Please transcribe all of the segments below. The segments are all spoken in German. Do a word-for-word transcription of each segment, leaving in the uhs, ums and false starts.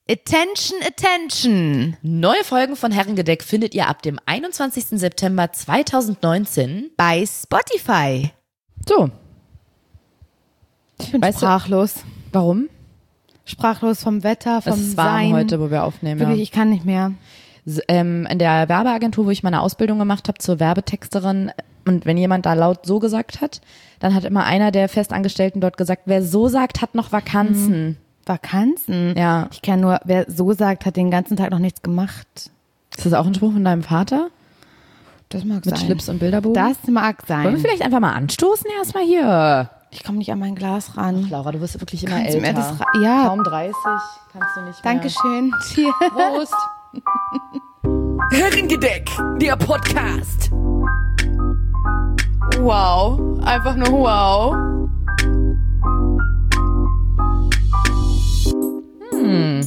Attention, attention. Neue Folgen von Herrengedeck findet ihr ab dem einundzwanzigsten September zweitausendneunzehn bei Spotify. So. Ich bin Weißt sprachlos. Du, warum? Sprachlos vom Wetter, vom Sein. Es ist warm Sein. heute, wo wir aufnehmen. Wirklich, ja. ich kann nicht mehr. Ähm, in der Werbeagentur, wo ich meine Ausbildung gemacht habe zur Werbetexterin, und wenn jemand da laut so gesagt hat, dann hat immer einer der Festangestellten dort gesagt, wer so sagt, hat noch Vakanzen. Hm. Vakanzen? Ja. Ich kann nur, wer so sagt, hat den ganzen Tag noch nichts gemacht. Ist das auch ein Spruch von deinem Vater? Das mag Mit sein. Schlips und Bilderbogen? Das mag sein. Wollen wir vielleicht einfach mal anstoßen erstmal hier? Ich komme nicht an mein Glas ran. Ach, Laura, du wirst wirklich immer Kannst du älter. mir das ra- ja. Kaum dreißig, kannst du nicht mehr. Dankeschön. Cheers. Prost. Herrengedeck, der Podcast. Wow. Einfach nur wow. Hm.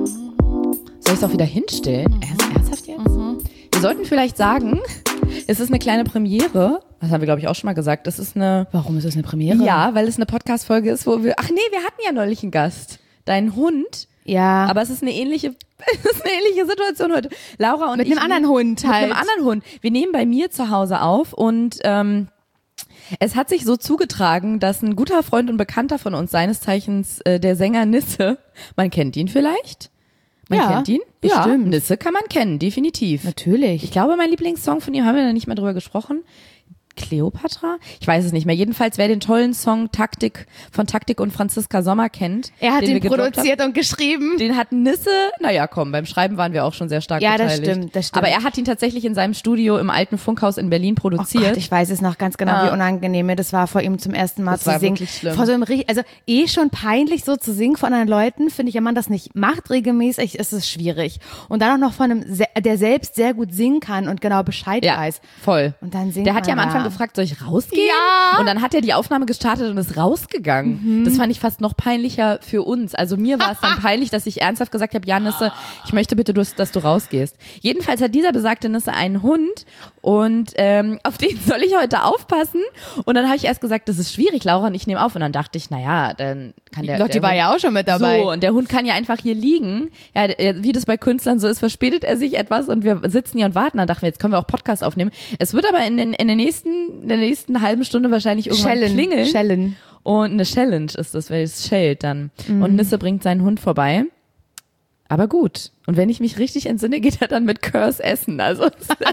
Soll ich es auch wieder hinstellen? Mhm. Ernst, ernsthaft jetzt? Mhm. Wir sollten vielleicht sagen, es ist eine kleine Premiere. Das haben wir, glaube ich, auch schon mal gesagt. Es ist eine... Warum ist das eine Premiere? Ja, weil es eine Podcast-Folge ist, wo wir... Ach nee, wir hatten ja neulich einen Gast. Deinen Hund. Ja. Aber es ist eine ähnliche, es ist eine ähnliche Situation heute. Laura und mit ich... einem anderen Hund mit halt. einem anderen Hund. Wir nehmen bei mir zu Hause auf und ähm, es hat sich so zugetragen, dass ein guter Freund und Bekannter von uns, seines Zeichens äh, der Sänger Nisse, man kennt ihn vielleicht? Man Ja, kennt ihn? bestimmt. Ja, Nisse kann man kennen, definitiv. Natürlich. Ich glaube, mein Lieblingssong von ihm, haben wir da nicht mehr drüber gesprochen? Kleopatra? Ich weiß es nicht mehr. Jedenfalls, wer den tollen Song Taktik von Taktik und Franziska Sommer kennt. Er hat den ihn wir gedroppt produziert haben, und geschrieben. den hat Nisse, naja komm, beim Schreiben waren wir auch schon sehr stark Ja, das beteiligt. stimmt, das stimmt. Aber er hat ihn tatsächlich in seinem Studio im alten Funkhaus in Berlin Oh produziert. Gott, ich weiß es noch ganz genau, Ah. wie unangenehm mir das war, vor ihm zum ersten Mal Das zu war singen. wirklich schlimm. Vor so einem, ri- also eh schon peinlich so zu singen von anderen Leuten, finde ich, wenn man das nicht macht regelmäßig, ist es schwierig. Und dann auch noch von einem, se- der selbst sehr gut singen kann und genau Bescheid Ja, weiß. voll. Und dann singt Der hat ja am man Anfang da. gefragt, soll ich rausgehen? Ja. Und dann hat er die Aufnahme gestartet und ist rausgegangen. Mhm. Das fand ich fast noch peinlicher für uns. Also mir war es dann peinlich, dass ich ernsthaft gesagt habe, ja Nisse, ich möchte bitte, dass dass du rausgehst. Jedenfalls hat dieser besagte Nisse einen Hund und ähm, auf den soll ich heute aufpassen. Und dann habe ich erst gesagt, das ist schwierig, Laura und ich nehme auf. Und dann dachte ich, naja, dann kann der... Doch, die der war Hund, ja auch schon mit dabei. So, und der Hund kann ja einfach hier liegen. Ja, der- wie das bei Künstlern so ist, verspätet er sich etwas und wir sitzen hier und warten. Dann dachten wir, jetzt können wir auch Podcast aufnehmen. Es wird aber in, den, in, der, nächsten, in der nächsten halben Stunde wahrscheinlich irgendwann Schellen, klingeln. Schellen. Und eine Challenge ist das, weil es schellt dann. Mhm. Und Nisse bringt seinen Hund vorbei. Aber gut. Und wenn ich mich richtig entsinne, geht er dann mit Curse essen. Also es ist,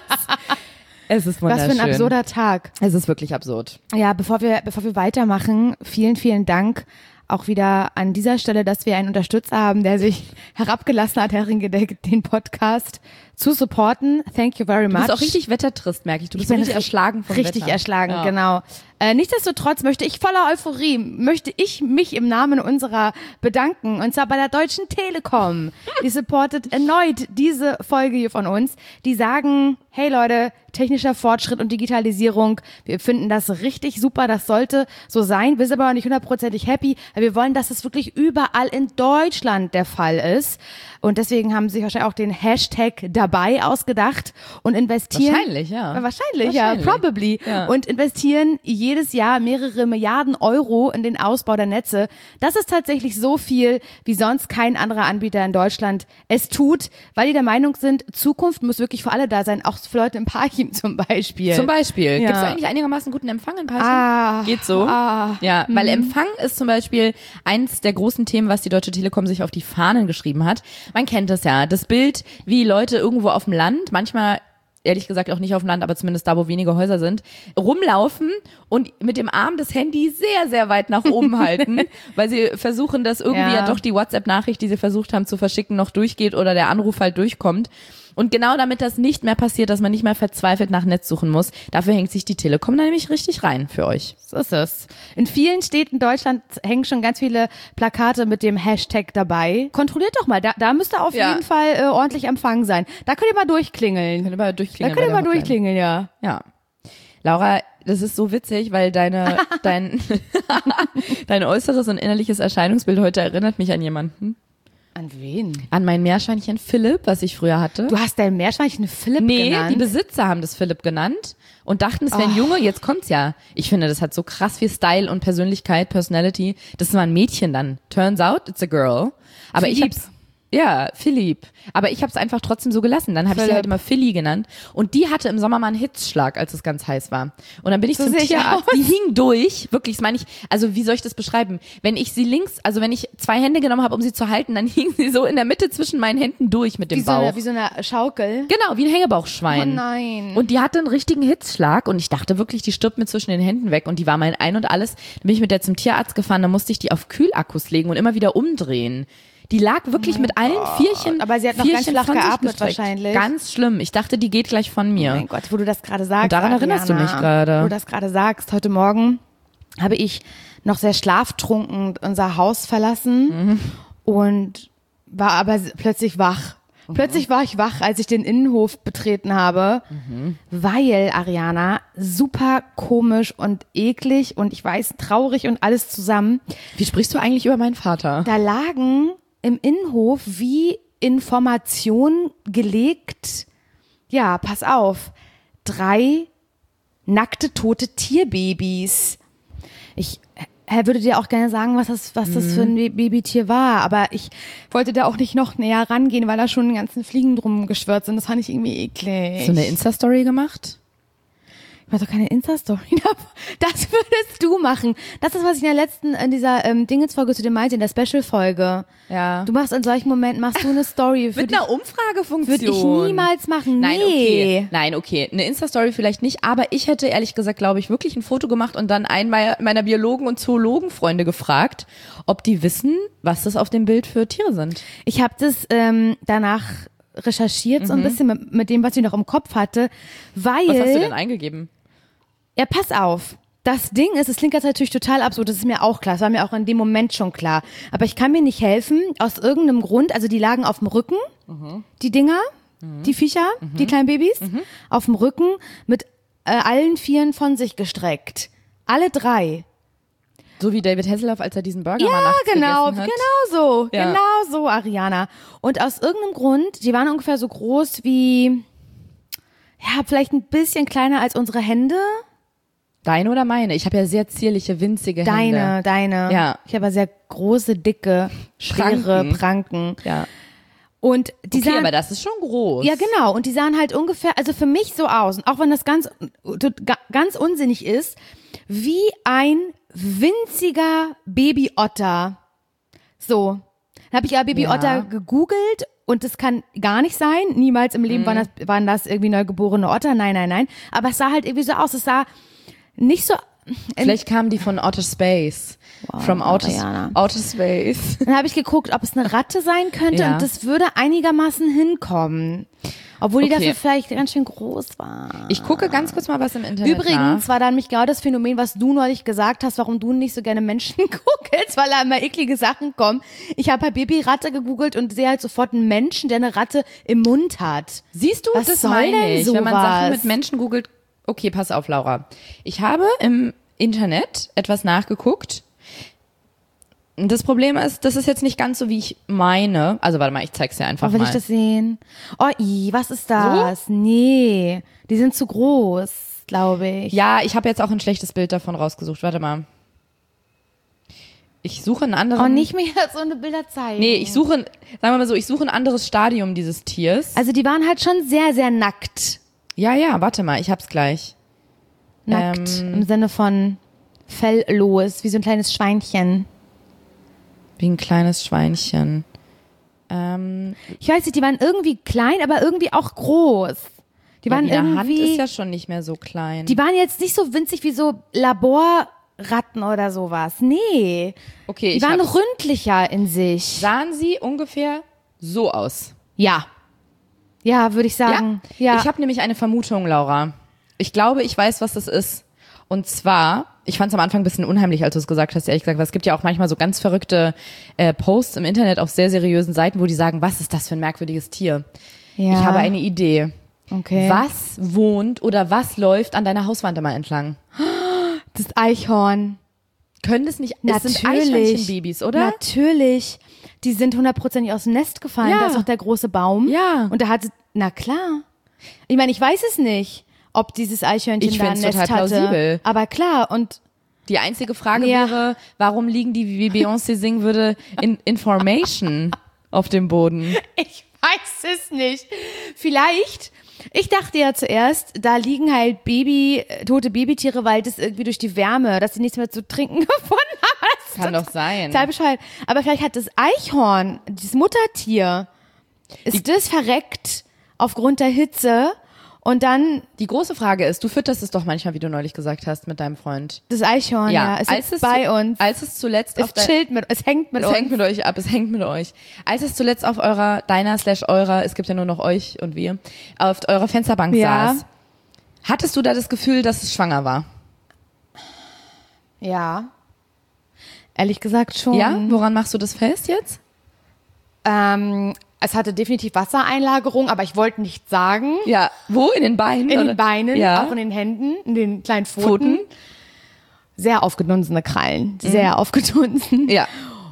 es ist Was wunderschön. für ein absurder Tag. Es ist wirklich absurd. Ja, bevor wir, bevor wir weitermachen, vielen, vielen Dank auch wieder an dieser Stelle, dass wir einen Unterstützer haben, der sich herabgelassen hat, Herrengedeck, den Podcast zu supporten. Thank you very Du much. bist auch richtig wettertrist, merke ich. Du bist so bin richtig ri- erschlagen vom Richtig Wetter. erschlagen, Ja. genau. Äh, nichtsdestotrotz möchte ich voller Euphorie, möchte ich mich im Namen unserer bedanken, und zwar bei der Deutschen Telekom. Die supportet erneut diese Folge hier von uns. Die sagen, hey Leute, technischer Fortschritt und Digitalisierung, wir finden das richtig super, das sollte so sein. Wir sind aber nicht hundertprozentig happy, weil wir wollen, dass es wirklich überall in Deutschland der Fall ist. Und deswegen haben sie sich wahrscheinlich auch den Hashtag dabei ausgedacht und investieren. Wahrscheinlich, ja. Wahrscheinlich, Wahrscheinlich. ja, probably. Ja. Und investieren jedes Jahr mehrere Milliarden Euro in den Ausbau der Netze. Das ist tatsächlich so viel, wie sonst kein anderer Anbieter in Deutschland es tut, weil die der Meinung sind, Zukunft muss wirklich für alle da sein, auch für Leute im Parchim zum Beispiel. Zum Beispiel. Ja. Gibt es eigentlich einigermaßen guten Empfang in Parchim? Ah, Geht so. ah, ja, weil Empfang ist zum Beispiel eins der großen Themen, was die Deutsche Telekom sich auf die Fahnen geschrieben hat. Man kennt es ja, das Bild, wie Leute irgendwo auf dem Land, manchmal ehrlich gesagt auch nicht auf dem Land, aber zumindest da, wo wenige Häuser sind, rumlaufen und mit dem Arm das Handy sehr, sehr weit nach oben halten, weil sie versuchen, dass irgendwie ja. Ja. doch die WhatsApp-Nachricht, die sie versucht haben zu verschicken, noch durchgeht oder der Anruf halt durchkommt. Und genau damit das nicht mehr passiert, dass man nicht mehr verzweifelt nach Netz suchen muss, dafür hängt sich die Telekom da nämlich richtig rein für euch. So ist es. In vielen Städten Deutschlands hängen schon ganz viele Plakate mit dem Hashtag dabei. Kontrolliert doch mal, da, da müsste auf Ja. jeden Fall äh, ordentlich Empfang sein. Da könnt ihr mal durchklingeln. Könnt ihr mal Da durchklingeln. könnt ihr bei mal der Hotline. durchklingeln, ja. Ja. Laura, das ist so witzig, weil deine, dein, dein äußeres und innerliches Erscheinungsbild heute erinnert mich an jemanden. An wen? An mein Meerschweinchen Philipp, was ich früher hatte. Du hast dein Meerschweinchen Philipp nee, genannt. die Besitzer haben das Philipp genannt und dachten, es wäre ein Junge. Jetzt kommt's ja. Ich finde, das hat so krass viel Style und Persönlichkeit, Personality. Das war ein Mädchen dann. Turns out, it's a girl. Aber ich Philipps. hab's, Ja, Philipp. Aber ich habe es einfach trotzdem so gelassen. Dann habe ich sie Philipp. halt immer Philly genannt. Und die hatte im Sommer mal einen Hitzschlag, als es ganz heiß war. Und dann bin ich So zum sehe ich Tierarzt. aus. Die hing durch. Wirklich, das meine ich. Also wie soll ich das beschreiben? Wenn ich sie links, also wenn ich zwei Hände genommen habe, um sie zu halten, dann hing sie so in der Mitte zwischen meinen Händen durch mit dem Wie so, Bauch. eine, wie so eine Schaukel. Genau, wie ein Hängebauchschwein. Oh nein. Und die hatte einen richtigen Hitzschlag und ich dachte wirklich, die stirbt mir zwischen den Händen weg und die war mein Ein und Alles. Dann bin ich mit der zum Tierarzt gefahren, dann musste ich die auf Kühlakkus legen und immer wieder umdrehen. Die lag wirklich mit allen Vierchen. Aber sie hat noch Vierchen ganz flach von sich geatmet gestreckt. wahrscheinlich. Ganz schlimm. Ich dachte, die geht gleich von mir. Oh mein Gott, wo du das gerade sagst. Und daran Adriana, erinnerst du mich gerade. Wo du das gerade sagst. Heute Morgen habe ich noch sehr schlaftrunken unser Haus verlassen Mhm. und war aber plötzlich wach. Mhm. Plötzlich war ich wach, als ich den Innenhof betreten habe, Mhm. weil, Ariana, super komisch und eklig und ich weiß, traurig und alles zusammen. Wie sprichst du eigentlich über meinen Vater? Da lagen im Innenhof wie Informationen gelegt, ja, pass auf, drei nackte, tote Tierbabys. Ich äh, würde dir auch gerne sagen, was das, was das für ein Ba- Babytier war, aber ich wollte da auch nicht noch näher rangehen, weil da schon die ganzen Fliegen drum geschwirrt sind. Das fand ich irgendwie eklig. Hast du eine Insta-Story gemacht? Ich mach doch keine Insta-Story. Das würdest du machen. Das ist, was ich in der letzten, in dieser ähm, Dingensfolge zu dir meinte, in der Special-Folge. Ja. Du machst in solchen Momenten, machst du eine Story. Für Mit dich, einer Umfragefunktion. würde ich niemals machen. Nein, Nee. okay. Nein, okay. Eine Insta-Story vielleicht nicht, aber ich hätte ehrlich gesagt, glaube ich, wirklich ein Foto gemacht und dann einen meiner meiner Biologen- und Zoologenfreunde gefragt, ob die wissen, was das auf dem Bild für Tiere sind. Ich habe das ähm, danach recherchiert, so ein bisschen mit, mit dem, was ich noch im Kopf hatte, weil... Mhm. Was hast du denn eingegeben? Ja, pass auf. Das Ding ist, es klingt jetzt natürlich total absurd, das ist mir auch klar, das war mir auch in dem Moment schon klar. Aber ich kann mir nicht helfen, aus irgendeinem Grund, also die lagen auf dem Rücken, die Dinger, die Viecher, die kleinen Babys, auf dem Rücken mit äh, allen Vieren von sich gestreckt. Alle drei. So wie David Hasselhoff, als er diesen Burger mal Ja, nachts genau, gegessen hat. genau so, Ja. genau so, Ariana. Und aus irgendeinem Grund, die waren ungefähr so groß wie, ja, vielleicht ein bisschen kleiner als unsere Hände. Deine oder meine? Ich habe ja sehr zierliche, winzige Deine, Hände. deine. Ja. Ich habe sehr große, dicke, schwere Pranken. Pranken. Ja. Und die Okay, sahen, aber das ist schon groß. ja genau, und die sahen halt ungefähr, also für mich so aus, und auch wenn das ganz, ganz unsinnig ist, wie ein winziger Babyotter. So. Dann habe ich aber Babyotter Ja. gegoogelt und das kann gar nicht sein. Niemals im Leben Mhm. waren, das, waren das irgendwie neugeborene Otter. Nein, nein, nein. Aber es sah halt irgendwie so aus. Es sah nicht so. Vielleicht kamen die von Outer Space. From Outer, Ariana. Outer Space. Dann habe ich geguckt, ob es eine Ratte sein könnte Ja. und das würde einigermaßen hinkommen. Obwohl die Okay. dafür vielleicht ganz schön groß war. Ich gucke ganz kurz mal was im Internet Übrigens nach. war dann mich genau das Phänomen, was du neulich gesagt hast, warum du nicht so gerne Menschen googelst, weil da immer eklige Sachen kommen. Ich habe halt Babyratte gegoogelt und sehe halt sofort einen Menschen, der eine Ratte im Mund hat. Siehst du, Was das soll meine denn ich. Wenn man sowas? Sachen mit Menschen googelt. Okay, pass auf, Laura. Ich habe im Internet etwas nachgeguckt. Und das Problem ist, das ist jetzt nicht ganz so, wie ich meine. Also warte mal, ich zeig's dir einfach Oh, will mal. ich das sehen? Oh, i, was ist das? Nee, die sind zu groß, glaube ich. Ja, ich habe jetzt auch ein schlechtes Bild davon rausgesucht. Warte mal. Ich suche einen anderen. Oh, nicht mehr so eine Bilder zeigen. Nee, ich suche, sagen wir mal so, ich suche ein anderes Stadium dieses Tiers. Also die waren halt schon sehr, sehr nackt. Ja, ja, warte mal, ich hab's gleich. Nackt Ähm. im Sinne von felllos, wie so ein kleines Schweinchen. Wie ein kleines Schweinchen. Ähm, Ich weiß nicht, die waren irgendwie klein, aber irgendwie auch groß. Die ja, waren die Hand irgendwie, ist ja schon nicht mehr so klein. die waren jetzt nicht so winzig wie so Laborratten oder sowas. Nee. okay, Die ich waren hab's. ründlicher in sich. Sahen sie ungefähr so aus. Ja. Ja, würde ich sagen. Ja. Ich habe nämlich eine Vermutung, Laura. Ich glaube, ich weiß, was das ist. Und zwar, ich fand es am Anfang ein bisschen unheimlich, als du es gesagt hast, ehrlich gesagt, weil es gibt ja auch manchmal so ganz verrückte äh, Posts im Internet auf sehr seriösen Seiten, wo die sagen, was ist das für ein merkwürdiges Tier? ja. Ich habe eine Idee. Okay. Was wohnt oder was läuft an deiner Hauswand immer entlang? Das Eichhorn. Können das nicht, es sind Natürlich. Eichhörnchenbabys, oder? Natürlich. Die sind hundertprozentig aus dem Nest gefallen. Ja. Da ist doch der große Baum. Ja. Und da hat, na klar. Ich meine, ich weiß es nicht, ob dieses Eichhörnchen Ich da ein find's Nest total hatte. plausibel. Aber klar, und Die einzige Frage Ja. wäre, warum liegen die, wie Beyoncé singen würde, in Information? auf dem Boden? Ich weiß es nicht. Vielleicht, ich dachte ja zuerst, da liegen halt Baby, tote Babytiere, weil das irgendwie durch die Wärme, dass sie nichts mehr zu trinken gefunden haben. Das Kann doch sein. total bescheuert. Aber vielleicht hat das Eichhorn, dieses Muttertier, ist das verreckt aufgrund der Hitze und dann Die große Frage ist, du fütterst es doch manchmal, wie du neulich gesagt hast, mit deinem Freund. das Eichhorn, ja, es als ist es bei zu, uns. Als es zuletzt Es auf dein, chillt mit, es hängt mit es uns. hängt mit euch ab, es hängt mit euch. Als es zuletzt auf eurer, deiner slash eurer, es gibt ja nur noch euch und wir, auf eurer Fensterbank Ja. saß, hattest du da das Gefühl, dass es schwanger war? Ja. Ehrlich gesagt schon. Ja? Woran machst du das fest jetzt? Ähm, es hatte definitiv Wassereinlagerung, aber ich wollte nicht sagen. Ja. Wo? In den Beinen? In oder? den Beinen, Ja. auch in den Händen, in den kleinen Pfoten. Pfoten? Sehr aufgedunsene Krallen. Sehr aufgedunsen. Ja.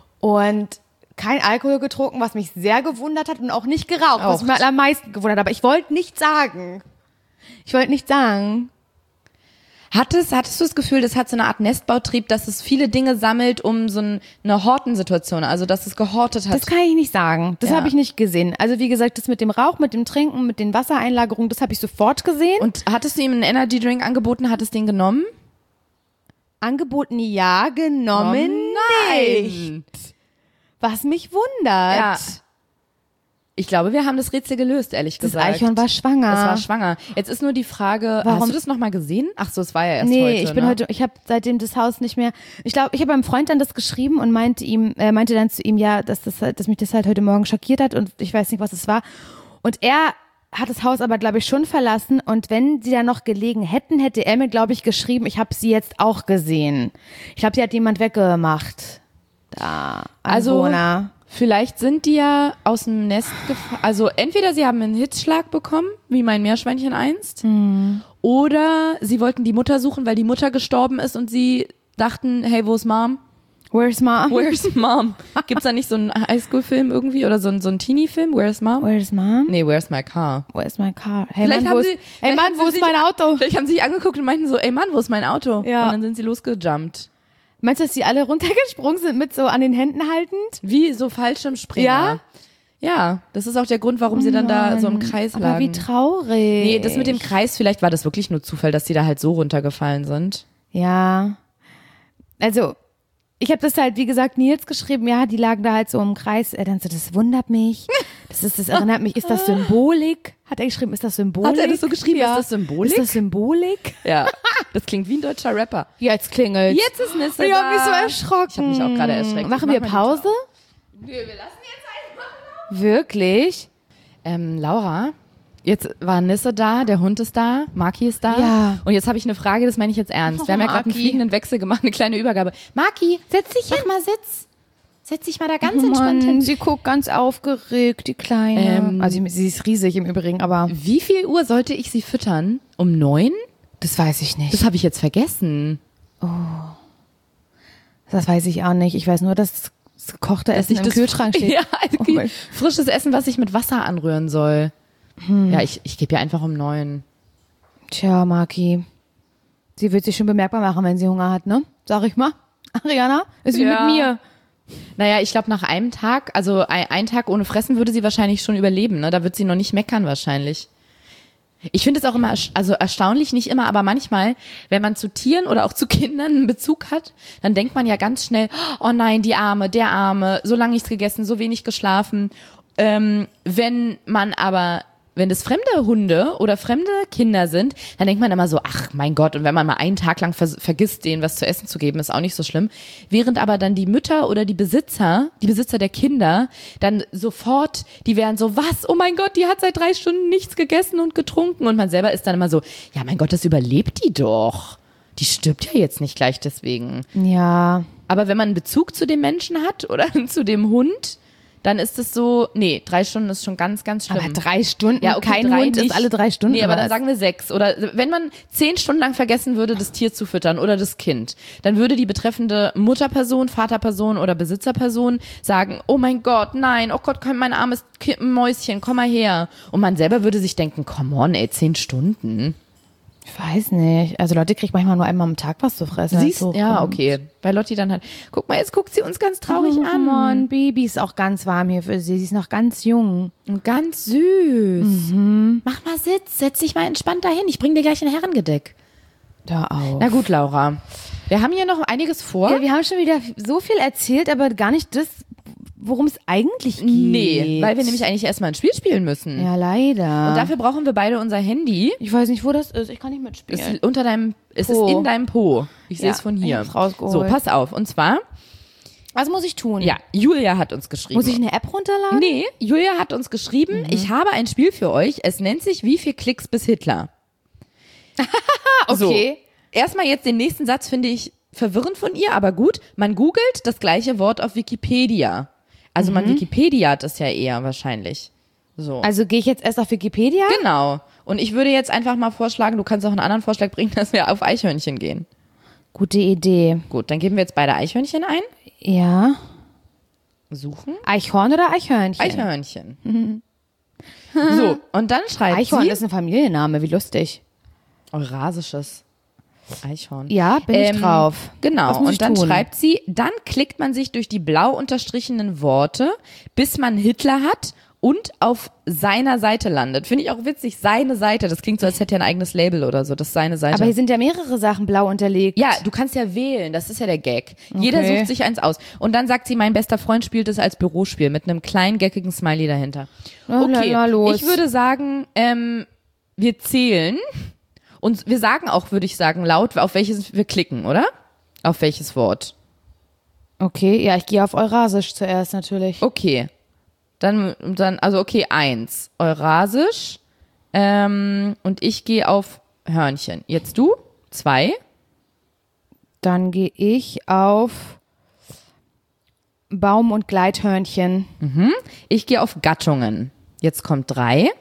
Und kein Alkohol getrunken, was mich sehr gewundert hat und auch nicht geraucht, was Auch. mich am meisten gewundert hat. Aber ich wollte nicht sagen. Ich wollte nicht sagen. Hattest, hattest du das Gefühl, das hat so eine Art Nestbautrieb, dass es viele Dinge sammelt, um so ein, eine Hortensituation, also dass es gehortet hat? Das kann ich nicht sagen. Das Ja. habe ich nicht gesehen. Also wie gesagt, das mit dem Rauch, mit dem Trinken, mit den Wassereinlagerungen, das habe ich sofort gesehen. Und hattest du ihm einen Energy Drink angeboten, hattest du den genommen? Angeboten ja, genommen nicht. Was mich wundert. Ja. Ich glaube, wir haben das Rätsel gelöst, ehrlich Das gesagt. Eichhorn war schwanger. Es war schwanger. Jetzt ist nur die Frage, Warum- hast du das nochmal gesehen? Ach so, es war ja erst Nee, heute. ich bin ne? heute, ich habe seitdem das Haus nicht mehr. Ich glaube, ich habe meinem Freund dann das geschrieben und meinte ihm, er meinte dann zu ihm, ja, dass das, halt- dass mich das halt heute Morgen schockiert hat und ich weiß nicht, was es war. Und er hat das Haus aber, glaube ich, schon verlassen und wenn sie da noch gelegen hätten, hätte er mir, glaube ich, geschrieben, ich habe sie jetzt auch gesehen. Ich glaube, sie hat jemand weggemacht. Da, Also, Anwohner. vielleicht sind die ja aus dem Nest gefallen. Also entweder sie haben einen Hitzschlag bekommen, wie mein Meerschweinchen einst, Mhm. oder sie wollten die Mutter suchen, weil die Mutter gestorben ist und sie dachten, hey, wo ist Mom? Where's Mom? Where's Mom? Gibt's da nicht so einen Highschool-Film irgendwie oder so einen, so einen Teenie-Film? Where's Mom? Where's Mom? Nee, Where's my car? Where's my car? Hey Vielleicht Mann, haben wo sie, ist, hey vielleicht Mann, haben wo sie ist sich- mein Auto? Vielleicht haben sie sich angeguckt und meinten so, ey Mann, wo ist mein Auto? Ja. Und dann sind sie losgejumpt. Meinst du, dass die alle runtergesprungen sind mit so an den Händen haltend? Wie so Fallschirmspringer. Ja? Ja, das ist auch der Grund, warum sie dann da so im Kreis lagen. Aber wie traurig. Nee, das mit dem Kreis, vielleicht war das wirklich nur Zufall, dass sie da halt so runtergefallen sind. Ja. Also, ich habe das halt, wie gesagt, Nils geschrieben, ja, die lagen da halt so im Kreis. Er dann so, das wundert mich. Das ist, das erinnert mich, ist das Symbolik? Hat er geschrieben, ist das Symbolik? Hat er das so geschrieben, Ja. ist das Symbolik? Ist das Symbolik? Ja, das klingt wie ein deutscher Rapper. Jetzt klingelt. Jetzt ist Nisse Ich da. hab mich so erschrocken. Ich habe mich auch gerade erschreckt. Machen Ich wir mach mal die Pause? Tür auf. Wir, wir lassen jetzt einfach. Wirklich? Ähm, Laura, jetzt war Nisse da, der Hund ist da, Maki ist da. Ja. Und jetzt habe ich eine Frage, das meine ich jetzt ernst. Wir haben ja gerade einen Maki. fliegenden Wechsel gemacht, eine kleine Übergabe. Maki, setz dich hin, mal sitz. Setz dich mal da ganz Oh entspannt Mann, hin. sie guckt ganz aufgeregt, die Kleine. Ähm, also sie ist riesig im Übrigen, aber Wie viel Uhr sollte ich sie füttern? Um neun? das weiß ich nicht. Das habe ich jetzt vergessen. Das weiß ich auch nicht. Ich weiß nur, dass das gekochte Essen im das Kühlschrank steht. Ja, also Oh mein- frisches Essen, was ich mit Wasser anrühren soll. Ja, ich, ich gebe ja einfach um neun. Tja, Maki. Sie wird sich schon bemerkbar machen, wenn sie Hunger hat, ne? Sag ich mal. Ariana, ist wie Ja. mit mir. Naja, ich glaube nach einem Tag, also ein, ein Tag ohne Fressen würde sie wahrscheinlich schon überleben, ne? Da wird sie noch nicht meckern wahrscheinlich. Ich finde es auch immer, ersch- also erstaunlich, nicht immer, aber manchmal, wenn man zu Tieren oder auch zu Kindern einen Bezug hat, dann denkt man ja ganz schnell, oh nein, die Arme, der Arme, so lange nichts gegessen, so wenig geschlafen. Ähm, wenn man aber, wenn das fremde Hunde oder fremde Kinder sind, dann denkt man immer so, ach mein Gott, und wenn man mal einen Tag lang vers- vergisst, denen was zu essen zu geben, ist auch nicht so schlimm. Während aber dann die Mütter oder die Besitzer, die Besitzer der Kinder, dann sofort, die wären so, was, oh mein Gott, die hat seit drei Stunden nichts gegessen und getrunken. Und man selber ist dann immer so, ja mein Gott, das überlebt die doch. Die stirbt ja jetzt nicht gleich deswegen. Ja. Aber wenn man einen Bezug zu dem Menschen hat oder zu dem Hund, dann ist es so, nee, drei Stunden ist schon ganz, ganz schlimm. Aber drei Stunden, Ja, okay, kein drei Hund nicht. ist alle drei Stunden. Nee, aber oder dann was? sagen wir sechs. Oder wenn man zehn Stunden lang vergessen würde, das Tier zu füttern oder das Kind, dann würde die betreffende Mutterperson, Vaterperson oder Besitzerperson sagen, oh mein Gott, nein, oh Gott, komm, mein armes Ki- Mäuschen, komm mal her. Und man selber würde sich denken, come on, ey, zehn Stunden. Ich weiß nicht. Also Leute kriegt manchmal nur einmal am Tag was zu fressen. Siehst so ja, kommt. okay. Bei Lotti dann halt. Guck mal, jetzt guckt sie uns ganz traurig Oh, an. Mann, Baby ist auch ganz warm hier für sie. Sie ist noch ganz jung. Und ganz süß. Mach mal Sitz, setz dich mal entspannt dahin. Ich bring dir gleich ein Herrengedeck. Da auch. Na gut, Laura. Wir haben hier noch einiges vor. Ja, wir haben schon wieder so viel erzählt, aber gar nicht das, worum es eigentlich geht. Nee, weil wir nämlich eigentlich erstmal ein Spiel spielen müssen. Ja, leider. Und dafür brauchen wir beide unser Handy. ich weiß nicht, wo das ist. Ich kann nicht Es mitspielen. ist unter deinem, es Po. ist in deinem Po. Ich sehe Ja, es von ich hier. hab's rausgeholt. So, pass auf. Und zwar, Was muss ich tun? ja, Julia hat uns geschrieben. Muss ich eine App runterladen? Nee, Julia hat uns geschrieben, ich habe ein Spiel für euch. Es nennt sich Wie viel Klicks bis Hitler? Okay. So, erstmal jetzt den nächsten Satz finde ich verwirrend von ihr, aber gut. Man googelt das gleiche Wort auf Wikipedia. Also man Wikipediat es ja eher wahrscheinlich. So. Also gehe ich jetzt erst auf Wikipedia? Genau. Und ich würde jetzt einfach mal vorschlagen, du kannst auch einen anderen Vorschlag bringen, dass wir auf Eichhörnchen gehen. Gute Idee. Gut, dann geben wir jetzt beide Eichhörnchen ein. Ja. Suchen. Eichhorn oder Eichhörnchen? Eichhörnchen. So, und dann schreibt Eichhorn sie... ist ein Familienname, wie lustig. Eurasisches Eichhorn. Ja, bin ich Ähm, drauf. Genau, Was muss und ich dann tun? schreibt sie, dann klickt man sich durch die blau unterstrichenen Worte, bis man Hitler hat und auf seiner Seite landet. Finde ich auch witzig, seine Seite. Das klingt so, als hätte er ein eigenes Label oder so. Das ist seine Seite. Aber hier sind ja mehrere Sachen blau unterlegt. Ja, du kannst ja wählen, das ist ja der Gag. Jeder Okay. sucht sich eins aus. Und dann sagt sie, mein bester Freund spielt es als Bürospiel mit einem kleinen, geckigen Smiley dahinter. Oh, Okay, la, la, los. ich würde sagen, ähm, wir zählen und wir sagen auch, würde ich sagen, laut, auf welches wir klicken, oder? Auf welches Wort? Okay, ja, ich gehe auf Eurasisch zuerst natürlich. Okay. Dann, dann also okay, eins. Eurasisch. Ähm, und ich gehe auf Hörnchen. Jetzt du? Zwei. Dann gehe ich auf Baum- und Gleithörnchen. Ich gehe auf Gattungen. Jetzt kommt drei.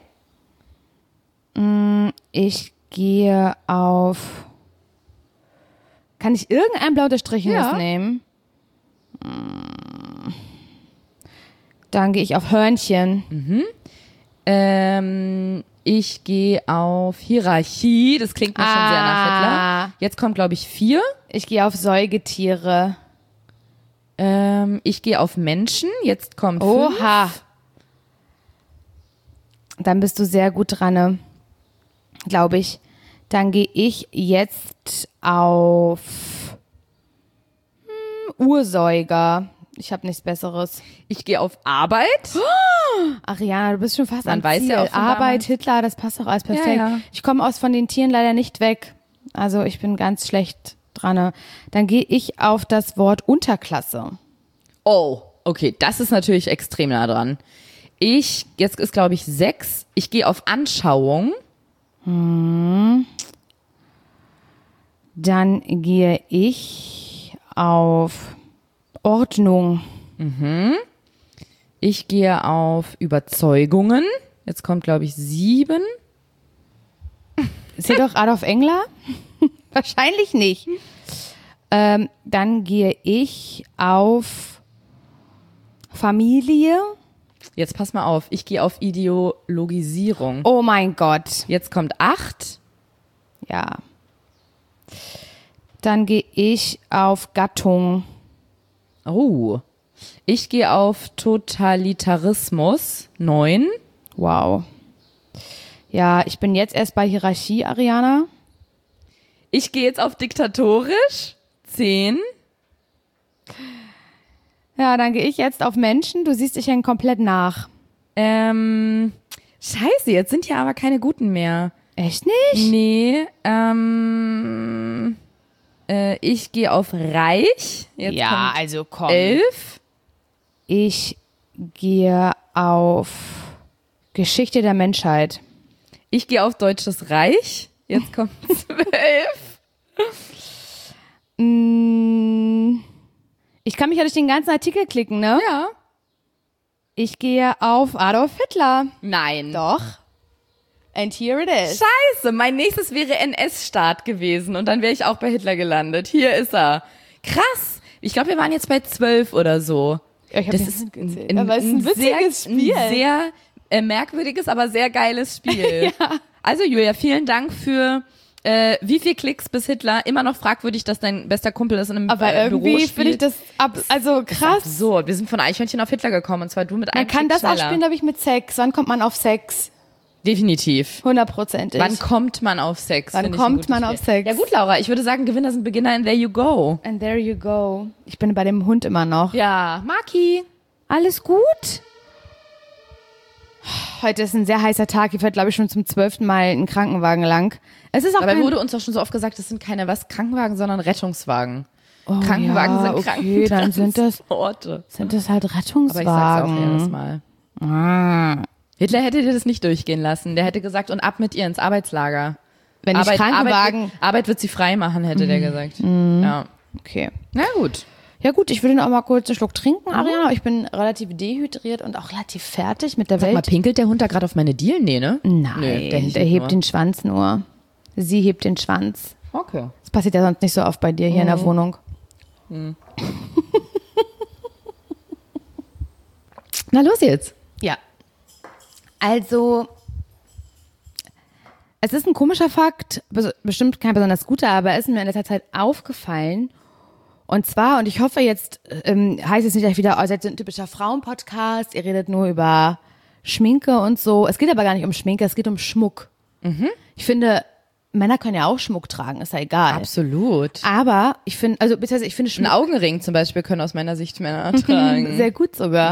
Ich gehe auf. Kann ich irgendein blau unterstrichenes Ja. nehmen? Hm. Dann gehe ich auf Hörnchen. Ähm, ich gehe auf Hierarchie. Das klingt mir schon sehr nach Ah. Hitler. Jetzt kommt, glaube ich, vier. Ich gehe auf Säugetiere. Ähm, ich gehe auf Menschen. Jetzt kommt fünf. Oha. Dann bist du sehr gut dran, ne? Glaube ich. Dann gehe ich jetzt auf hm, Ursäuger. Ich habe nichts Besseres. Ich gehe auf Arbeit. Ariana, du bist schon fast Man am weiß Ziel. ja auch von Arbeit, damals. Hitler, das passt doch alles perfekt. Ja, ja. Ich komme aus von den Tieren leider nicht weg. Also ich bin ganz schlecht dran. Ne? Dann gehe ich auf das Wort Unterklasse. Oh, okay. Das ist natürlich extrem nah dran. Ich, jetzt ist, glaube ich, sechs. Ich gehe auf Anschauung. Dann gehe ich auf Ordnung. Ich gehe auf Überzeugungen. Jetzt kommt, glaube ich, sieben. Ist hier doch Adolf Engler? Wahrscheinlich nicht. Ähm, dann gehe ich auf Familie. Jetzt pass mal auf. Ich gehe auf Ideologisierung. Oh mein Gott. Jetzt kommt acht. Ja. Dann gehe ich auf Gattung. Oh. Ich gehe auf Totalitarismus. Neun. Wow. Ja, ich bin jetzt erst bei Hierarchie, Ariana. Ich gehe jetzt auf diktatorisch. Zehn. Ja, dann gehe ich jetzt auf Menschen. Du siehst, ich hänge komplett nach. Ähm, scheiße, jetzt sind ja aber keine guten mehr. Echt nicht? Nee, ähm, äh, ich gehe auf reich. Jetzt kommt also komm. elf. Ich gehe auf Geschichte der Menschheit. Ich gehe auf deutsches Reich. Jetzt kommt zwölf. Mm, Ich kann mich ja durch den ganzen Artikel klicken, ne? Ja. Ich gehe auf Adolf Hitler. Nein. Doch. And here it is. Scheiße, mein nächstes wäre N S-Staat gewesen und dann wäre ich auch bei Hitler gelandet. Hier ist er. Krass. Ich glaube, wir waren jetzt bei zwölf oder so. Ja, ich hab Das nicht ist mitgezählt. ein, Aber es ist ein witziges sehr, Spiel. Ein sehr äh, merkwürdiges, aber sehr geiles Spiel. Also Julia, vielen Dank für Äh, wie viel Klicks bis Hitler? Immer noch fragwürdig, dass dein bester Kumpel das in einem Aber äh, Büro irgendwie spielt. finde ich das ab, also krass. So, wir sind von Eichhörnchen auf Hitler gekommen und zwar du mit einem Man kann Klick das schneller. auch spielen, glaube ich, mit Sex. Wann kommt man auf Sex? Definitiv. Hundertprozentig. Wann kommt man auf Sex? Wann Finde ich ein kommt gutes man auf Spiel. Sex? Ja gut, Laura, ich würde sagen, Gewinner sind Beginner and there you go. And there you go. Ich bin bei dem Hund immer noch. Ja, Maki. Alles gut? Heute ist ein sehr heißer Tag. Ich fährt, glaube ich, schon zum zwölften Mal einen Krankenwagen lang. Es ist auch Dabei kein... wurde uns doch schon so oft gesagt, das sind keine was Krankenwagen, sondern Rettungswagen. oh, Krankenwagen ja, sind okay, Krankenwagen. dann sind das, Orte. sind das halt Aber ich sag's auch Rettungswagen. jedes Mal. Ah. Hitler hätte dir das nicht durchgehen lassen. Der hätte gesagt, und ab mit ihr ins Arbeitslager. Wenn ich Arbeit, Krankenwagen... Arbeit, Arbeit wird sie frei machen, hätte der gesagt. Ja. Okay. Na gut. Ja gut, ich würde noch mal kurz einen Schluck trinken, Ariana. Ich bin relativ dehydriert und auch relativ fertig mit der Sag mal, Welt. pinkelt der Hund da gerade auf meine Dielen? Nee, ne? Nein, Nö, der, der hebt nur. den Schwanz nur. Sie hebt den Schwanz. Okay. Das passiert ja sonst nicht so oft bei dir hier in der Wohnung. Na los jetzt. Ja. Also, es ist ein komischer Fakt, bes- bestimmt kein besonders guter, aber er ist mir in letzter Zeit aufgefallen. Und zwar, und ich hoffe jetzt, ähm, heißt es nicht gleich wieder, oh, ihr seid so ein typischer Frauenpodcast, ihr redet nur über Schminke und so. Es geht aber gar nicht um Schminke, es geht um Schmuck. Ich finde, Männer können ja auch Schmuck tragen, ist ja egal. Absolut. Aber ich finde, also beziehungsweise ich finde Ein Schmuck Augenring zum Beispiel können aus meiner Sicht Männer tragen. sehr gut sogar.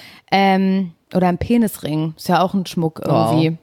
Ähm, oder ein Penisring, ist ja auch ein Schmuck irgendwie.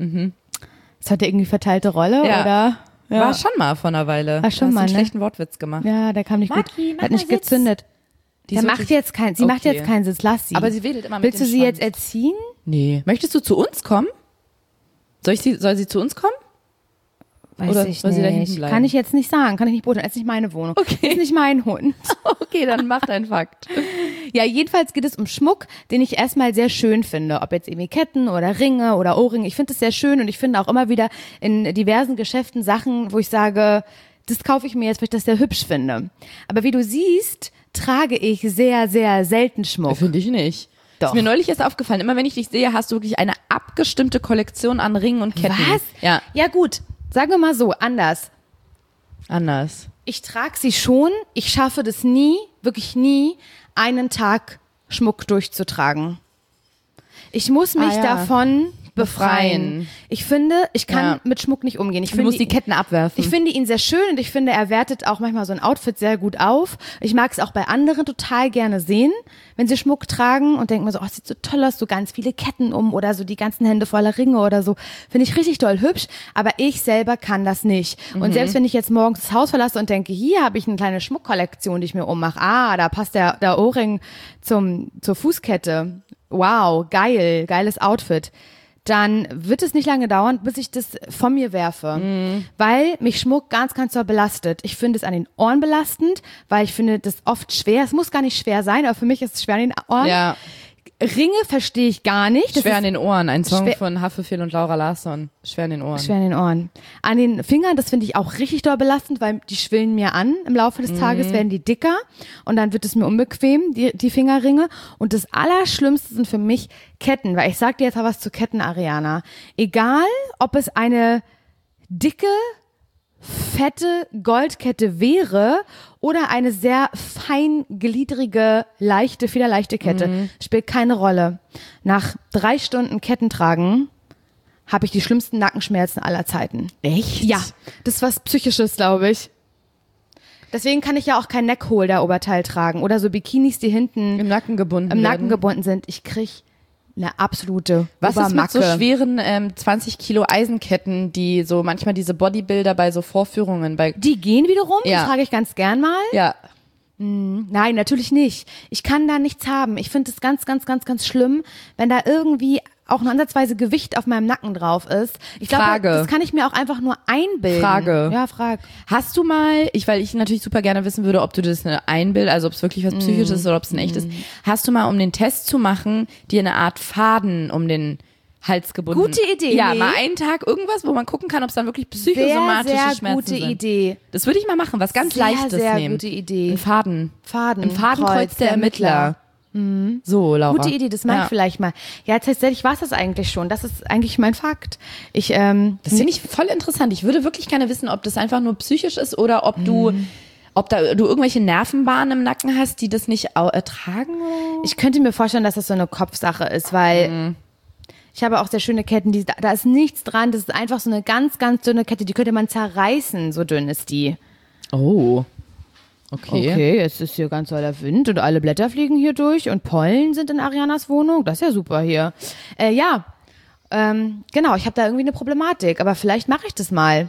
Ist heute irgendwie verteilte Rolle, Ja. oder? War schon mal vor einer Weile. War schon Hast mal, einen ne? schlechten Wortwitz gemacht. Ja, der kam nicht Maki, gut. mach Hat nicht mal Sitz. gezündet. Die Der ist macht wirklich- jetzt keinen, sie macht Okay. jetzt keinen Sitz, lass sie. Aber sie wedelt immer mit Willst dem du sie Schwanz. jetzt erziehen? Nee. Möchtest du zu uns kommen? Soll, ich sie, soll sie zu uns kommen? Weiß Oder ich soll sie da hinten nicht. bleiben? Kann ich jetzt nicht sagen, kann ich nicht beurteilen. Es ist nicht meine Wohnung. Okay. Ist nicht mein Hund. Okay, dann mach deinen Fakt. Ja, jedenfalls geht es um Schmuck, den ich erstmal sehr schön finde. Ob jetzt irgendwie Ketten oder Ringe oder Ohrringe. Ich finde es sehr schön und ich finde auch immer wieder in diversen Geschäften Sachen, wo ich sage, das kaufe ich mir jetzt, weil ich das sehr hübsch finde. Aber wie du siehst, trage ich sehr, sehr selten Schmuck. Finde ich nicht. Doch. Ist mir neulich erst aufgefallen. Immer wenn ich dich sehe, hast du wirklich eine abgestimmte Kollektion an Ringen und Ketten. Was? Ja, Ja gut, sagen wir mal so, anders. anders. Ich trage sie schon, ich schaffe das nie, wirklich nie, einen Tag Schmuck durchzutragen. Ich muss mich Ah, ja. davon befreien. Befreien. Ich finde, ich kann Ja. mit Schmuck nicht umgehen. Ich Du finde musst die Ketten abwerfen. Ich finde ihn sehr schön und ich finde, er wertet auch manchmal so ein Outfit sehr gut auf. Ich mag es auch bei anderen total gerne sehen, wenn sie Schmuck tragen und denke mir so, oh, sieht so toll aus, so ganz viele Ketten um oder so die ganzen Hände voller Ringe oder so. Finde ich richtig doll hübsch, aber ich selber kann das nicht. Mhm. Und selbst wenn ich jetzt morgens das Haus verlasse und denke, hier habe ich eine kleine Schmuckkollektion, die ich mir ummache. Ah, da passt der, der Ohrring zum, zur Fußkette. Wow, geil, geiles Outfit. Dann wird es nicht lange dauern, bis ich das von mir werfe, Mhm. weil mich Schmuck ganz, ganz so belastet. Ich finde es an den Ohren belastend, weil ich finde das oft schwer. Es muss gar nicht schwer sein, aber für mich ist es schwer an den Ohren. Ja, Ringe verstehe ich gar nicht. Das schwer an ist den Ohren. Ein Song schwer- von Haftbefehl und Laura Larsson. Schwer an den Ohren. schwer an den Ohren. An den Fingern, das finde ich auch richtig doll belastend, weil die schwillen mir an. Im Laufe des Tages Mhm. werden die dicker und dann wird es mir unbequem, die, die Fingerringe. Und das Allerschlimmste sind für mich Ketten, weil ich sag dir jetzt mal was zu Ketten, Ariana. Egal, ob es eine dicke, fette Goldkette wäre oder eine sehr feingliedrige, leichte, federleichte Kette, Mhm. spielt keine Rolle. Nach drei Stunden Kettentragen habe ich die schlimmsten Nackenschmerzen aller Zeiten. Echt? Ja, das ist was Psychisches, glaube ich. Deswegen kann ich ja auch kein Neckholder-Oberteil tragen oder so Bikinis, die hinten Im Nacken gebunden im Nacken werden. gebunden sind. Ich krieg eine absolute Was ist mit Obermacke. so schweren ähm, zwanzig Kilo Eisenketten, die so manchmal diese Bodybuilder bei so Vorführungen bei... Die gehen wiederum, Ja. die trage ich ganz gern mal. Ja, Nein, natürlich nicht. Ich kann da nichts haben. Ich finde es ganz, ganz, ganz, ganz schlimm, wenn da irgendwie auch nur ansatzweise Gewicht auf meinem Nacken drauf ist. Ich glaube, Frage. das kann ich mir auch einfach nur einbilden. Frage. Ja, frag. Hast du mal, ich, weil ich natürlich super gerne wissen würde, ob du das eine Einbild, also ob es wirklich was Psychisches ist oder ob es ein echtes, hast du mal, um den Test zu machen, dir eine Art Faden um den Hals gebunden? Gute Idee. Ja, Nee. mal einen Tag irgendwas, wo man gucken kann, ob es dann wirklich Sehr, psychosomatische sehr Schmerzen gute sind. Idee. Das würde ich mal machen, was ganz Sehr, Leichtes sehr nehmen. gute Idee. Ein Faden. Faden. Ein Fadenkreuz der Ermittler. Mhm. So, Laura. Gute Idee, das mache ja. ich vielleicht mal. Ja, tatsächlich war es das eigentlich schon. Das ist eigentlich mein Fakt. Ich, ähm, Das finde ich voll interessant. Ich würde wirklich gerne wissen, ob das einfach nur psychisch ist oder ob du, ob da du irgendwelche Nervenbahnen im Nacken hast, die das nicht au- ertragen. Oder? ich könnte mir vorstellen, dass das so eine Kopfsache ist, weil Mhm. ich habe auch sehr schöne Ketten, die, da, da ist nichts dran. Das ist einfach so eine ganz, ganz dünne Kette, die könnte man zerreißen, so dünn ist die. Oh. Okay. Okay, jetzt ist hier ganz toller Wind und alle Blätter fliegen hier durch und Pollen sind in Arianas Wohnung. Das ist ja super hier. Äh, ja, ähm, genau, ich habe da irgendwie eine Problematik, aber vielleicht mache ich das mal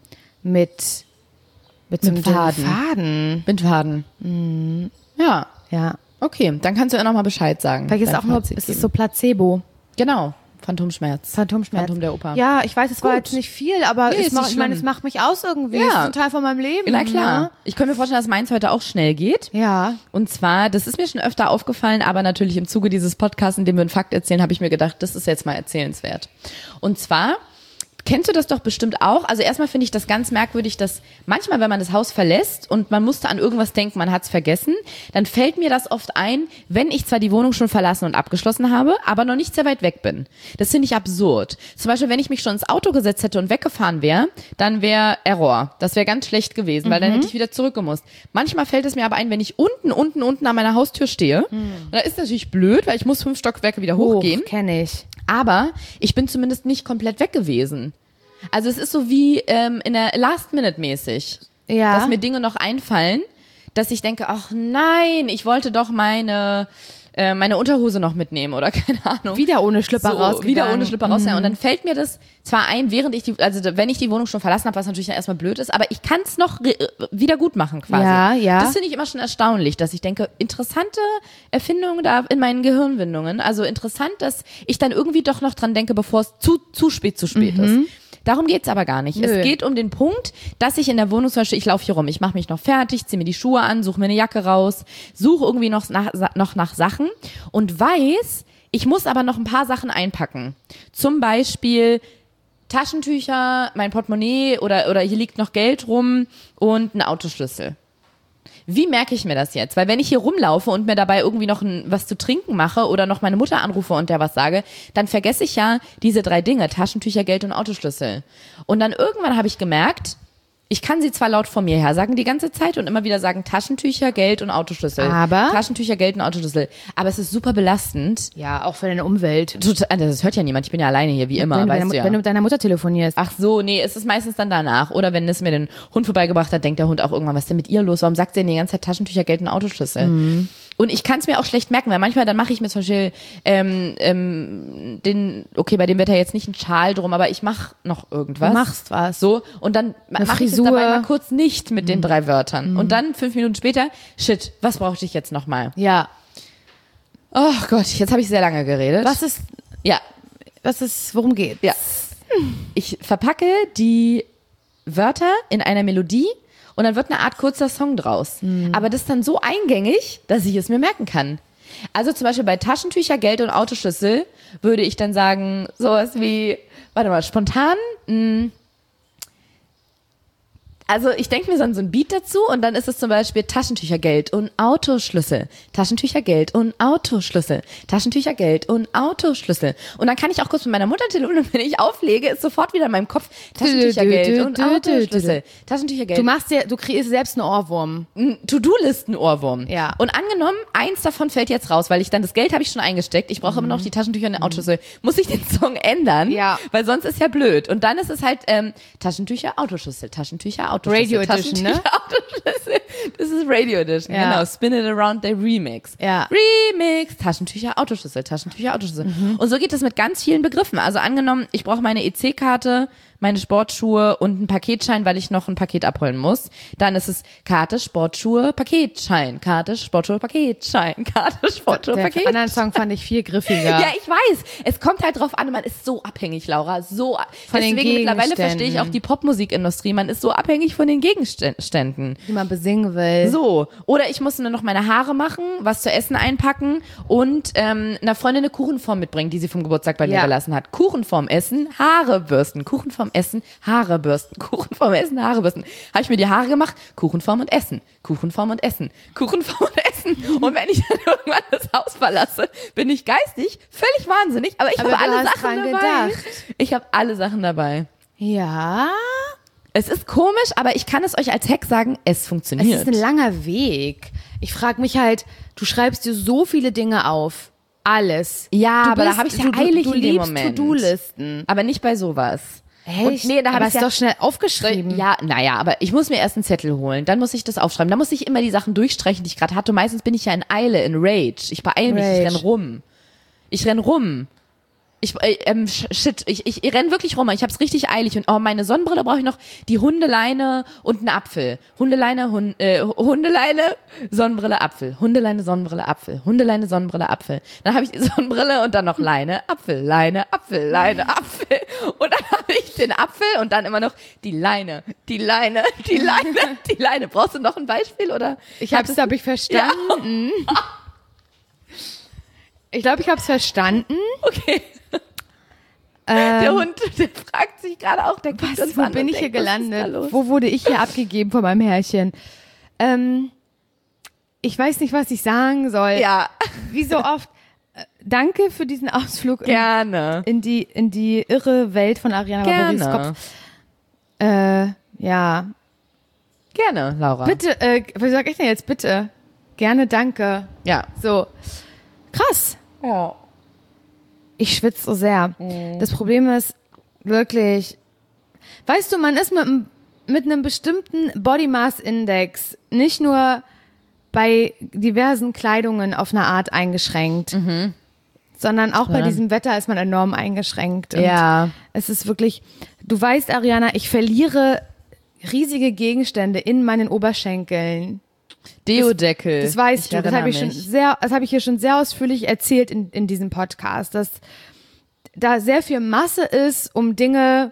mit mit, so einem dünnen Faden. Faden. Bindfaden. Ja. Ja, Okay, dann kannst du ja nochmal Bescheid sagen. vielleicht ist Dein auch nur, Fazit ist es geben. so Placebo. Genau. Phantomschmerz. Phantomschmerz. Phantom der Oper. Ja, ich weiß, es war Gut. jetzt nicht viel, aber Nee, es ist macht, nicht ich meine, schlimm. es macht mich aus irgendwie. Ja. Es ist ein Teil von meinem Leben. Na klar. Ne? Ich könnte mir vorstellen, dass meins heute auch schnell geht. Ja. Und zwar, das ist mir schon öfter aufgefallen, aber natürlich im Zuge dieses Podcasts, in dem wir einen Fakt erzählen, habe ich mir gedacht, das ist jetzt mal erzählenswert. Und zwar, kennst du das doch bestimmt auch? Also erstmal finde ich das ganz merkwürdig, dass manchmal, wenn man das Haus verlässt und man musste an irgendwas denken, man hat es vergessen, dann fällt mir das oft ein, wenn ich zwar die Wohnung schon verlassen und abgeschlossen habe, aber noch nicht sehr weit weg bin. Das finde ich absurd. Zum Beispiel, wenn ich mich schon ins Auto gesetzt hätte und weggefahren wäre, dann wäre Error. Das wäre ganz schlecht gewesen, weil dann hätte ich wieder zurückgemusst. Manchmal fällt es mir aber ein, wenn ich unten, unten, unten an meiner Haustür stehe. Und da ist natürlich blöd, weil ich muss fünf Stockwerke wieder hochgehen. Hoch, kenne ich. Aber ich bin zumindest nicht komplett weg gewesen. Also es ist so wie ähm, in der Last-Minute-mäßig, Ja. dass mir Dinge noch einfallen, dass ich denke, ach nein, ich wollte doch meine äh, meine Unterhose noch mitnehmen oder keine Ahnung. Wieder ohne Schlipper so, rausgegangen. Wieder ohne Schlipper rausgegangen. Und dann fällt mir das zwar ein, während ich die, also wenn ich die Wohnung schon verlassen habe, was natürlich dann erstmal blöd ist, aber ich kann es noch re- wieder gut machen quasi. Ja, ja. Das finde ich immer schon erstaunlich, dass ich denke, interessante Erfindungen da in meinen Gehirnwindungen. Also interessant, dass ich dann irgendwie doch noch dran denke, bevor es zu, zu spät zu spät ist. Darum geht's aber gar nicht. Nö. Es geht um den Punkt, dass ich in der Wohnung zum Beispiel, ich laufe hier rum, ich mache mich noch fertig, ziehe mir die Schuhe an, suche mir eine Jacke raus, suche irgendwie noch nach, noch nach Sachen und weiß, ich muss aber noch ein paar Sachen einpacken. Zum Beispiel Taschentücher, mein Portemonnaie oder, oder hier liegt noch Geld rum und ein Autoschlüssel. Wie merke ich mir das jetzt? Weil wenn ich hier rumlaufe und mir dabei irgendwie noch ein, was zu trinken mache oder noch meine Mutter anrufe und der was sage, dann vergesse ich ja diese drei Dinge, Taschentücher, Geld und Autoschlüssel. Und dann irgendwann habe ich gemerkt, ich kann sie zwar laut vor mir her sagen die ganze Zeit und immer wieder sagen Taschentücher, Geld und Autoschlüssel. Aber? Taschentücher, Geld und Autoschlüssel. Aber es ist super belastend. Ja, auch für deine Umwelt. Total, das hört ja niemand, ich bin ja alleine hier, wie immer, wenn, du weißt deine, du ja. wenn du mit deiner Mutter telefonierst. Ach so, nee, es ist meistens dann danach. Oder wenn es mir den Hund vorbeigebracht hat, denkt der Hund auch irgendwann, was ist denn mit ihr los? Warum sagt sie denn die ganze Zeit Taschentücher, Geld und Autoschlüssel? Mhm. Und ich kann es mir auch schlecht merken, weil manchmal, dann mache ich mir zum Beispiel ähm, ähm, den, okay, bei dem Wetter jetzt nicht einen Schal drum, aber ich mache noch irgendwas. Du machst was. So, und dann mache ich es Frisur. dabei mal kurz nicht mit den drei Wörtern. Und dann, fünf Minuten später, shit, was brauchte ich jetzt nochmal? Ja. Oh Gott, jetzt habe ich sehr lange geredet. Was ist, Ja, was ist, worum geht's? Ja. Ich verpacke die Wörter in einer Melodie und dann wird eine Art kurzer Song draus. Aber das ist dann so eingängig, dass ich es mir merken kann. Also zum Beispiel bei Taschentücher, Geld und Autoschlüssel würde ich dann sagen, sowas wie, warte mal, spontan, mh, also ich denke mir dann so ein Beat dazu und dann ist es zum Beispiel Taschentücher, Geld und Autoschlüssel. Taschentücher, Geld und Autoschlüssel. Taschentücher, Geld und Autoschlüssel. Und dann kann ich auch kurz mit meiner Mutter telefonieren und wenn ich auflege, ist sofort wieder in meinem Kopf Taschentücher, Du, du, Geld du, und du, du, Autoschlüssel. Taschentücher, Geld. Du machst dir, du kreierst selbst einen Ohrwurm. ein To-Do-Listen-Ohrwurm. Ja. Und angenommen, eins davon fällt jetzt raus, weil ich dann das Geld habe ich schon eingesteckt. Ich brauche immer noch die Taschentücher und den Autoschlüssel. Muss ich den Song ändern? Ja. Weil sonst ist ja blöd. Und dann ist es halt ähm, Taschentücher, Autoschlüssel, Taschentücher, Autoschlüssel. Radio Edition, ne? Taschentücher, Autoschlüssel. Das ist Radio Edition. Ja. Genau. Spin it around the Remix. Ja. Remix. Taschentücher, Autoschlüssel, Taschentücher, Autoschlüssel. Und so geht es mit ganz vielen Begriffen. Also angenommen, ich brauche meine E C-Karte, meine Sportschuhe und einen Paketschein, weil ich noch ein Paket abholen muss. Dann ist es Karte, Sportschuhe, Paketschein. Karte, Sportschuhe, Paketschein. Karte, Sportschuhe, Der Paketschein. anderen Song fand ich viel griffiger. Ja, ich weiß. Es kommt halt drauf an, man ist so abhängig, Laura. So Von den Deswegen mittlerweile Gegenständen. verstehe ich auch die Popmusikindustrie. Man ist so abhängig von den Gegenständen. Die man besingen will. So. Oder ich muss nur noch meine Haare machen, was zu essen einpacken und ähm, einer Freundin eine Kuchenform mitbringen, die sie vom Geburtstag bei mir Ja. gelassen hat. Kuchenform essen, Haare bürsten. Kuchenform essen, Haare bürsten. Kuchenform essen, Haare bürsten. Habe ich mir die Haare gemacht, Kuchenform und essen. Kuchenform und essen. Kuchenform und essen. essen. Und wenn ich dann irgendwann das Haus verlasse, bin ich geistig völlig wahnsinnig. Aber ich Aber habe du alle hast Sachen dran dabei. gedacht. Ich habe alle Sachen dabei. Ja, Es ist komisch, aber ich kann es euch als Hack sagen, es es funktioniert. ist ein langer Weg. Ich frage mich halt, du schreibst dir so viele Dinge auf. Alles. ja, Du aber da bist- habe ich ja du, du, eilig du in dem liebst Moment. To-Do-Listen. Aber nicht bei sowas. Echt? Und nee, da habe aber ich ist ja doch schnell aufgeschrieben. Ja, naja, aber ich muss mir erst einen Zettel holen, dann muss ich das aufschreiben, dann muss ich immer die Sachen durchstreichen, die ich gerade hatte. Meistens bin ich ja in Eile, in Rage. Ich beeile mich, Rage. ich renn rum. Ich renn rum. Ich, äh, ähm, shit, ich, ich, ich renn wirklich rum. Ich hab's richtig eilig. Und oh, meine Sonnenbrille brauche ich noch, die Hundeleine und einen Apfel. Hundeleine, Hund, äh, Hundeleine, Sonnenbrille, Apfel. Hundeleine, Sonnenbrille, Apfel. Hundeleine, Sonnenbrille, Apfel. Dann habe ich die Sonnenbrille und dann noch Leine, Apfel, Leine, Apfel, Leine, Apfel. Und dann habe ich den Apfel und dann immer noch die Leine, die Leine, die Leine, die Leine. Brauchst du noch ein Beispiel oder? Ich hab's, glaube ich, verstanden. Ich glaube, ich hab's verstanden. Okay. Ähm, Der Hund, der fragt sich gerade auch, der guckt uns Wo an bin und ich hier denkt, was ist da gelandet? los? Wo wurde ich hier abgegeben von meinem Herrchen? Ähm, ich weiß nicht, was ich sagen soll. Ja, Wie so oft. Äh, Danke für diesen Ausflug in, gerne. in die in die irre Welt von Ariana Barbourys Gerne. Kopf. Äh, ja. Gerne, Laura. Bitte, äh, was sag ich denn jetzt? Bitte. Gerne, danke. Ja. So. Krass. Ja. Ich schwitze so sehr. Das Problem ist wirklich, weißt du, man ist mit, einem- mit einem bestimmten Body Mass Index nicht nur bei diversen Kleidungen auf eine Art eingeschränkt, sondern auch bei Ja. diesem Wetter ist man enorm eingeschränkt. Und Ja. es ist wirklich, du weißt, Ariana, ich verliere riesige Gegenstände in meinen Oberschenkeln. Deodeckel. Das weißt Ich du, das erinnere habe ich schon mich. sehr, das habe ich hier schon sehr ausführlich erzählt in, in diesem Podcast, dass da sehr viel Masse ist, um Dinge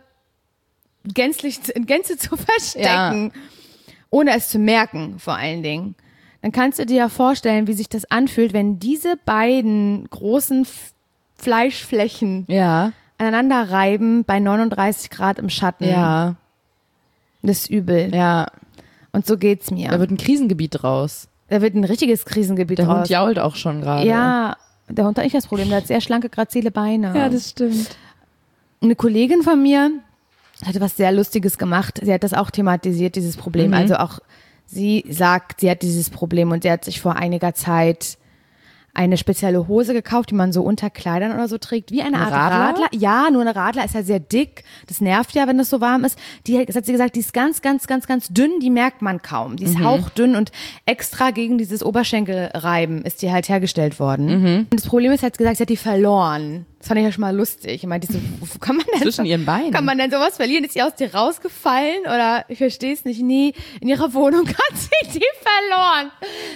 gänzlich in Gänze zu verstecken, ohne es zu merken, vor allen Dingen. Dann kannst du dir ja vorstellen, wie sich das anfühlt, wenn diese beiden großen F- Fleischflächen Ja. aneinander reiben bei neununddreißig Grad im Schatten. Ja. Das ist übel. Ja. Und so geht's mir. Da wird ein Krisengebiet draus. Da wird ein richtiges Krisengebiet Der draus. Hund jault auch schon gerade. Ja, der Hund hat nicht das Problem, der hat sehr schlanke, grazile Beine. Ja, das stimmt. Eine Kollegin von mir hatte was sehr Lustiges gemacht. Sie hat das auch thematisiert, dieses Problem. Mhm. Also auch sie sagt, sie hat dieses Problem und sie hat sich vor einiger Zeit eine spezielle Hose gekauft, die man so unter Kleidern oder so trägt, wie eine Eine Art Radler? Radler. Ja, nur eine Radler ist ja sehr dick. Das nervt ja, wenn es so warm ist. Die hat, das hat sie gesagt, die ist ganz, ganz, ganz, ganz dünn, die merkt man kaum. Die ist Mhm. hauchdünn und extra gegen dieses Oberschenkelreiben ist die halt hergestellt worden. Mhm. Und das Problem ist, sie hat gesagt, sie hat die verloren. Das fand ich ja schon mal lustig. Ich meinte, so, wo kann man denn Zwischen ihren Beinen. Kann man denn sowas verlieren? Ist sie aus dir rausgefallen? Oder ich verstehe es nicht. Nee, in ihrer Wohnung hat sie die verloren.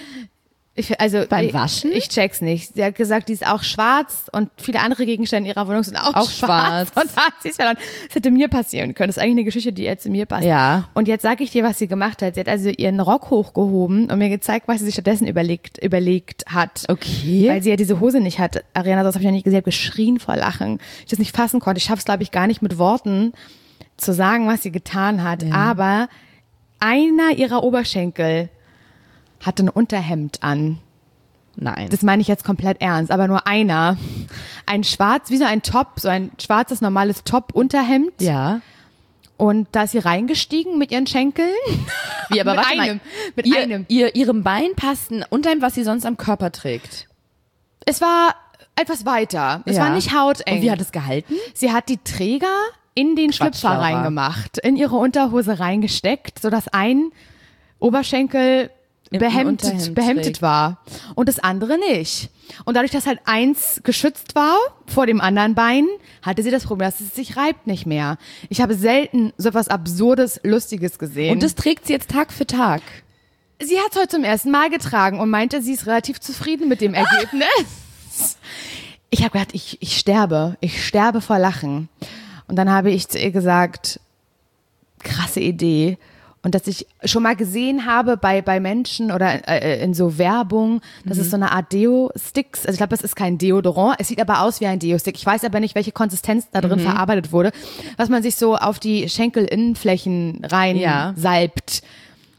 Ich, also Beim ich, Waschen? Ich check's nicht. Sie hat gesagt, die ist auch schwarz und viele andere Gegenstände in ihrer Wohnung sind auch, Auch schwarz. schwarz. Und da hat sie es verloren. Das hätte mir passieren können. Das ist eigentlich eine Geschichte, die eher zu mir passt. Ja. Und jetzt sage ich dir, was sie gemacht hat. Sie hat also ihren Rock hochgehoben und mir gezeigt, was sie sich stattdessen überlegt, überlegt hat. Okay. Weil sie ja diese Hose nicht hat. Ariana, das habe ich ja nicht gesehen, habe geschrien vor Lachen. Ich das nicht fassen konnte. Ich schaff's, glaube ich, gar nicht mit Worten zu sagen, was sie getan hat. Aber einer ihrer Oberschenkel hatte ein Unterhemd an. Nein. Das meine ich jetzt komplett ernst, aber nur einer. Ein schwarz, wie so ein Top, so ein schwarzes, normales Top-Unterhemd. ja. Und da ist sie reingestiegen mit ihren Schenkeln. Wie, aber mit warte einem, mal. mit ihr, einem. Ihr, ihrem Bein passt ein Unterhemd, was sie sonst am Körper trägt. Es war etwas weiter. Es Ja. war nicht hauteng. Und wie hat es gehalten? Sie hat die Träger in den Quatsch, Schlüpfer Laura. reingemacht, in ihre Unterhose reingesteckt, sodass ein Oberschenkel Im behemdet, Unterhemd behemdet trägt. war und das andere nicht. Und dadurch, dass halt eins geschützt war vor dem anderen Bein, hatte sie das Problem, dass es sich reibt nicht mehr. Ich habe selten so etwas Absurdes, Lustiges gesehen. Und das trägt sie jetzt Tag für Tag. Sie hat es heute zum ersten Mal getragen und meinte, sie ist relativ zufrieden mit dem Ergebnis. Ich habe gedacht, ich, ich sterbe. Ich sterbe vor Lachen. Und dann habe ich zu ihr gesagt, krasse Idee. Und dass ich schon mal gesehen habe bei, bei Menschen oder äh, in so Werbung, das ist so eine Art Deo-Sticks. Also ich glaube, das ist kein Deodorant. Es sieht aber aus wie ein Deo-Stick. Ich weiß aber nicht, welche Konsistenz da drin verarbeitet wurde. Was man sich so auf die Schenkel-Innenflächen rein Ja. salbt.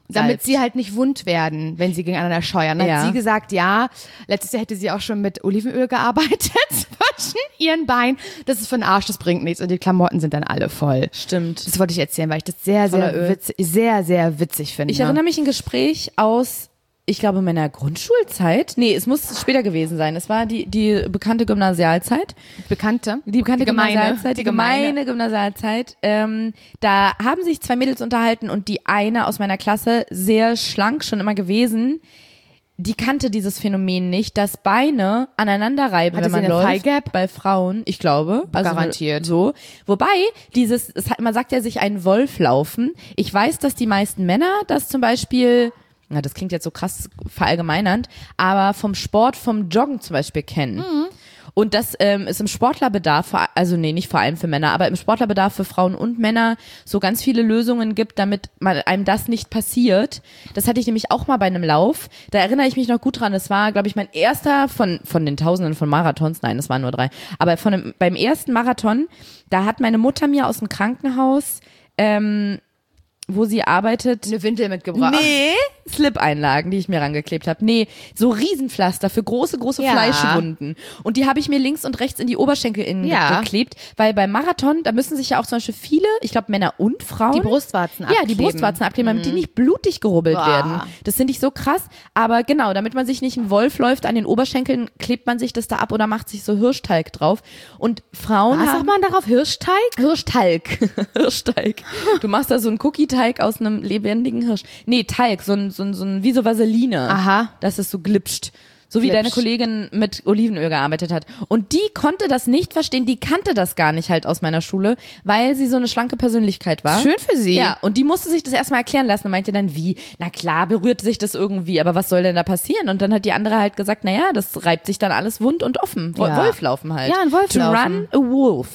Damit Salz. sie halt nicht wund werden, wenn sie gegeneinander scheuern. Dann Ja. hat sie gesagt, ja, letztes Jahr hätte sie auch schon mit Olivenöl gearbeitet zwischen ihren Beinen. Das ist für den Arsch, das bringt nichts. Und die Klamotten sind dann alle voll. Stimmt. Das wollte ich erzählen, weil ich das sehr, Voller sehr Öl. witzig, sehr, sehr witzig finde. Ich erinnere mich an ein Gespräch aus, ich glaube, meiner Grundschulzeit. Nee, es muss später gewesen sein. Es war die, die bekannte Gymnasialzeit. Bekannte. Die bekannte Die gemeine. Gymnasialzeit, die Die gemeine. gemeine Gymnasialzeit. Ähm, da haben sich zwei Mädels unterhalten und die eine aus meiner Klasse, sehr schlank schon immer gewesen, die kannte dieses Phänomen nicht, dass Beine aneinander reiben, Hatte wenn man sie eine läuft. Thigh Gap? Bei Frauen, ich glaube. Also Garantiert. So. Wobei, dieses, es hat, man sagt ja sich einen Wolf laufen. Ich weiß, dass die meisten Männer das zum Beispiel, na, das klingt jetzt so krass verallgemeinernd, aber vom Sport, vom Joggen zum Beispiel kennen. Mhm. Und das ähm, ist im Sportlerbedarf, vor- also nee, nicht vor allem für Männer, aber im Sportlerbedarf für Frauen und Männer so ganz viele Lösungen gibt, damit man, einem das nicht passiert. Das hatte ich nämlich auch mal bei einem Lauf. Da erinnere ich mich noch gut dran. Das war, glaube ich, mein erster von von den Tausenden von Marathons. Nein, das waren nur drei. Aber von dem, beim ersten Marathon, da hat meine Mutter mir aus dem Krankenhaus, ähm, wo sie arbeitet, Eine Windel mitgebracht. Nee, Slip-Einlagen, die ich mir rangeklebt habe. Nee, so Riesenpflaster für große, große Ja. Fleischwunden. Und die habe ich mir links und rechts in die Oberschenkel innen Ja. geklebt, weil beim Marathon, da müssen sich ja auch zum Beispiel viele, ich glaube Männer und Frauen, Die Brustwarzen ja, die abkleben. Brustwarzen abkleben, damit die nicht blutig gerubbelt Boah. werden. Das finde ich so krass. Aber genau, damit man sich nicht ein Wolf läuft an den Oberschenkeln, klebt man sich das da ab oder macht sich so Hirschtalg drauf. Und Frauen Was haben sagt man darauf? Hirschteig? Hirschtalg. Hirschtalg. Du machst da so einen Cookie-Teig aus einem lebendigen Hirsch. Nee, Teig, so ein, so ein, so ein wie so Vaseline. Aha. Das ist so glitscht. So wie Glitscht. deine Kollegin mit Olivenöl gearbeitet hat. Und die konnte das nicht verstehen, die kannte das gar nicht halt aus meiner Schule, weil sie so eine schlanke Persönlichkeit war. Schön für sie. Ja, und die musste sich das erstmal erklären lassen und meinte dann, wie? Na klar, berührt sich das irgendwie, aber was soll denn da passieren? Und dann hat die andere halt gesagt, naja, das reibt sich dann alles wund und offen. Wo- Ja. Wolflaufen halt. Ja, ein Wolflaufen. To run a wolf.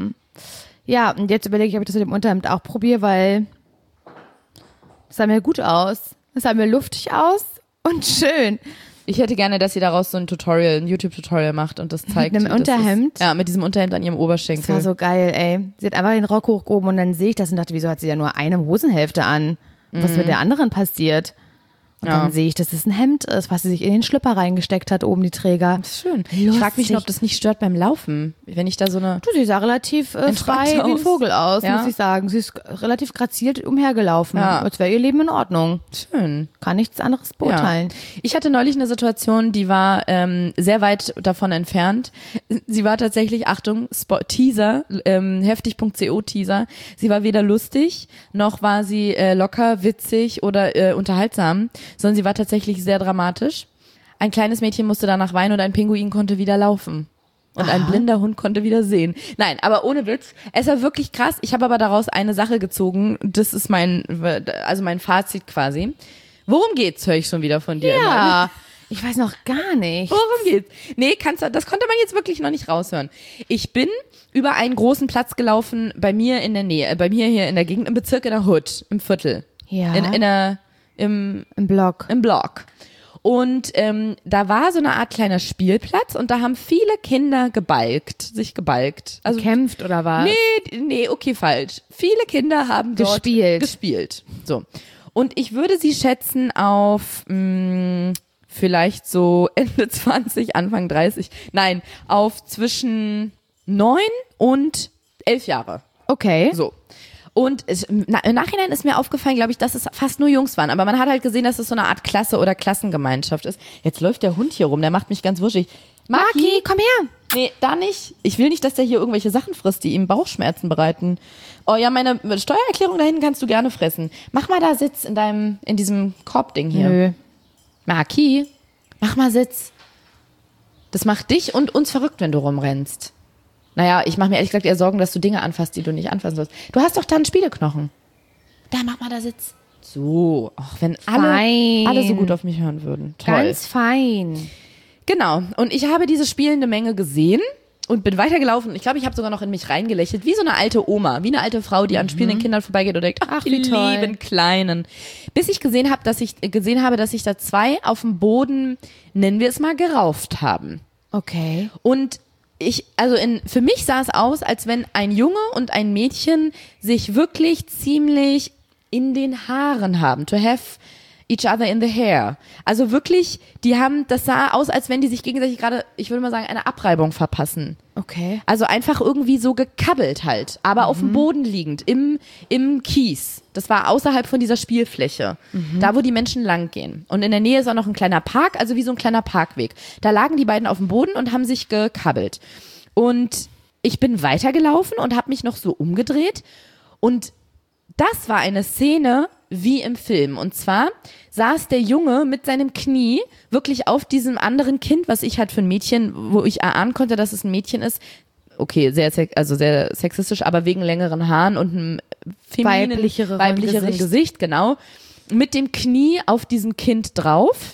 Ja, und jetzt überlege ich, ob ich das mit dem Unterhemd auch probiere, weil es sah mir gut aus. Es sah mir luftig aus und schön. Ich hätte gerne, dass sie daraus so ein Tutorial, ein YouTube-Tutorial macht und das zeigt. einem das ist- Unterhemd? Ja, mit diesem Unterhemd an ihrem Oberschenkel. Das war so geil, ey. Sie hat einfach den Rock hochgehoben und dann sehe ich das und dachte, wieso hat sie ja nur eine Hosenhälfte an? Was mit der anderen passiert? Und Ja. dann sehe ich, dass es ein Hemd ist, was sie sich in den Schlipper reingesteckt hat, oben die Träger. Das ist schön. Ich Lustig. frage mich nur, ob das nicht stört beim Laufen. Wenn ich da so eine. Du, sie sah relativ äh, Entspannt frei wie ein aus. Vogel aus, Ja. muss ich sagen. Sie ist relativ graziert umhergelaufen. Ja. Als wäre ihr Leben in Ordnung. Schön. Kann nichts anderes beurteilen. Ja. Ich hatte neulich eine Situation, die war ähm, sehr weit davon entfernt. Sie war tatsächlich, Achtung, Spo- Teaser, ähm, heftig punkt co Teaser. Sie war weder lustig, noch war sie äh, locker, witzig oder äh, unterhaltsam, sondern sie war tatsächlich sehr dramatisch. Ein kleines Mädchen musste danach weinen und ein Pinguin konnte wieder laufen. Und ein blinder Hund konnte wieder sehen. Nein, aber ohne Witz. Es war wirklich krass. Ich habe aber daraus eine Sache gezogen. Das ist mein, also mein Fazit quasi. Worum geht's, höre ich schon wieder von dir. Ja, ich weiß noch gar nicht. Worum geht's? Nee, kannst du, das konnte man jetzt wirklich noch nicht raushören. Ich bin über einen großen Platz gelaufen bei mir in der Nähe, äh, bei mir hier in der Gegend, im Bezirk in der Hood, im Viertel. Ja. In, in der, im, Im Blog. im Block. Und ähm, da war so eine Art kleiner Spielplatz und da haben viele Kinder gebalgt, sich gebalgt. Also Gekämpft oder was? Nee, nee, okay, falsch. Viele Kinder haben dort Gespielt. gespielt. So. Und ich würde sie schätzen auf mh, vielleicht so Ende zwanzig, Anfang dreißig. Nein, auf zwischen neun und elf Jahre. Okay. So. Und es, na, im Nachhinein ist mir aufgefallen, glaube ich, dass es fast nur Jungs waren. Aber man hat halt gesehen, dass es so eine Art Klasse oder Klassengemeinschaft ist. Jetzt läuft der Hund hier rum, der macht mich ganz wuschig. Maki, komm her. Nee, da nicht. Ich will nicht, dass der hier irgendwelche Sachen frisst, die ihm Bauchschmerzen bereiten. Oh ja, meine Steuererklärung da hinten kannst du gerne fressen. Mach mal da Sitz in deinem, in diesem Korbding hier. Nö. Maki, mach mal Sitz. Das macht dich und uns verrückt, wenn du rumrennst. Naja, ich mache mir ehrlich gesagt eher Sorgen, dass du Dinge anfasst, die du nicht anfassen sollst. Du hast doch da einen Spieleknochen. Da, mach mal da Sitz. So, ach, wenn alle, Fein. alle so gut auf mich hören würden. Toll. Ganz fein. Genau. Und ich habe diese spielende Menge gesehen und bin weitergelaufen. Ich glaube, ich habe sogar noch in mich reingelächelt, wie so eine alte Oma, wie eine alte Frau, die an spielenden Kindern vorbeigeht und denkt, ach, Ach, die wie toll. lieben Kleinen. Bis ich gesehen habe, dass ich gesehen habe, dass sich da zwei auf dem Boden, nennen wir es mal, gerauft haben. Okay. Und ich, also in, für mich sah es aus, als wenn ein Junge und ein Mädchen sich wirklich ziemlich in den Haaren haben. To have each other in the hair. Also wirklich, die haben, das sah aus, als wenn die sich gegenseitig gerade, ich würde mal sagen, eine Abreibung verpassen. Okay. Also einfach irgendwie so gekabbelt halt, aber mhm. auf dem Boden liegend, im, im Kies. Das war außerhalb von dieser Spielfläche, mhm. da wo die Menschen lang gehen. Und in der Nähe ist auch noch ein kleiner Park, also wie so ein kleiner Parkweg. Da lagen die beiden auf dem Boden und haben sich gekabbelt. Und ich bin weitergelaufen und habe mich noch so umgedreht und das war eine Szene wie im Film. Und zwar saß der Junge mit seinem Knie wirklich auf diesem anderen Kind, was ich halt für ein Mädchen, wo ich erahnen konnte, dass es ein Mädchen ist. Okay, sehr, also sehr sexistisch, aber wegen längeren Haaren und einem femininen, weiblicheren, weiblicheren Gesicht. Gesicht, genau. Mit dem Knie auf diesem Kind drauf.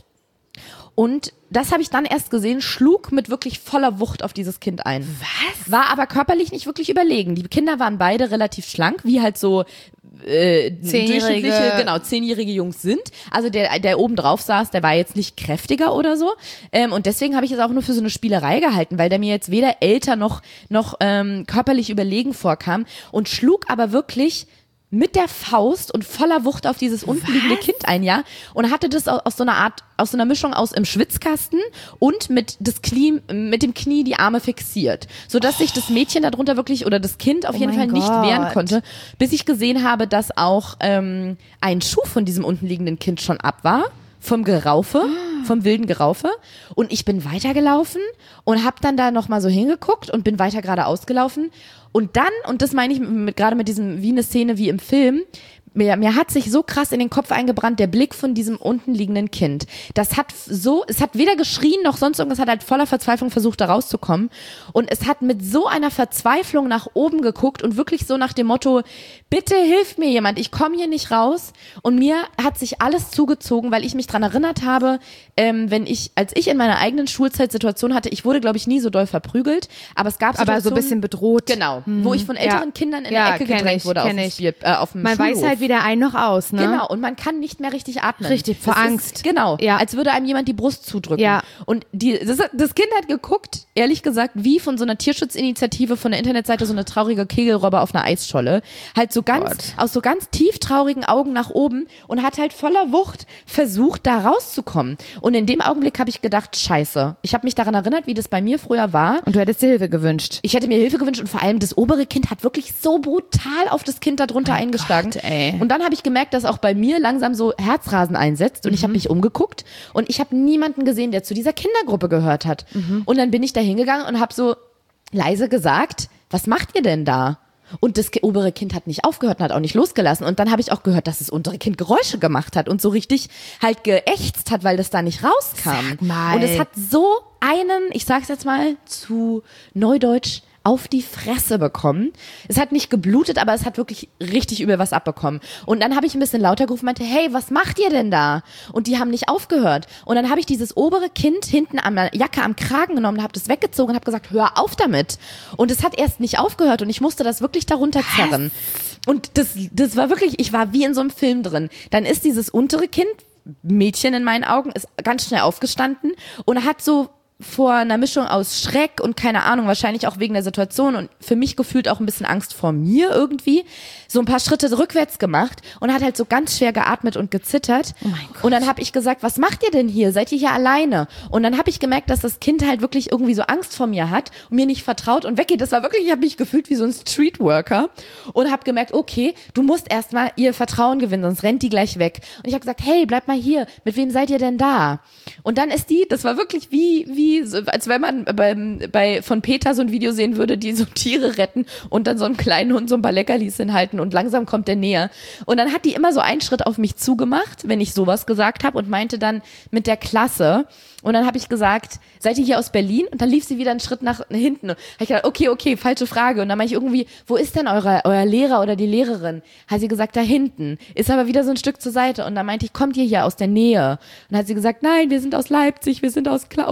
Und das habe ich dann erst gesehen, schlug mit wirklich voller Wucht auf dieses Kind ein. Was? War aber körperlich nicht wirklich überlegen. Die Kinder waren beide relativ schlank, wie halt so äh, durchschnittliche, genau, zehnjährige Jungs sind. Also der, der oben drauf saß, der war jetzt nicht kräftiger oder so. Ähm, und deswegen habe ich es auch nur für so eine Spielerei gehalten, weil der mir jetzt weder älter noch, noch ähm, körperlich überlegen vorkam und schlug aber wirklich mit der Faust und voller Wucht auf dieses unten liegende Kind ein, ja, und hatte das aus, aus so einer Art, aus so einer Mischung aus im Schwitzkasten und mit das Knie, mit dem Knie die Arme fixiert, sodass oh. sich das Mädchen darunter wirklich oder das Kind auf oh jeden Fall Gott. nicht wehren konnte, bis ich gesehen habe, dass auch ähm, ein Schuh von diesem unten liegenden Kind schon ab war. Vom Geraufe, vom wilden Geraufe. Und ich bin weitergelaufen und habe dann da nochmal so hingeguckt und bin weiter geradeaus gelaufen. Und dann, und das meine ich mit, gerade mit diesem, wie eine Szene wie im Film, mir, mir hat sich so krass in den Kopf eingebrannt, der Blick von diesem unten liegenden Kind. Das hat so, es hat weder geschrien noch sonst irgendwas, hat halt voller Verzweiflung versucht, da rauszukommen. Und es hat mit so einer Verzweiflung nach oben geguckt und wirklich so nach dem Motto, bitte hilft mir jemand, ich komme hier nicht raus. Und mir hat sich alles zugezogen, weil ich mich dran erinnert habe, ähm, wenn ich, als ich in meiner eigenen Schulzeit Situation hatte, ich wurde, glaube ich, nie so doll verprügelt, aber es gab aber so ein bisschen bedroht. Genau, hm. wo ich von älteren ja. Kindern in ja, die Ecke gedrängt ich, wurde auf dem, ich. Spiel, äh, auf dem Man Schulhof. weiß halt weder ein noch aus, ne? Genau, und man kann nicht mehr richtig atmen. Richtig, vor das Angst. Ist, genau, ja. als würde einem jemand die Brust zudrücken. Ja. Und die, das, das Kind hat geguckt, ehrlich gesagt, wie von so einer Tierschutzinitiative von der Internetseite so eine traurige Kegelrobbe auf einer Eisscholle. Halt so ganz, Gott. aus so ganz tief traurigen Augen nach oben und hat halt voller Wucht versucht, da rauszukommen. Und in dem Augenblick habe ich gedacht, scheiße. Ich habe mich daran erinnert, wie das bei mir früher war. Und du hättest dir Hilfe gewünscht. Ich hätte mir Hilfe gewünscht und vor allem das obere Kind hat wirklich so brutal auf das Kind darunter oh eingeschlagen. Gott, ey. Und dann habe ich gemerkt, dass auch bei mir langsam so Herzrasen einsetzt und mhm. ich habe mich umgeguckt und ich habe niemanden gesehen, der zu dieser Kindergruppe gehört hat. Mhm. Und dann bin ich da hingegangen und habe so leise gesagt, was macht ihr denn da? Und das obere Kind hat nicht aufgehört und hat auch nicht losgelassen. Und dann habe ich auch gehört, dass das untere Kind Geräusche gemacht hat und so richtig halt geächzt hat, weil das da nicht rauskam. Sag mal. Und es hat so einen, ich sag's jetzt mal zu Neudeutsch, auf die Fresse bekommen. Es hat nicht geblutet, aber es hat wirklich richtig übel was abbekommen. Und dann habe ich ein bisschen lauter gerufen und meinte, hey, was macht ihr denn da? Und die haben nicht aufgehört. Und dann habe ich dieses obere Kind hinten an der Jacke am Kragen genommen, habe das weggezogen und habe gesagt, hör auf damit. Und es hat erst nicht aufgehört und ich musste das wirklich darunter zerren. Und das, das war wirklich, ich war wie in so einem Film drin. Dann ist dieses untere Kind, Mädchen in meinen Augen, ist ganz schnell aufgestanden und hat so vor einer Mischung aus Schreck und keine Ahnung, wahrscheinlich auch wegen der Situation und für mich gefühlt auch ein bisschen Angst vor mir irgendwie, so ein paar Schritte rückwärts gemacht und hat halt so ganz schwer geatmet und gezittert. Oh mein Gott. Und dann habe ich gesagt, was macht ihr denn hier? Seid ihr hier alleine? Und dann habe ich gemerkt, dass das Kind halt wirklich irgendwie so Angst vor mir hat und mir nicht vertraut und weggeht. Das war wirklich, ich habe mich gefühlt wie so ein Streetworker und habe gemerkt, okay, du musst erstmal ihr Vertrauen gewinnen, sonst rennt die gleich weg. Und ich habe gesagt, hey, bleib mal hier. Mit wem seid ihr denn da? Und dann ist die, das war wirklich wie, wie als wenn man beim, bei, von Peter so ein Video sehen würde, die so Tiere retten und dann so einen kleinen Hund so ein paar Leckerlis hinhalten und langsam kommt der näher. Und dann hat die immer so einen Schritt auf mich zugemacht, wenn ich sowas gesagt habe und meinte dann mit der Klasse. Und dann habe ich gesagt, seid ihr hier aus Berlin? Und dann lief sie wieder einen Schritt nach hinten. Habe ich gedacht, okay, okay, falsche Frage. Und dann meinte ich irgendwie, wo ist denn eure, euer Lehrer oder die Lehrerin? Hat sie gesagt, da hinten. Ist aber wieder so ein Stück zur Seite. Und dann meinte ich, kommt ihr hier aus der Nähe? Und dann hat sie gesagt, nein, wir sind aus Leipzig, wir sind aus, auf Klassen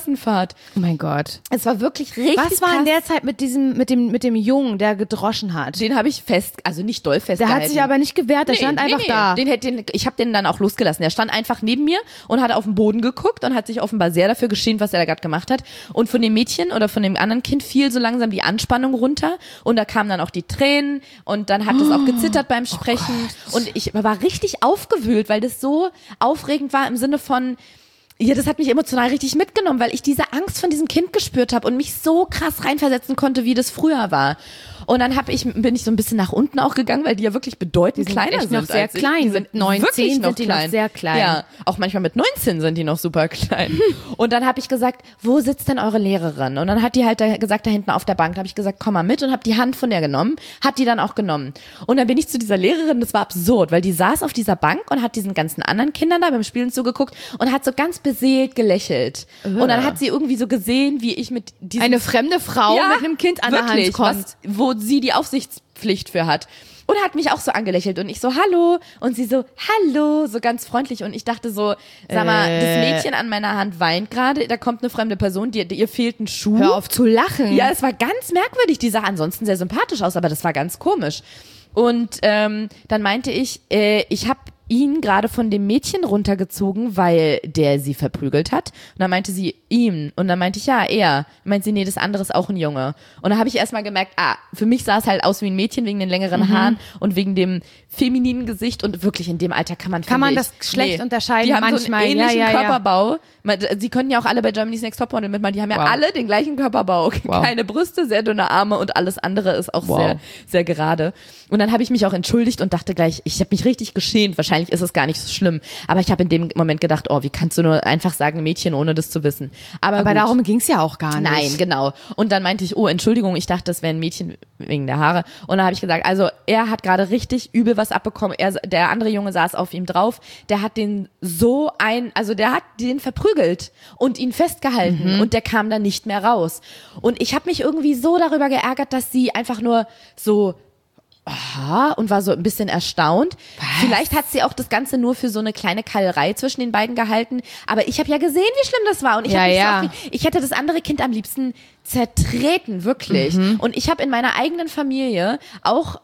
Klassenfahrt. Oh mein Gott. Es war wirklich richtig Was war krass. in der Zeit mit diesem, mit dem, mit dem Jungen, der gedroschen hat? Den habe ich fest, also nicht doll Der festgehalten. hat sich aber nicht gewehrt, der Nee, stand nee, einfach nee. da. Den, hätt- den, ich habe den dann auch losgelassen. Der stand einfach neben mir und hat auf den Boden geguckt und hat sich offenbar sehr dafür geschämt, was er da gerade gemacht hat. Und von dem Mädchen oder von dem anderen Kind fiel so langsam die Anspannung runter und da kamen dann auch die Tränen und dann hat es auch gezittert beim Sprechen und ich war richtig aufgewühlt, weil das so aufregend war im Sinne von, ja, das hat mich emotional richtig mitgenommen, weil ich diese Angst von diesem Kind gespürt habe und mich so krass reinversetzen konnte, wie das früher war. Und dann hab ich, bin ich so ein bisschen nach unten auch gegangen, weil die ja wirklich bedeutend Die sind kleiner echt sind noch sehr als ich. klein. Die sind Mit neunzehn wirklich sind noch die noch klein. sehr klein. Ja, auch manchmal mit neunzehn sind die noch super klein. Und dann habe ich gesagt, wo sitzt denn eure Lehrerin? Und dann hat die halt da gesagt, da hinten auf der Bank. Da habe ich gesagt, komm mal mit und habe die Hand von der genommen. Hat die dann auch genommen. Und dann bin ich zu dieser Lehrerin, das war absurd, weil die saß auf dieser Bank und hat diesen ganzen anderen Kindern da beim Spielen zugeguckt und hat so ganz beseelt gelächelt. Und dann hat sie irgendwie so gesehen, wie ich mit diesem Eine fremde Frau Ja, mit einem Kind an wirklich, der Hand kommt. was, wo sie die Aufsichtspflicht für hat. Und hat mich auch so angelächelt und ich so, hallo. Und sie so, hallo, so ganz freundlich. Und ich dachte so, sag mal, Äh. das Mädchen an meiner Hand weint gerade, da kommt eine fremde Person, die, ihr fehlt ein Schuh. Hör auf zu lachen. Ja, es war ganz merkwürdig. Die sah ansonsten sehr sympathisch aus, aber das war ganz komisch. Und ähm, dann meinte ich, äh, ich habe ihn gerade von dem Mädchen runtergezogen, weil der sie verprügelt hat. Und dann meinte sie, ihm. Und dann meinte ich, ja, er. Dann meinte sie, nee, das andere ist auch ein Junge. Und dann habe ich erstmal gemerkt, ah, für mich sah es halt aus wie ein Mädchen wegen den längeren Mhm. Haaren und wegen dem femininen Gesicht. Und wirklich in dem Alter kann man, Kann finde man ich, das schlecht unterscheiden Die haben manchmal. so einen ähnlichen Ja, ja, ja. Körperbau. Man- Sie können ja auch alle bei Germany's Next Topmodel mitmachen. Die haben ja Wow. alle den gleichen Körperbau. Wow. Keine Brüste, sehr dünne Arme und alles andere ist auch Wow. sehr, sehr gerade. Und dann habe ich mich auch entschuldigt und dachte gleich, ich habe mich richtig geschämt. Wahrscheinlich ist es gar nicht so schlimm. Aber ich habe in dem Moment gedacht, oh, wie kannst du nur einfach sagen Mädchen, ohne das zu wissen. Aber, Aber gut. darum ging's ja auch gar nicht. Nein, genau. Und dann meinte ich, oh, Entschuldigung, ich dachte, das wäre ein Mädchen wegen der Haare. Und dann habe ich gesagt, also er hat gerade richtig übel was abbekommen. Er, der andere Junge saß auf ihm drauf. Der hat den so ein, also der hat den verprügelt und ihn festgehalten Mhm. und der kam dann nicht mehr raus. Und ich habe mich irgendwie so darüber geärgert, dass sie einfach nur so aha, und war so ein bisschen erstaunt. Vielleicht hat sie auch das Ganze nur für so eine kleine Keilerei zwischen den beiden gehalten. Aber ich habe ja gesehen, wie schlimm das war. Und ich, Ja, hab mich ja. so auf, ich hätte das andere Kind am liebsten zertreten, wirklich. Und ich habe in meiner eigenen Familie auch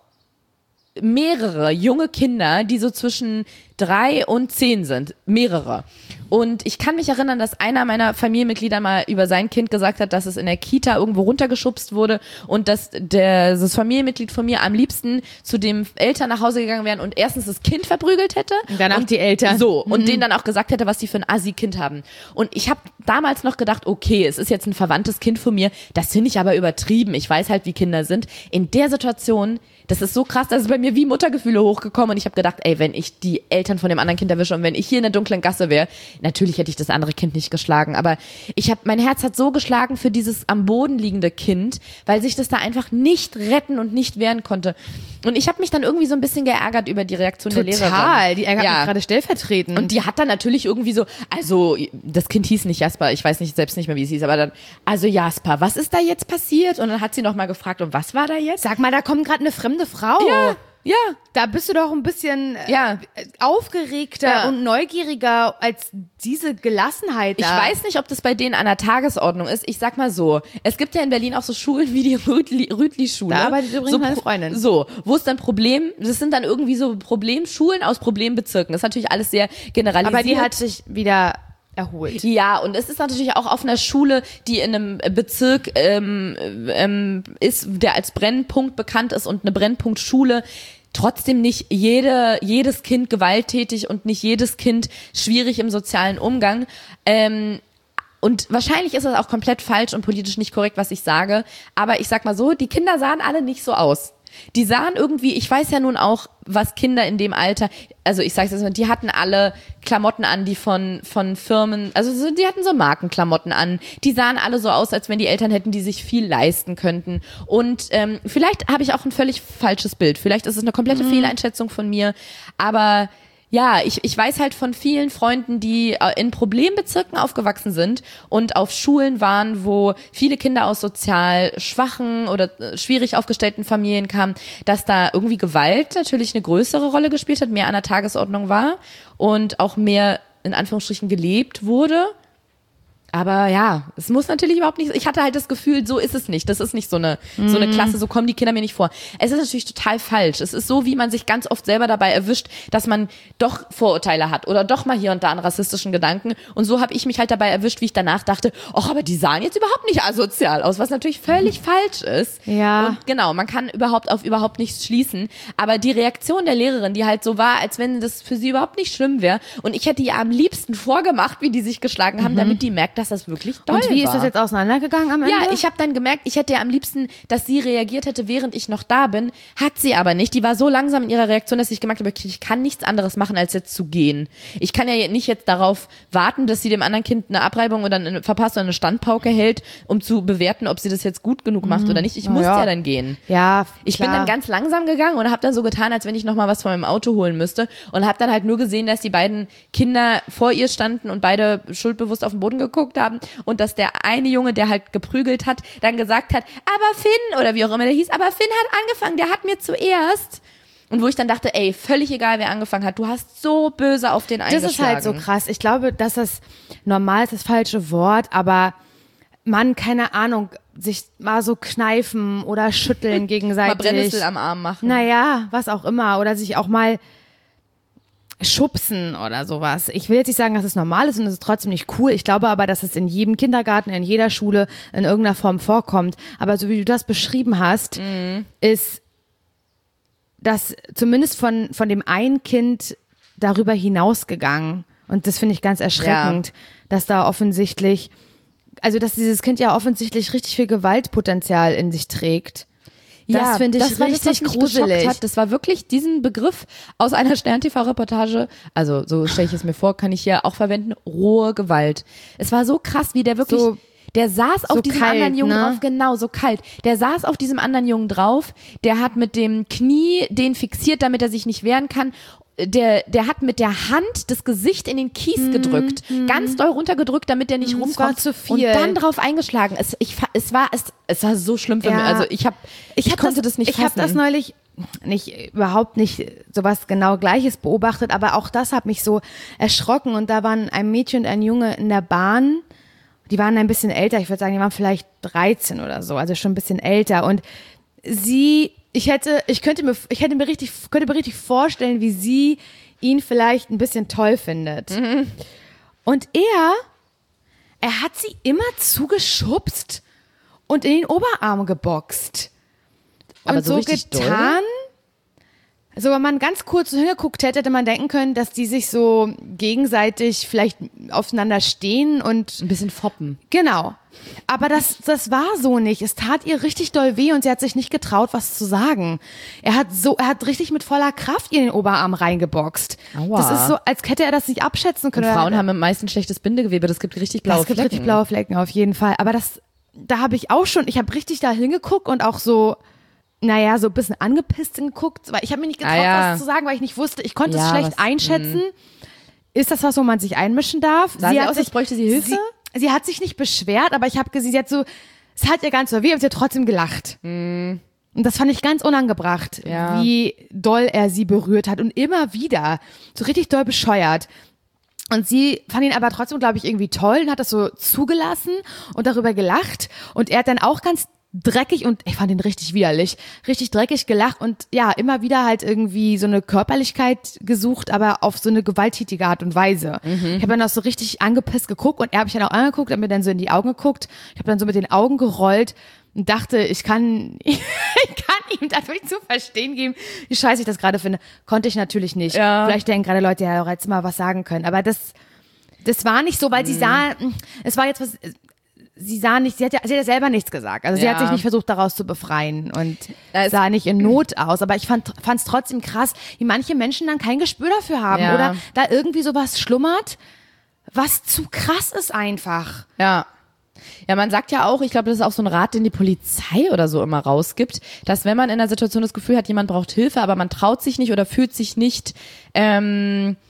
mehrere junge Kinder, die so zwischen drei und zehn sind. Mehrere. Und ich kann mich erinnern, dass einer meiner Familienmitglieder mal über sein Kind gesagt hat, dass es in der Kita irgendwo runtergeschubst wurde und dass der, das Familienmitglied von mir am liebsten zu dem Eltern nach Hause gegangen wären und erstens das Kind verprügelt hätte. Und danach und die Eltern. So, und denen dann auch gesagt hätte, was die für ein Assi-Kind haben. Und ich habe damals noch gedacht, okay, es ist jetzt ein verwandtes Kind von mir, das finde ich aber übertrieben. Ich weiß halt, wie Kinder sind. In der Situation, das ist so krass, das ist bei mir wie Muttergefühle hochgekommen und ich habe gedacht, ey, wenn ich die Eltern von dem anderen Kind erwische und wenn ich hier in der dunklen Gasse wäre, natürlich hätte ich das andere Kind nicht geschlagen, aber ich habe, mein Herz hat so geschlagen für dieses am Boden liegende Kind, weil sich das da einfach nicht retten und nicht wehren konnte. Und ich habe mich dann irgendwie so ein bisschen geärgert über die Reaktion der Lehrerin. Total, die ärgert Ja. mich gerade stellvertretend. Und die hat dann natürlich irgendwie so, also das Kind hieß nicht Jasper, ich weiß nicht selbst nicht mehr, wie es hieß, aber dann, also Jasper, was ist da jetzt passiert? Und dann hat sie noch mal gefragt, und was war da jetzt? Sag mal, da kommt gerade eine fremde Frau. Ja, ja. Da bist du doch ein bisschen äh, Ja. aufgeregter Ja. und neugieriger als diese Gelassenheit Ich da. weiß nicht, ob das bei denen an der Tagesordnung ist. Ich sag mal so, es gibt ja in Berlin auch so Schulen wie die Rütli, Rütli-Schule. Da arbeitet übrigens so, meine Pro- Freundin. So, wo es dann Problem, das sind dann irgendwie so Problemschulen aus Problembezirken. Das ist natürlich alles sehr generalisiert. Aber die hat sich wieder erholt. Ja, und es ist natürlich auch auf einer Schule, die in einem Bezirk ähm, ähm, ist, der als Brennpunkt bekannt ist und eine Brennpunktschule. Trotzdem nicht jede, jedes Kind gewalttätig und nicht jedes Kind schwierig im sozialen Umgang. Ähm, und wahrscheinlich ist es auch komplett falsch und politisch nicht korrekt, was ich sage. Aber ich sag mal so, die Kinder sahen alle nicht so aus. Die sahen irgendwie, ich weiß ja nun auch, was Kinder in dem Alter, also ich sag's jetzt mal, die hatten alle Klamotten an, die von von Firmen, also so, die hatten so Markenklamotten an. Die sahen alle so aus, als wenn die Eltern hätten, die sich viel leisten könnten. Und ähm, vielleicht habe ich auch ein völlig falsches Bild. Vielleicht ist es eine komplette Fehleinschätzung von mir. Aber ja, ich, ich weiß halt von vielen Freunden, die äh, in Problembezirken aufgewachsen sind und auf Schulen waren, wo viele Kinder aus sozial schwachen oder äh, schwierig aufgestellten Familien kamen, dass da irgendwie Gewalt natürlich eine größere Rolle gespielt hat, mehr an der Tagesordnung war und auch mehr in Anführungsstrichen gelebt wurde. Aber ja, es muss natürlich überhaupt nicht, ich hatte halt das Gefühl, so ist es nicht. Das ist nicht so eine, mhm. so eine Klasse, so kommen die Kinder mir nicht vor. Es ist natürlich total falsch. Es ist so, wie man sich ganz oft selber dabei erwischt, dass man doch Vorurteile hat oder doch mal hier und da einen rassistischen Gedanken. Und so habe ich mich halt dabei erwischt, wie ich danach dachte, ach, aber die sahen jetzt überhaupt nicht asozial aus, was natürlich völlig mhm. falsch ist. Ja. Und genau, man kann überhaupt auf überhaupt nichts schließen. Aber die Reaktion der Lehrerin, die halt so war, als wenn das für sie überhaupt nicht schlimm wäre. Und ich hätte ihr am liebsten vorgemacht, wie die sich geschlagen haben, mhm. damit die merkt, dass das wirklich doll war. Und wie ist das jetzt auseinandergegangen am Ende? Ja, ich habe dann gemerkt, ich hätte ja am liebsten, dass sie reagiert hätte, während ich noch da bin. Hat sie aber nicht. Die war so langsam in ihrer Reaktion, dass ich gemerkt habe, ich kann nichts anderes machen, als jetzt zu gehen. Ich kann ja nicht jetzt darauf warten, dass sie dem anderen Kind eine Abreibung oder eine verpasst oder eine Standpauke hält, um zu bewerten, ob sie das jetzt gut genug macht mhm. oder nicht. Ich musste ja. ja dann gehen. Ja, Ich klar. bin dann ganz langsam gegangen und habe dann so getan, als wenn ich noch mal was von meinem Auto holen müsste und habe dann halt nur gesehen, dass die beiden Kinder vor ihr standen und beide schuldbewusst auf den Boden geguckt haben und dass der eine Junge, der halt geprügelt hat, dann gesagt hat, aber Finn, oder wie auch immer der hieß, aber Finn hat angefangen, der hat mir zuerst. Und wo ich dann dachte, ey, völlig egal, wer angefangen hat, du hast so böse auf den eingeschlagen. Das ist halt so krass. Ich glaube, dass das normal ist, das falsche Wort, aber man, keine Ahnung, sich mal so kneifen oder schütteln gegenseitig. Mal Brennnessel am Arm machen. Naja, was auch immer. Oder sich auch mal schubsen oder sowas. Ich will jetzt nicht sagen, dass es normal ist und es ist trotzdem nicht cool. Ich glaube aber, dass es in jedem Kindergarten, in jeder Schule in irgendeiner Form vorkommt. Aber so wie du das beschrieben hast, mhm. ist das zumindest von, von dem einen Kind darüber hinausgegangen. Und das finde ich ganz erschreckend, ja. dass da offensichtlich, also dass dieses Kind ja offensichtlich richtig viel Gewaltpotenzial in sich trägt. Das ja, finde ich das war richtig das, was mich gruselig. Hat. Das war wirklich diesen Begriff aus einer Stern-T V-Reportage, also so stelle ich es mir vor, kann ich hier auch verwenden, rohe Gewalt. Es war so krass, wie der wirklich, so, der saß auf so diesem kalt, anderen Jungen ne? drauf, genau, so kalt. Der saß auf diesem anderen Jungen drauf, der hat mit dem Knie den fixiert, damit er sich nicht wehren kann. Der, der hat mit der Hand das Gesicht in den Kies mm, gedrückt, mm. ganz doll runtergedrückt, damit der nicht mm, rumkommt. Es war zu viel. Und dann drauf eingeschlagen. Es, ich, es, war, es, es war so schlimm für ja. mich. Also ich, hab, ich, ich hab konnte das, das nicht ich fassen. Ich habe das neulich nicht, überhaupt nicht sowas genau Gleiches beobachtet, aber auch das hat mich so erschrocken. Und da waren ein Mädchen und ein Junge in der Bahn. Die waren ein bisschen älter. Ich würde sagen, die waren vielleicht dreizehn oder so, also schon ein bisschen älter. Und sie... Ich hätte, ich könnte mir, ich hätte mir richtig, könnte mir richtig vorstellen, wie sie ihn vielleicht ein bisschen toll findet. Mhm. Und er, er hat sie immer zugeschubst und in den Oberarm geboxt. Aber und so, so richtig getan, doll? so wenn man ganz kurz so hingeguckt hätte, hätte man denken können, dass die sich so gegenseitig vielleicht aufeinander stehen und ein bisschen foppen. Genau. Aber das, das war so nicht. Es tat ihr richtig doll weh und sie hat sich nicht getraut, was zu sagen. Er hat so, er hat richtig mit voller Kraft ihr in den Oberarm reingeboxt. Aua. Das ist so, als hätte er das nicht abschätzen können. Und Frauen haben am meisten schlechtes Bindegewebe. Das gibt richtig blaue das Flecken. Das gibt richtig blaue Flecken, auf jeden Fall. Aber das, da habe ich auch schon, ich habe richtig da hingeguckt und auch so, naja, so ein bisschen angepisst hingeguckt. Weil ich habe mir nicht getraut, ah, ja. was zu sagen, weil ich nicht wusste, ich konnte ja, es schlecht was, einschätzen. Mh. Ist das was, wo man sich einmischen darf? Sah sie, sie hat aus, sich, als bräuchte sie Hilfe? Sie, Sie hat sich nicht beschwert, aber ich habe gesehen, sie hat so, es hat ihr ganz so weh, aber sie hat trotzdem gelacht. Mm. Und das fand ich ganz unangebracht, ja. wie doll er sie berührt hat und immer wieder, so richtig doll bescheuert. Und sie fand ihn aber trotzdem, glaube ich, irgendwie toll und hat das so zugelassen und darüber gelacht. Und er hat dann auch ganz dreckig und ich fand ihn richtig widerlich, richtig dreckig gelacht und ja, immer wieder halt irgendwie so eine Körperlichkeit gesucht, aber auf so eine gewalttätige Art und Weise. Mhm. Ich habe dann auch so richtig angepisst geguckt und er habe mich dann auch angeguckt, hat mir dann so in die Augen geguckt. Ich habe dann so mit den Augen gerollt und dachte, ich kann, ich kann ihm dadurch zu verstehen geben, wie scheiße ich das gerade finde. Konnte ich natürlich nicht. Ja. Vielleicht denken gerade Leute, ja, auch jetzt mal was sagen können, aber das, das war nicht so, weil mhm. sie sah, es war jetzt was, sie sah nicht, sie hat ja, sie hat ja selber nichts gesagt. Also sie ja. hat sich nicht versucht, daraus zu befreien und sah nicht in Not aus. Aber ich fand es trotzdem krass, wie manche Menschen dann kein Gespür dafür haben ja. oder da irgendwie sowas schlummert, was zu krass ist einfach. Ja. Ja, man sagt ja auch, ich glaube, das ist auch so ein Rat, den die Polizei oder so immer rausgibt, dass wenn man in einer Situation das Gefühl hat, jemand braucht Hilfe, aber man traut sich nicht oder fühlt sich nicht, ähm,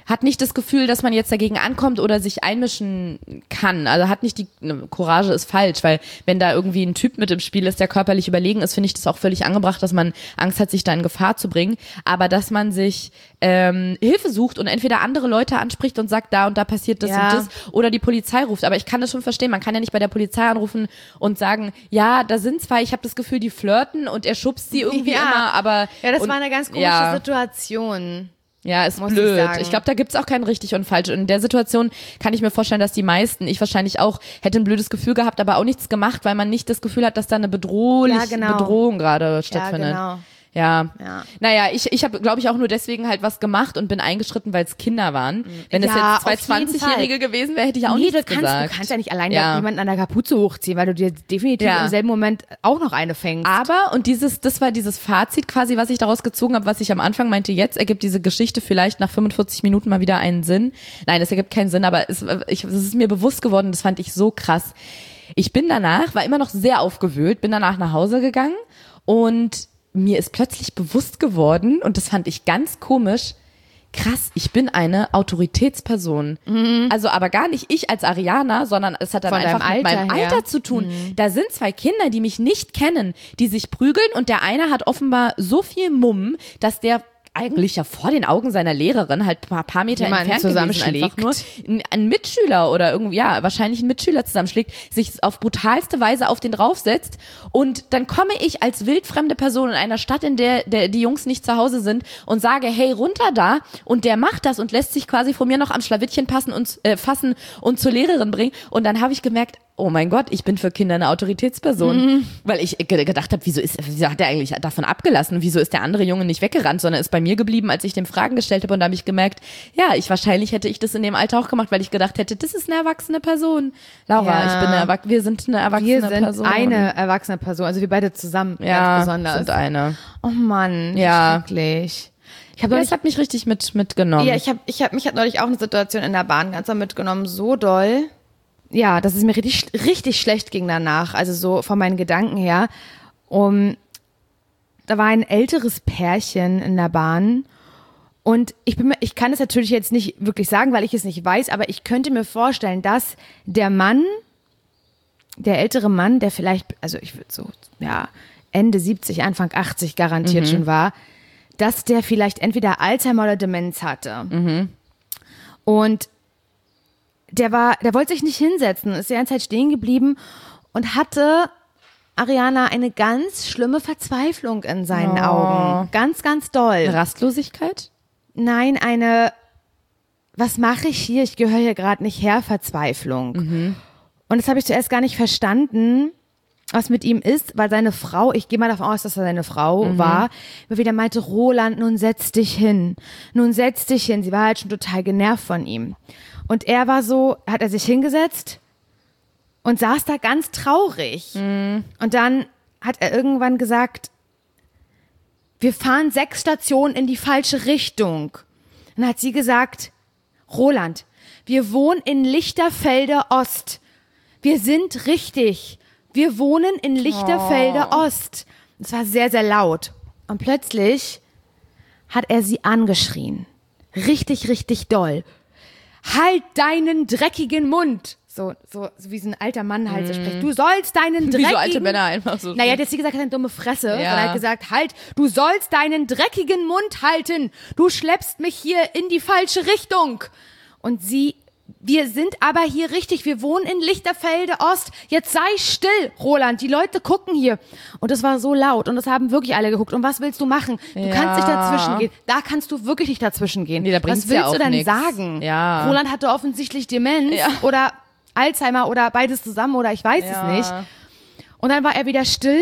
hat nicht das Gefühl, dass man jetzt dagegen ankommt oder sich einmischen kann. Also hat nicht die, ne, Courage ist falsch, weil wenn da irgendwie ein Typ mit im Spiel ist, der körperlich überlegen ist, finde ich das auch völlig angebracht, dass man Angst hat, sich da in Gefahr zu bringen. Aber dass man sich ähm, Hilfe sucht und entweder andere Leute anspricht und sagt, da und da passiert das ja. und das oder die Polizei ruft. Aber ich kann das schon verstehen, man kann ja nicht bei der Polizei anrufen und sagen, ja, da sind zwei, ich habe das Gefühl, die flirten und er schubst sie irgendwie ja. immer, aber... Ja, das und, war eine ganz komische ja. Situation. Ja, ist muss blöd. ich sagen. Ich glaube, da gibt's auch kein richtig und falsch. Und in der Situation kann ich mir vorstellen, dass die meisten, ich wahrscheinlich auch, hätte ein blödes Gefühl gehabt, aber auch nichts gemacht, weil man nicht das Gefühl hat, dass da eine bedrohliche Ja, genau. Bedrohung gerade stattfindet. Ja, genau. Ja. Ja. Naja, ich, ich habe, glaube ich, auch nur deswegen halt was gemacht und bin eingeschritten, weil es Kinder waren. Wenn es Ja, jetzt zwei auf jeden zwanzigjährige gewesen wäre, hätte ich auch Nee, nichts du kannst, gesagt. du kannst ja nicht allein Ja. jemanden an der Kapuze hochziehen, weil du dir definitiv Ja. im selben Moment auch noch eine fängst. Aber, und dieses, das war dieses Fazit quasi, was ich daraus gezogen habe, was ich am Anfang meinte, jetzt ergibt diese Geschichte vielleicht nach fünfundvierzig Minuten mal wieder einen Sinn. Nein, es ergibt keinen Sinn, aber es, ich, es ist mir bewusst geworden, das fand ich so krass. Ich bin danach, war immer noch sehr aufgewühlt, bin danach nach Hause gegangen und mir ist plötzlich bewusst geworden, und das fand ich ganz komisch, krass, ich bin eine Autoritätsperson. Mhm. Also aber gar nicht ich als Ariana, sondern es hat dann Von einfach deinem mit meinem Alter her. Alter zu tun. Mhm. Da sind zwei Kinder, die mich nicht kennen, die sich prügeln, und der eine hat offenbar so viel Mumm, dass der eigentlich ja vor den Augen seiner Lehrerin halt ein paar, paar Meter Jemanden entfernt gewesen, einfach nur ein, ein Mitschüler oder irgendwie, ja, wahrscheinlich ein Mitschüler zusammenschlägt, sich auf brutalste Weise auf den draufsetzt, und dann komme ich als wildfremde Person in einer Stadt, in der, der die Jungs nicht zu Hause sind, und sage, hey, runter da, und der macht das und lässt sich quasi von mir noch am Schlawittchen passen und, äh, fassen und zur Lehrerin bringen, und dann habe ich gemerkt, oh mein Gott, ich bin für Kinder eine Autoritätsperson. Mhm. Weil ich ge- gedacht habe, wieso ist, wieso hat er eigentlich davon abgelassen? Wieso ist der andere Junge nicht weggerannt, sondern ist bei mir geblieben, als ich dem Fragen gestellt habe, und da habe ich gemerkt, ja, ich wahrscheinlich hätte ich das in dem Alter auch gemacht, weil ich gedacht hätte, das ist eine erwachsene Person. Laura, Ja. ich bin eine Erwach- wir sind eine erwachsene wir sind Person. eine erwachsene Person, also wir beide zusammen, ja, ganz besonders. sind eine. Oh Mann, Ja. schrecklich. Ich habe Ja, neulich, das hat mich richtig mit, mitgenommen. ja, ich habe, ich habe, mich hat neulich auch eine Situation in der Bahn ganz doll mitgenommen, so doll. Ja, dass es mir richtig, richtig schlecht ging danach, also so von meinen Gedanken her. Um, da war ein älteres Pärchen in der Bahn, und ich bin mir, ich kann es natürlich jetzt nicht wirklich sagen, weil ich es nicht weiß, aber ich könnte mir vorstellen, dass der Mann, der ältere Mann, der vielleicht, also ich würde so, ja, Ende siebzig, Anfang achtzig garantiert Mhm. schon war, dass der vielleicht entweder Alzheimer oder Demenz hatte. Mhm. Und der war, der wollte sich nicht hinsetzen, ist die ganze Zeit stehen geblieben und hatte, Ariana, eine ganz schlimme Verzweiflung in seinen Oh. Augen. Ganz, ganz doll. Rastlosigkeit? Nein, eine, was mache ich hier? Ich gehöre hier gerade nicht her, Verzweiflung. Mhm. Und das habe ich zuerst gar nicht verstanden, was mit ihm ist, weil seine Frau, ich gehe mal davon aus, dass er seine Frau Mhm. war, immer wieder meinte, Roland, nun setz dich hin. Nun setz dich hin. Sie war halt schon total genervt von ihm. Und er war so, hat er sich hingesetzt und saß da ganz traurig. Mhm. Und dann hat er irgendwann gesagt, wir fahren sechs Stationen in die falsche Richtung. Dann hat sie gesagt, Roland, wir wohnen in Lichterfelde Ost. Wir sind richtig. Wir wohnen in Lichterfelde Ost. Es war sehr, sehr laut. Und plötzlich hat er sie angeschrien. Richtig, richtig doll. Halt deinen dreckigen Mund. So, so, so wie so ein alter Mann halt so spricht. Du sollst deinen Wie dreckigen... so alte Männer einfach so. Naja, der hat sie gesagt, er hat eine dumme Fresse. Ja. Sondern er hat gesagt, halt, du sollst deinen dreckigen Mund halten. Du schleppst mich hier in die falsche Richtung. Und sie, wir sind aber hier richtig. Wir wohnen in Lichterfelde Ost. Jetzt sei still, Roland. Die Leute gucken hier. Und das war so laut. Und das haben wirklich alle geguckt. Und was willst du machen? Du Ja. kannst nicht dazwischen gehen. Da kannst du wirklich nicht dazwischen gehen. Nee, da bringt's was willst ja auch du denn nix. sagen? Ja. Roland hatte offensichtlich Demenz Ja. oder Alzheimer oder beides zusammen oder ich weiß Ja. es nicht. Und dann war er wieder still.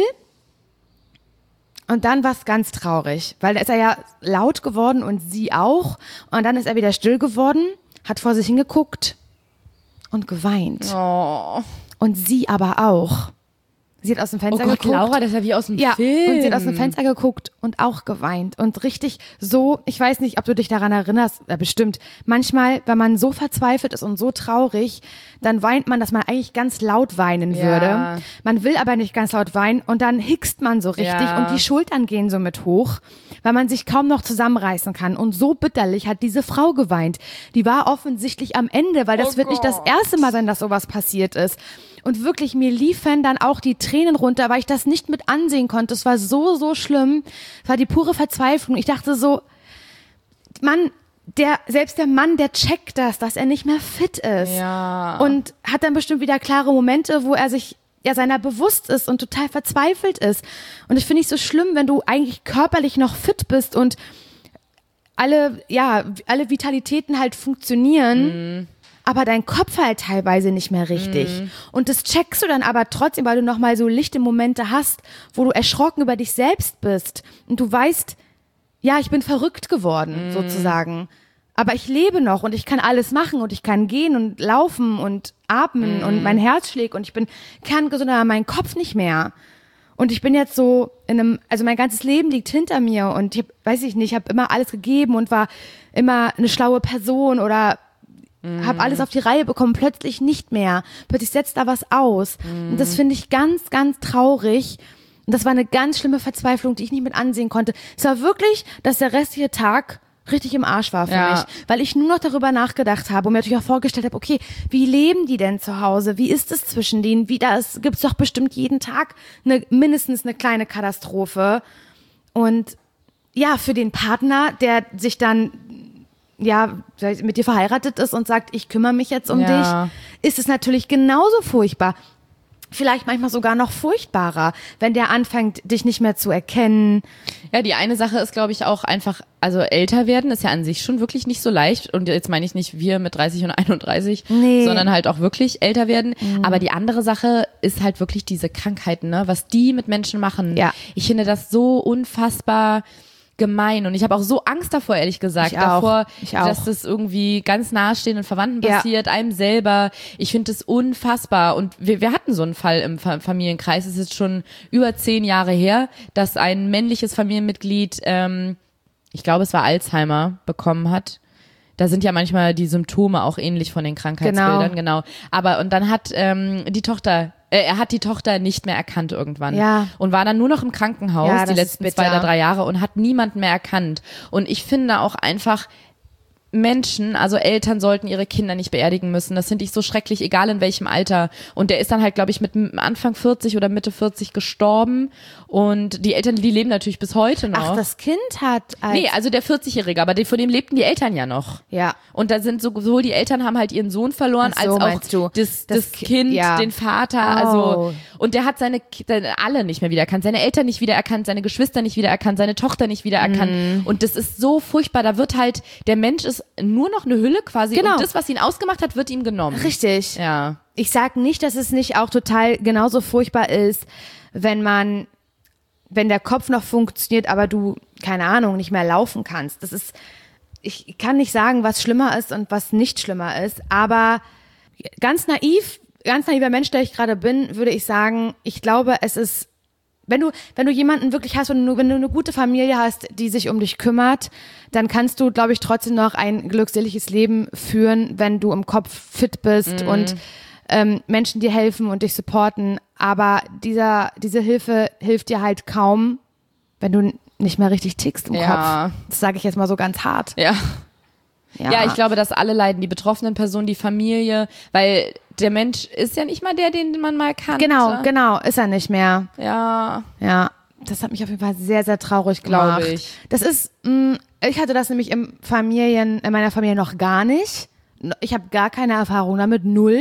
Und dann war es ganz traurig, weil da ist er ja laut geworden und sie auch. Und dann ist er wieder still geworden, hat vor sich hingeguckt und geweint. Oh. Und sie aber auch. sie hat aus dem Oh Fenster Gott, geguckt. Laura, das ist ja wie aus dem ja, Film. und sie hat aus dem Fenster geguckt und auch geweint und richtig so, ich weiß nicht, ob du dich daran erinnerst, äh, bestimmt, manchmal, wenn man so verzweifelt ist und so traurig, dann weint man, dass man eigentlich ganz laut weinen Ja. würde. Man will aber nicht ganz laut weinen und dann hickst man so richtig Ja. und die Schultern gehen so mit hoch, weil man sich kaum noch zusammenreißen kann und so bitterlich hat diese Frau geweint. Die war offensichtlich am Ende, weil das Oh wird nicht das erste Mal sein, dass sowas passiert ist. Und wirklich, mir liefen dann auch die Tränen runter, weil ich das nicht mit ansehen konnte. Es war so, so schlimm. Es war die pure Verzweiflung. Ich dachte so, Mann, der, selbst der Mann, der checkt das, dass er nicht mehr fit ist. Ja. Und hat dann bestimmt wieder klare Momente, wo er sich ja seiner bewusst ist und total verzweifelt ist. Und das finde ich so schlimm, wenn du eigentlich körperlich noch fit bist und alle, ja, alle Vitalitäten halt funktionieren. Mhm. Aber dein Kopf halt teilweise nicht mehr richtig. Mhm. Und das checkst du dann aber trotzdem, weil du nochmal so lichte Momente hast, wo du erschrocken über dich selbst bist. Und du weißt, ja, ich bin verrückt geworden, mhm. sozusagen. Aber ich lebe noch und ich kann alles machen und ich kann gehen und laufen und atmen mhm. und mein Herz schlägt und ich bin kerngesund, aber mein Kopf nicht mehr. Und ich bin jetzt so in einem, also mein ganzes Leben liegt hinter mir und ich hab, weiß ich nicht, ich habe immer alles gegeben und war immer eine schlaue Person oder habe alles auf die Reihe bekommen, plötzlich nicht mehr. Plötzlich setzt da was aus. Mm. Und das finde ich ganz, ganz traurig. Und das war eine ganz schlimme Verzweiflung, die ich nicht mit ansehen konnte. Es war wirklich, dass der restliche Tag richtig im Arsch war für ja. mich. Weil ich nur noch darüber nachgedacht habe und mir natürlich auch vorgestellt habe, okay, wie leben die denn zu Hause? Wie ist es zwischen denen? Wie, da gibt's doch bestimmt jeden Tag eine, mindestens eine kleine Katastrophe. Und ja, für den Partner, der sich dann ja, mit dir verheiratet ist und sagt, ich kümmere mich jetzt um ja. dich, ist es natürlich genauso furchtbar. Vielleicht manchmal sogar noch furchtbarer, wenn der anfängt, dich nicht mehr zu erkennen. Ja, die eine Sache ist, glaube ich, auch einfach, also älter werden ist ja an sich schon wirklich nicht so leicht. Und jetzt meine ich nicht wir mit dreißig und einunddreißig, nee. sondern halt auch wirklich älter werden. Mhm. Aber die andere Sache ist halt wirklich diese Krankheiten, ne? Was die mit Menschen machen. Ja. Ich finde das so unfassbar gemein und ich habe auch so Angst davor, ehrlich gesagt, ich davor, ich auch. dass das irgendwie ganz nahestehenden Verwandten ja. passiert, einem selber. Ich finde das unfassbar und wir, wir hatten so einen Fall im Familienkreis, es ist jetzt schon über zehn Jahre her, dass ein männliches Familienmitglied, ähm, ich glaube es war Alzheimer, bekommen hat. Da sind ja manchmal die Symptome auch ähnlich von den Krankheitsbildern, genau. genau. Aber und dann hat ähm, die Tochter äh, er hat die Tochter nicht mehr erkannt irgendwann ja. und war dann nur noch im Krankenhaus ja, die letzten zwei oder drei Jahre und hat niemanden mehr erkannt. Und ich finde auch einfach, Menschen, also Eltern sollten ihre Kinder nicht beerdigen müssen. Das finde ich so schrecklich, egal in welchem Alter. Und der ist dann halt, glaube ich, mit Anfang vierzig oder Mitte vierzig gestorben. Und die Eltern, die leben natürlich bis heute noch. Ach, das Kind hat... Als nee, also der vierzigjährige, aber von dem lebten die Eltern ja noch. Ja. Und da sind sowohl die Eltern haben halt ihren Sohn verloren, Ach so, als auch meinst du? das, Das das Ki- Kind, ja. den Vater. Oh. Also und der hat seine, seine alle nicht mehr wiedererkannt, seine Eltern nicht wiedererkannt, seine Geschwister nicht wiedererkannt, seine Tochter nicht wiedererkannt. Mhm. Und das ist so furchtbar. Da wird halt, der Mensch ist nur noch eine Hülle quasi Genau. und das, was ihn ausgemacht hat, wird ihm genommen. Richtig. Ja. Ich sag nicht, dass es nicht auch total genauso furchtbar ist, wenn man, wenn der Kopf noch funktioniert, aber du, keine Ahnung, nicht mehr laufen kannst. Das ist, ich kann nicht sagen, was schlimmer ist und was nicht schlimmer ist, aber ganz naiv, ganz naiver Mensch, der ich gerade bin, würde ich sagen, ich glaube, es ist, wenn du, wenn du jemanden wirklich hast, wenn du, wenn du eine gute Familie hast, die sich um dich kümmert, dann kannst du, glaube ich, trotzdem noch ein glückseliges Leben führen, wenn du im Kopf fit bist Mhm. und ähm, Menschen dir helfen und dich supporten. Aber dieser, diese Hilfe hilft dir halt kaum, wenn du nicht mehr richtig tickst im Ja. Kopf. Das sage ich jetzt mal so ganz hart. Ja. Ja, ich glaube, dass alle leiden, die betroffenen Personen, die Familie, weil der Mensch ist ja nicht mal der, den man mal kannte. Genau, genau, ist er nicht mehr. Ja. Ja, das hat mich auf jeden Fall sehr, sehr traurig gemacht. Glaube ich. Das ist, mh, ich hatte das nämlich im Familien, in meiner Familie noch gar nicht. Ich habe gar keine Erfahrung damit, null.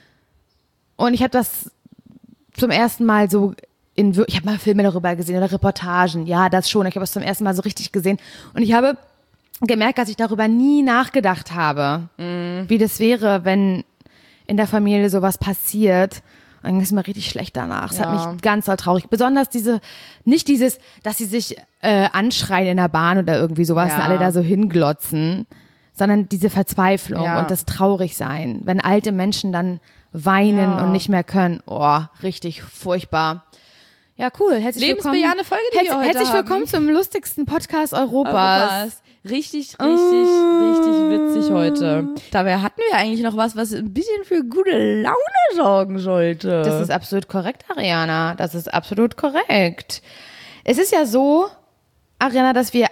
Und ich habe das zum ersten Mal so in, ich habe mal Filme darüber gesehen oder Reportagen. Ja, das schon. Ich habe es zum ersten Mal so richtig gesehen. Und ich habe gemerkt, dass ich darüber nie nachgedacht habe, mm. wie das wäre, wenn in der Familie sowas passiert. Und dann ist mir richtig schlecht danach. Es Ja. hat mich ganz doll traurig. Besonders diese, nicht dieses, dass sie sich äh, anschreien in der Bahn oder irgendwie sowas Ja. und alle da so hinglotzen, sondern diese Verzweiflung Ja. und das Traurigsein, wenn alte Menschen dann weinen Ja. und nicht mehr können. Oh, richtig furchtbar. Ja, cool. Herzlich willkommen. Lebensbejahende Folge, die wir heute Herzlich willkommen haben. zum lustigsten Podcast Europas. Europas. Richtig, richtig, richtig witzig heute. Dabei hatten wir eigentlich noch was, was ein bisschen für gute Laune sorgen sollte. Das ist absolut korrekt, Ariana. Das ist absolut korrekt. Es ist ja so, Ariana, dass wir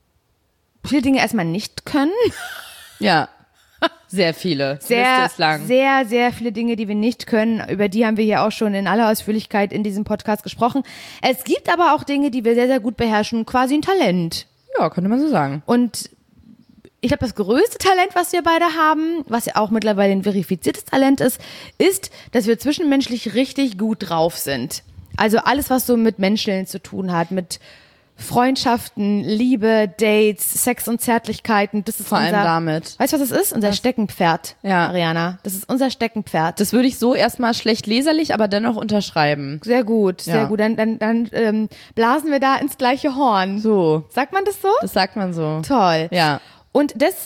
viele Dinge erstmal nicht können. ja, sehr viele. Die Liste Sehr, ist lang. sehr, sehr viele Dinge, die wir nicht können. Über die haben wir hier auch schon in aller Ausführlichkeit in diesem Podcast gesprochen. Es gibt aber auch Dinge, die wir sehr, sehr gut beherrschen. Quasi ein Talent. Ja, könnte man so sagen. Und ich glaube, das größte Talent, was wir beide haben, was ja auch mittlerweile ein verifiziertes Talent ist, ist, dass wir zwischenmenschlich richtig gut drauf sind. Also alles, was so mit Menscheln zu tun hat, mit Freundschaften, Liebe, Dates, Sex und Zärtlichkeiten. Das ist Vor unser, allem damit. Weißt du, was das ist? Unser Steckenpferd, Ja. Ariana. Das ist unser Steckenpferd. Das würde ich so erstmal schlecht leserlich, aber dennoch unterschreiben. Sehr gut, sehr Ja. gut. Dann, dann, dann ähm, blasen wir da ins gleiche Horn. So, Sagt man das so? das sagt man so. Toll. Ja. Und das,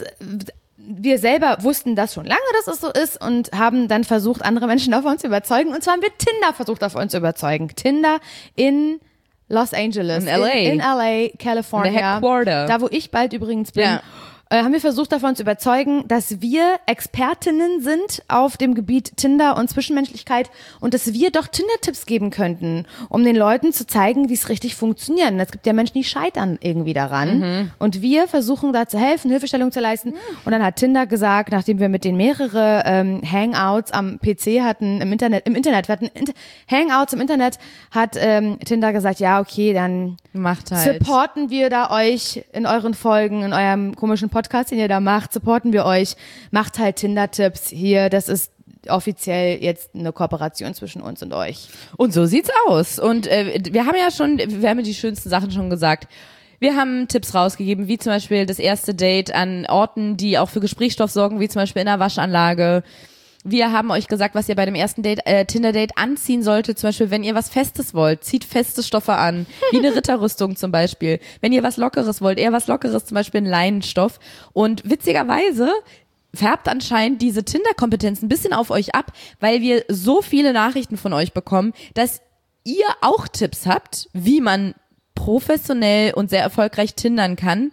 wir selber wussten das schon lange, dass es so ist und haben dann versucht, andere Menschen davon zu überzeugen. Und zwar haben wir Tinder versucht, davon zu überzeugen. Tinder in Los Angeles. In L A. In, in L A, California. In der Headquarter. Da, wo ich bald übrigens bin. Ja. Äh, haben wir versucht, davon zu überzeugen, dass wir Expertinnen sind auf dem Gebiet Tinder und Zwischenmenschlichkeit und dass wir doch Tinder-Tipps geben könnten, um den Leuten zu zeigen, wie es richtig funktioniert. Und es gibt ja Menschen, die scheitern irgendwie daran. Mhm. Und wir versuchen da zu helfen, Hilfestellung zu leisten. Und dann hat Tinder gesagt, nachdem wir mit denen mehrere ähm, Hangouts am P C hatten, im Internet, im Internet, wir hatten Inter- Hangouts im Internet, hat ähm, Tinder gesagt, ja, okay, dann Macht halt. supporten wir da euch in euren Folgen, in eurem komischen Podcast, den ihr da macht, supporten wir euch. Macht halt Tinder-Tipps hier. Das ist offiziell jetzt eine Kooperation zwischen uns und euch. Und so sieht's aus. Und äh, wir haben ja schon, wir haben ja die schönsten Sachen schon gesagt. Wir haben Tipps rausgegeben, wie zum Beispiel das erste Date an Orten, die auch für Gesprächsstoff sorgen, wie zum Beispiel in der Waschanlage. Wir haben euch gesagt, was ihr bei dem ersten Date, äh, Tinder-Date anziehen solltet. Zum Beispiel, wenn ihr was Festes wollt, zieht feste Stoffe an. Wie eine Ritterrüstung zum Beispiel. Wenn ihr was Lockeres wollt, eher was Lockeres, zum Beispiel ein Leinenstoff. Und witzigerweise färbt anscheinend diese Tinder-Kompetenz ein bisschen auf euch ab, weil wir so viele Nachrichten von euch bekommen, dass ihr auch Tipps habt, wie man professionell und sehr erfolgreich tindern kann.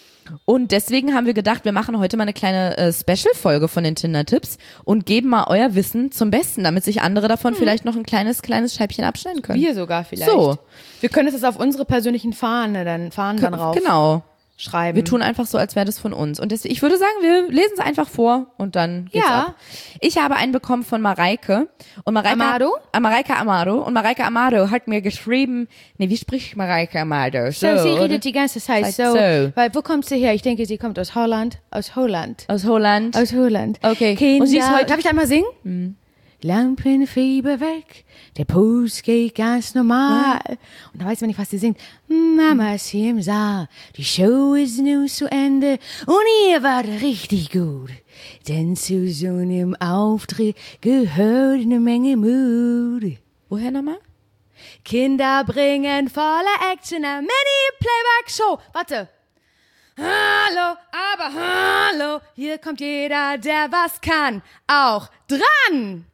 Und deswegen haben wir gedacht, wir machen heute mal eine kleine äh, Special-Folge von den Tinder-Tipps und geben mal euer Wissen zum Besten, damit sich andere davon vielleicht noch ein kleines, kleines Scheibchen abschneiden können. Wir sogar vielleicht. So. Wir können es auf unsere persönlichen Fahnen dann, Fahnen dann rauf Genau. schreiben. Wir tun einfach so, als wäre das von uns. Und deswegen, ich würde sagen, wir lesen es einfach vor und dann geht's Ja. ab. Ich habe einen bekommen von Mareike. Und Mareike, Amado? Äh, Mareike Amado. Und Mareike Amado hat mir geschrieben, nee, wie spricht Mareike Amado? So, sie oder? redet die ganze Zeit Sagt so. so. Weil, wo kommt sie her? Ich denke, sie kommt aus Holland. Aus Holland. Aus Holland. Aus Holland. Okay. Kinder. Und sie ist heute- Darf ich da mal singen? Mhm. Lampenfieber weg, der Puls geht ganz normal. Und da weiß man nicht, was sie singt. Mama ist hier im Saal, die Show ist nun zu Ende und ihr wart richtig gut. Denn zu so einem Auftritt gehört eine Menge Mut. Woher nochmal? Kinder bringen voller Action eine Mini-Playback-Show. Warte. Hallo, aber hallo, hier kommt jeder, der was kann, auch dran.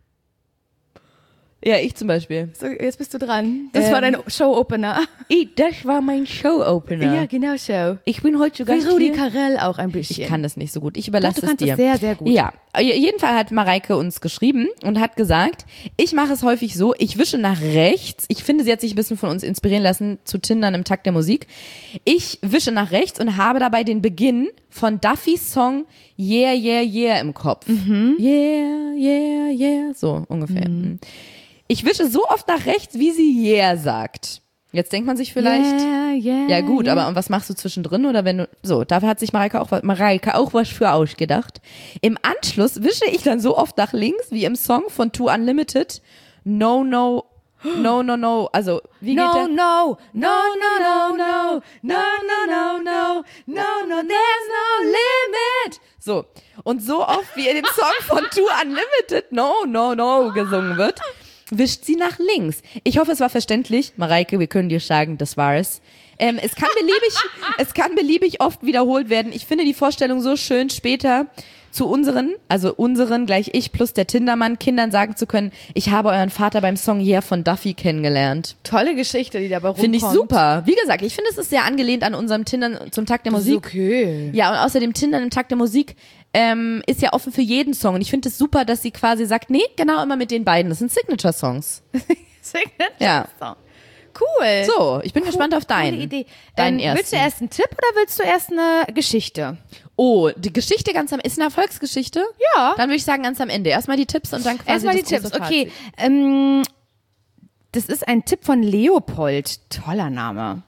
Ja, ich zum Beispiel. So, jetzt bist du dran. Das Ähm. war dein Show-Opener. Ich, das war mein Show-Opener. Ja, genau so. Ich bin heute sogar Wie Rudi hier. Carell auch ein bisschen. Ich kann das nicht so gut. Ich überlasse Doch, du es kannst dir. es sehr, sehr gut. Ja, jeden Fall hat Mareike uns geschrieben und hat gesagt, ich mache es häufig so, ich wische nach rechts. Ich finde, sie hat sich ein bisschen von uns inspirieren lassen zu Tindern im Takt der Musik. Ich wische nach rechts und habe dabei den Beginn von Duffys Song Yeah, Yeah, Yeah im Kopf. Mhm. Yeah, yeah, yeah. So ungefähr. Mhm. Ich wische so oft nach rechts, wie sie Yeah sagt. Jetzt denkt man sich vielleicht, Yeah, yeah, ja gut, yeah. aber und was machst du zwischendrin oder wenn du, so, dafür hat sich Mareike auch, Mareike auch was für ausgedacht. Im Anschluss wische ich dann so oft nach links, wie im Song von Two Unlimited, No, no, no, no, no, also, wie No, geht der? no, no, no, no, no, no, no, no, no, no, no, there's no limit. So, und so oft, wie in dem Song von Two Unlimited No, no, no gesungen wird, wischt sie nach links. Ich hoffe, es war verständlich. Mareike, wir können dir sagen, das war es. Ähm, es kann beliebig, es kann beliebig oft wiederholt werden. Ich finde die Vorstellung so schön, später zu unseren, also unseren, gleich ich plus der Tindermann, Kindern sagen zu können, ich habe euren Vater beim Song Yeah von Duffy kennengelernt. Tolle Geschichte, die dabei rumkommt. Finde ich super. Wie gesagt, ich finde, es ist sehr angelehnt an unserem Tindern zum Takt der Das ist Musik. okay. Ja, und außerdem Tindern im Takt der Musik ähm, ist ja offen für jeden Song. Und ich finde es super, dass sie quasi sagt, nee, genau immer mit den beiden. Das sind Signature-Songs. Signature Ja. Song. Cool. So, ich bin cool. gespannt auf deinen. Coole Idee. Deinen ähm, ersten. Willst du erst einen Tipp oder willst du erst eine Geschichte? Oh, die Geschichte ganz am, ist eine Erfolgsgeschichte? Ja. Dann würde ich sagen ganz am Ende. Erstmal die Tipps und dann quasi Erstmal die das große Tipps. Okay. Fazit. Ähm, das ist ein Tipp von Leopold. Toller Name.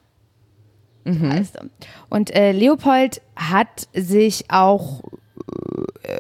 Mhm. Weißt du. Und äh, Leopold hat sich auch äh,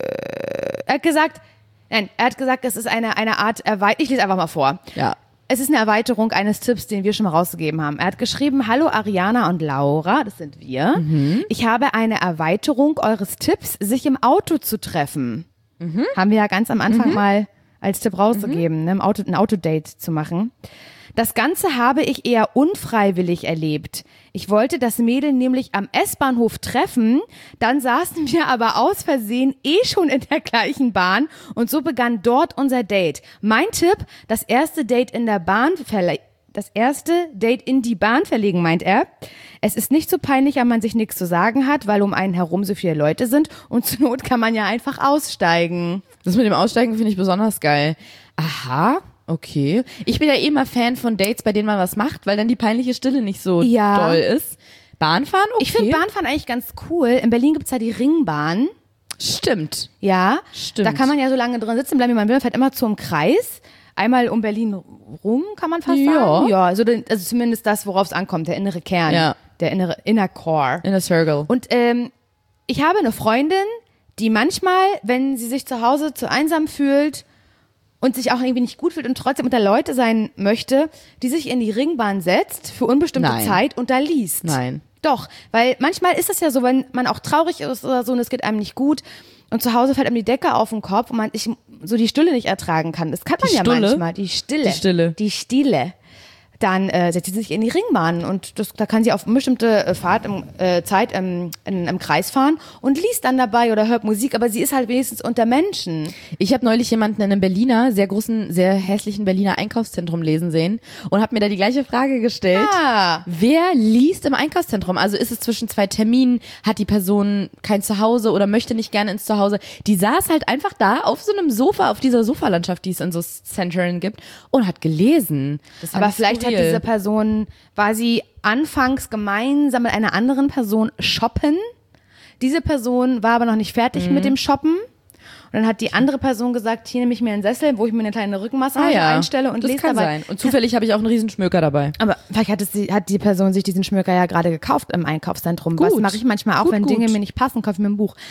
er hat gesagt, nein, er hat gesagt, das ist eine, eine Art Erweiterung. Ich lese einfach mal vor. Ja. Es ist eine Erweiterung eines Tipps, den wir schon mal rausgegeben haben. Er hat geschrieben, hallo Ariana und Laura, das sind wir. Mhm. Ich habe eine Erweiterung eures Tipps, sich im Auto zu treffen. Mhm. Haben wir ja ganz am Anfang mhm. mal als Tipp rausgegeben, mhm. ne, im Auto, ein Autodate zu machen. Das Ganze habe ich eher unfreiwillig erlebt. Ich wollte das Mädel nämlich am S-Bahnhof treffen, dann saßen wir aber aus Versehen eh schon in der gleichen Bahn und so begann dort unser Date. Mein Tipp, das erste Date in der Bahn verle- das erste Date in die Bahn verlegen, meint er. Es ist nicht so peinlich, wenn man sich nichts zu sagen hat, weil um einen herum so viele Leute sind und zur Not kann man ja einfach aussteigen. Das mit dem Aussteigen finde ich besonders geil. Aha. Okay. Ich bin ja eh immer Fan von Dates, bei denen man was macht, weil dann die peinliche Stille nicht so Ja. doll ist. Bahnfahren? Okay. Ich finde Bahnfahren eigentlich ganz cool. In Berlin gibt's ja die Ringbahn. Stimmt. Ja, Stimmt. Da kann man ja so lange drin sitzen bleiben, wie man will. Man fährt immer zum Kreis. Einmal um Berlin rum, kann man fast Ja. sagen. Ja, also, den, also zumindest das, worauf es ankommt, der innere Kern, Ja. der innere Inner Core. In a circle. Und ähm, ich habe eine Freundin, die manchmal, wenn sie sich zu Hause zu einsam fühlt und sich auch irgendwie nicht gut fühlt und trotzdem unter Leute sein möchte, die sich in die Ringbahn setzt für unbestimmte Nein. Zeit und da liest. Nein. Doch, weil manchmal ist es ja so, wenn man auch traurig ist oder so und es geht einem nicht gut und zu Hause fällt einem die Decke auf den Kopf und man ich, so die Stille nicht ertragen kann. Das kann man Die ja Stulle? manchmal. Die Stille. Die Stille. Die Stille. Dann äh, setzt sie sich in die Ringbahn und das, da kann sie auf bestimmte äh, Fahrt im, äh, Zeit im, in, im Kreis fahren und liest dann dabei oder hört Musik, aber sie ist halt wenigstens unter Menschen. Ich habe neulich jemanden in einem Berliner, sehr großen, sehr hässlichen Berliner Einkaufszentrum lesen sehen und habe mir da die gleiche Frage gestellt. Ah. Wer liest im Einkaufszentrum? Also ist es zwischen zwei Terminen, hat die Person kein Zuhause oder möchte nicht gerne ins Zuhause? Die saß halt einfach da auf so einem Sofa, auf dieser Sofalandschaft, die es in so Zentren gibt und hat gelesen. Das fand Aber ich vielleicht skurril. hat diese Person, war sie anfangs gemeinsam mit einer anderen Person shoppen. Diese Person war aber noch nicht fertig Mhm. mit dem Shoppen. Und dann hat die andere Person gesagt, hier nehme ich mir einen Sessel, wo ich mir eine kleine Rückenmassage Ah ja, einstelle und das lese kann dabei. sein. Und zufällig habe ich auch einen riesen Schmöker dabei. Aber vielleicht hat, es, sie- hat die Person sich diesen Schmöker ja gerade gekauft im Einkaufszentrum. Gut. Was mache ich manchmal auch, Gut, wenn gut. Dinge mir nicht passen, kaufe ich mir ein Buch.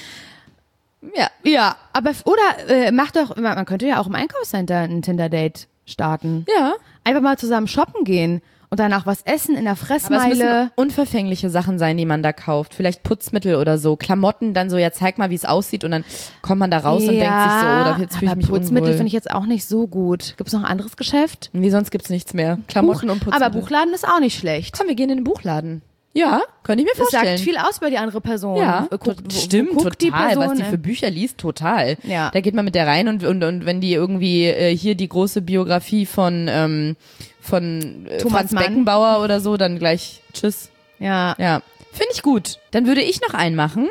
Ja. Ja, aber f- oder äh, mach doch, man man könnte ja auch im Einkaufscenter ein Tinder-Date starten. Ja. Einfach mal zusammen shoppen gehen und danach was essen in der Aber es Fressmeile. müssen unverfängliche Sachen sein, die man da kauft. Vielleicht Putzmittel oder so. Klamotten dann so, ja, zeig mal, wie es aussieht. Und dann kommt man da raus und denkt sich so, oh, da jetzt fühle ich aber mich Putzmittel unwohl. finde ich jetzt auch nicht so gut. Gibt es noch ein anderes Geschäft? Nee, sonst gibt's nichts mehr. Klamotten Buch, und Putzmittel. aber Buchladen ist auch nicht schlecht. Komm, wir gehen in den Buchladen. Ja, könnte ich mir Das vorstellen. sagt viel aus über die andere Person. Ja, Äh, guckt- wo- stimmt, wo guckt die total. Person, was die ne? für Bücher liest, total. Ja. Da geht man mit der rein und, und, und wenn die irgendwie äh, hier die große Biografie von, ähm, von äh, Thomas Franz Mann. Beckenbauer oder so, dann gleich tschüss. Ja. Ja, finde ich gut. Dann würde ich noch einen machen.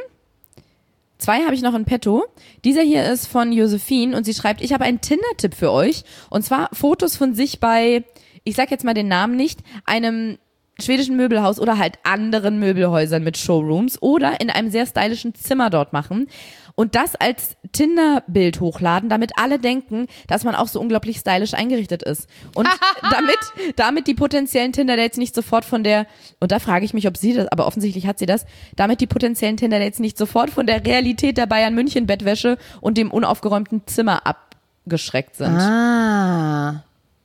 Zwei habe ich noch in petto. Dieser hier ist von Josephine und sie schreibt, ich habe einen Tinder-Tipp für euch. Und zwar Fotos von sich bei, ich sag jetzt mal den Namen nicht, einem schwedischen Möbelhaus oder halt anderen Möbelhäusern mit Showrooms oder in einem sehr stylischen Zimmer dort machen und das als Tinder-Bild hochladen, damit alle denken, dass man auch so unglaublich stylisch eingerichtet ist. Und damit, damit die potenziellen Tinder-Dates nicht sofort von der, und da frage ich mich, ob sie das, aber offensichtlich hat sie das, damit die potenziellen Tinder-Dates nicht sofort von der Realität der Bayern-München-Bettwäsche und dem unaufgeräumten Zimmer abgeschreckt sind. Ah.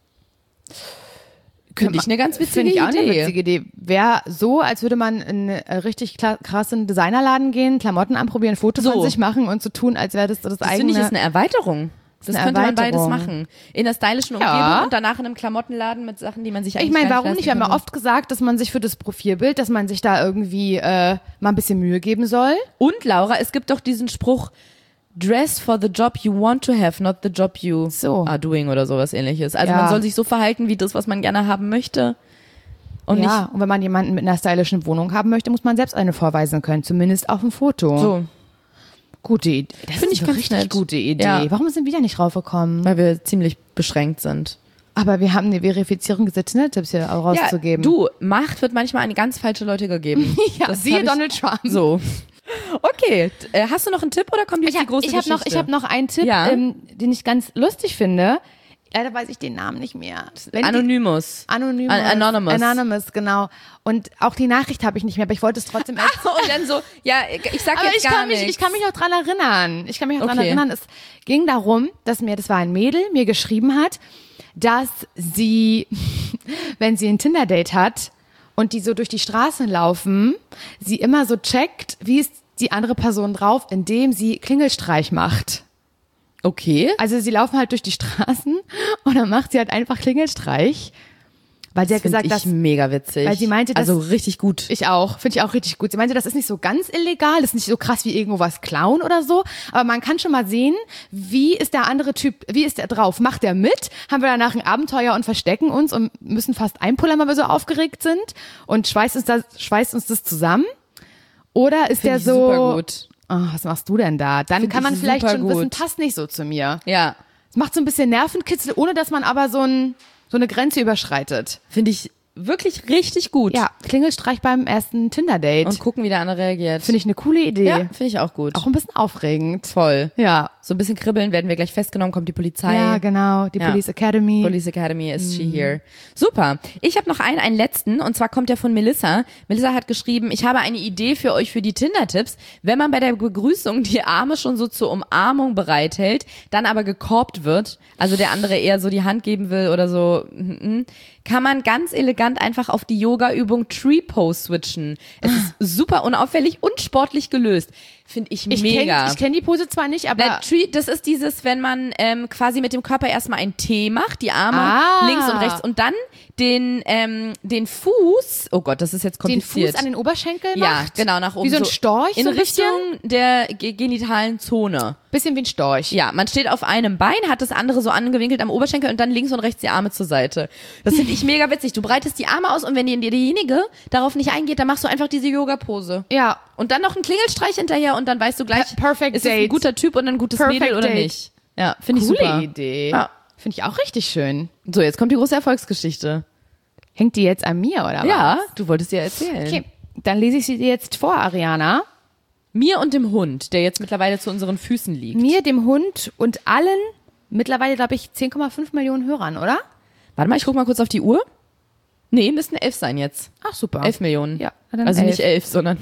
Finde ich eine ganz witzige Finde ich auch Idee. eine witzige Idee. Wäre so, als würde man in einen richtig kla- krassen Designerladen gehen, Klamotten anprobieren, Fotos So. von sich machen und so tun, als wäre das so das, Das eigene. finde ich ist eine Erweiterung. Das eine könnte man beides Erweiterung. machen. In einer stylischen Ja. Umgebung und danach in einem Klamottenladen mit Sachen, die man sich eigentlich Ich meine, gar warum nicht nicht? Wir haben ja leisten oft gesagt, dass man sich für das Profilbild, dass man sich da irgendwie äh, mal ein bisschen Mühe geben soll. könnte. Und Laura, es gibt doch diesen Spruch, dress for the job you want to have, not the job you So. are doing oder sowas ähnliches. Also Ja. man soll sich so verhalten, wie das, was man gerne haben möchte. Und ja, nicht und wenn man jemanden mit einer stylischen Wohnung haben möchte, muss man selbst eine vorweisen können, zumindest auf dem Foto. so, Gute Idee. Das Finde ist ich eine ganz richtig nett. gute Idee. Ja. Warum sind wir da nicht raufgekommen? weil wir ziemlich beschränkt sind. Aber wir haben eine Verifizierung gesetzt, ne? Tipps hier auch rauszugeben. Ja, du, Macht wird manchmal an ganz falsche Leute gegeben. Ja, Das siehe hab ich- Donald Trump. So. Okay, t- äh, hast du noch einen Tipp oder kommt jetzt Ich die habe große ich hab Geschichte? noch, ich hab noch einen Tipp, Ja. ähm, den ich ganz lustig finde. Leider weiß ich den Namen nicht mehr. Wenn die- Anonymous. Anonymous. An- Anonymous. Anonymous, genau. Und auch die Nachricht habe ich nicht mehr, aber ich wollte es trotzdem erzählen. Und dann so, ja, ich sag Aber jetzt ich gar kann, mich, nichts. ich kann mich noch dran erinnern. Ich kann mich noch dran Okay. erinnern. Es ging darum, dass mir, das war ein Mädel, mir geschrieben hat, dass sie, wenn sie ein Tinder-Date hat und die so durch die Straßen laufen, sie immer so checkt, wie ist die andere Person drauf, indem sie Klingelstreich macht. Okay. Also sie laufen halt durch die Straßen und dann macht sie halt einfach Klingelstreich. Weil sie hat Find gesagt, ich dass mega witzig. weil sie meinte, dass- also richtig gut. ich auch, finde ich auch richtig gut. Sie meinte, das ist nicht so ganz illegal, das ist nicht so krass wie irgendwo was klauen oder so, aber man kann schon mal sehen, wie ist der andere Typ, wie ist der drauf? Macht der mit? Haben wir danach ein Abenteuer und verstecken uns und müssen fast einpullern, weil wir so aufgeregt sind und schweißt uns das, schweißt uns das zusammen? Oder ist Find der ich so, super gut. oh, was machst du denn da? Dann Find kann man ich vielleicht super schon wissen, gut. passt nicht so zu mir. Ja, Es macht so ein bisschen Nervenkitzel, ohne dass man aber so, ein, so eine Grenze überschreitet. finde ich wirklich richtig gut. Ja, Klingelstreich beim ersten Tinder-Date. Und gucken, wie der andere reagiert. Finde ich eine coole Idee. ja, finde ich auch gut. Auch ein bisschen aufregend. Voll. Ja. So ein bisschen kribbeln, werden wir gleich festgenommen, kommt die Polizei. Ja, genau. Die Ja. Police Academy. Police Academy is Mhm. she here. Super. Ich habe noch einen, einen letzten, und zwar kommt der von Melissa. Melissa hat geschrieben, ich habe eine Idee für euch für die Tinder-Tipps. Wenn man bei der Begrüßung die Arme schon so zur Umarmung bereithält, dann aber gekorbt wird, also der andere eher so die Hand geben will oder so, mhm, kann man ganz elegant einfach auf die Yoga-Übung Tree Pose switchen. Es ist super unauffällig und sportlich gelöst. Finde ich, ich mega. kenne ich kenn die Pose zwar nicht, aber Na, Tree, das ist dieses, wenn man ähm, quasi mit dem Körper erstmal ein T macht, die Arme Ah. links und rechts und dann den ähm, den Fuß, oh Gott, das ist jetzt den kompliziert. Fuß an den Oberschenkel ja, macht. genau, nach oben. Wie so ein Storch, in so ein Richtung bisschen. der ge- genitalen Zone. Bisschen wie ein Storch. Ja, man steht auf einem Bein, hat das andere so angewinkelt am Oberschenkel und dann links und rechts die Arme zur Seite. Das finde ich mega witzig. Du breitest die Arme aus und wenn dir derjenige darauf nicht eingeht, dann machst du einfach diese Yoga-Pose. Ja. Und dann noch einen Klingelstreich hinterher und dann weißt du gleich, Per- perfect ist es ein date. guter Typ und ein gutes Perfect Mädel oder date. nicht. Ja, finde ich Coole super. Idee. Ja. Finde ich auch richtig schön. So, jetzt kommt die große Erfolgsgeschichte. Hängt die jetzt an mir, oder Ja, was? du wolltest dir erzählen. Okay. Dann lese ich sie dir jetzt vor, Ariana. Mir und dem Hund, der jetzt mittlerweile zu unseren Füßen liegt. Mir, dem Hund und allen, mittlerweile glaube ich zehn Komma fünf Millionen Hörern, oder? Warte mal, ich guck mal kurz auf die Uhr. Nee, müssten elf sein jetzt. Ach, super. Elf Millionen. Ja, dann also elf. nicht elf, sondern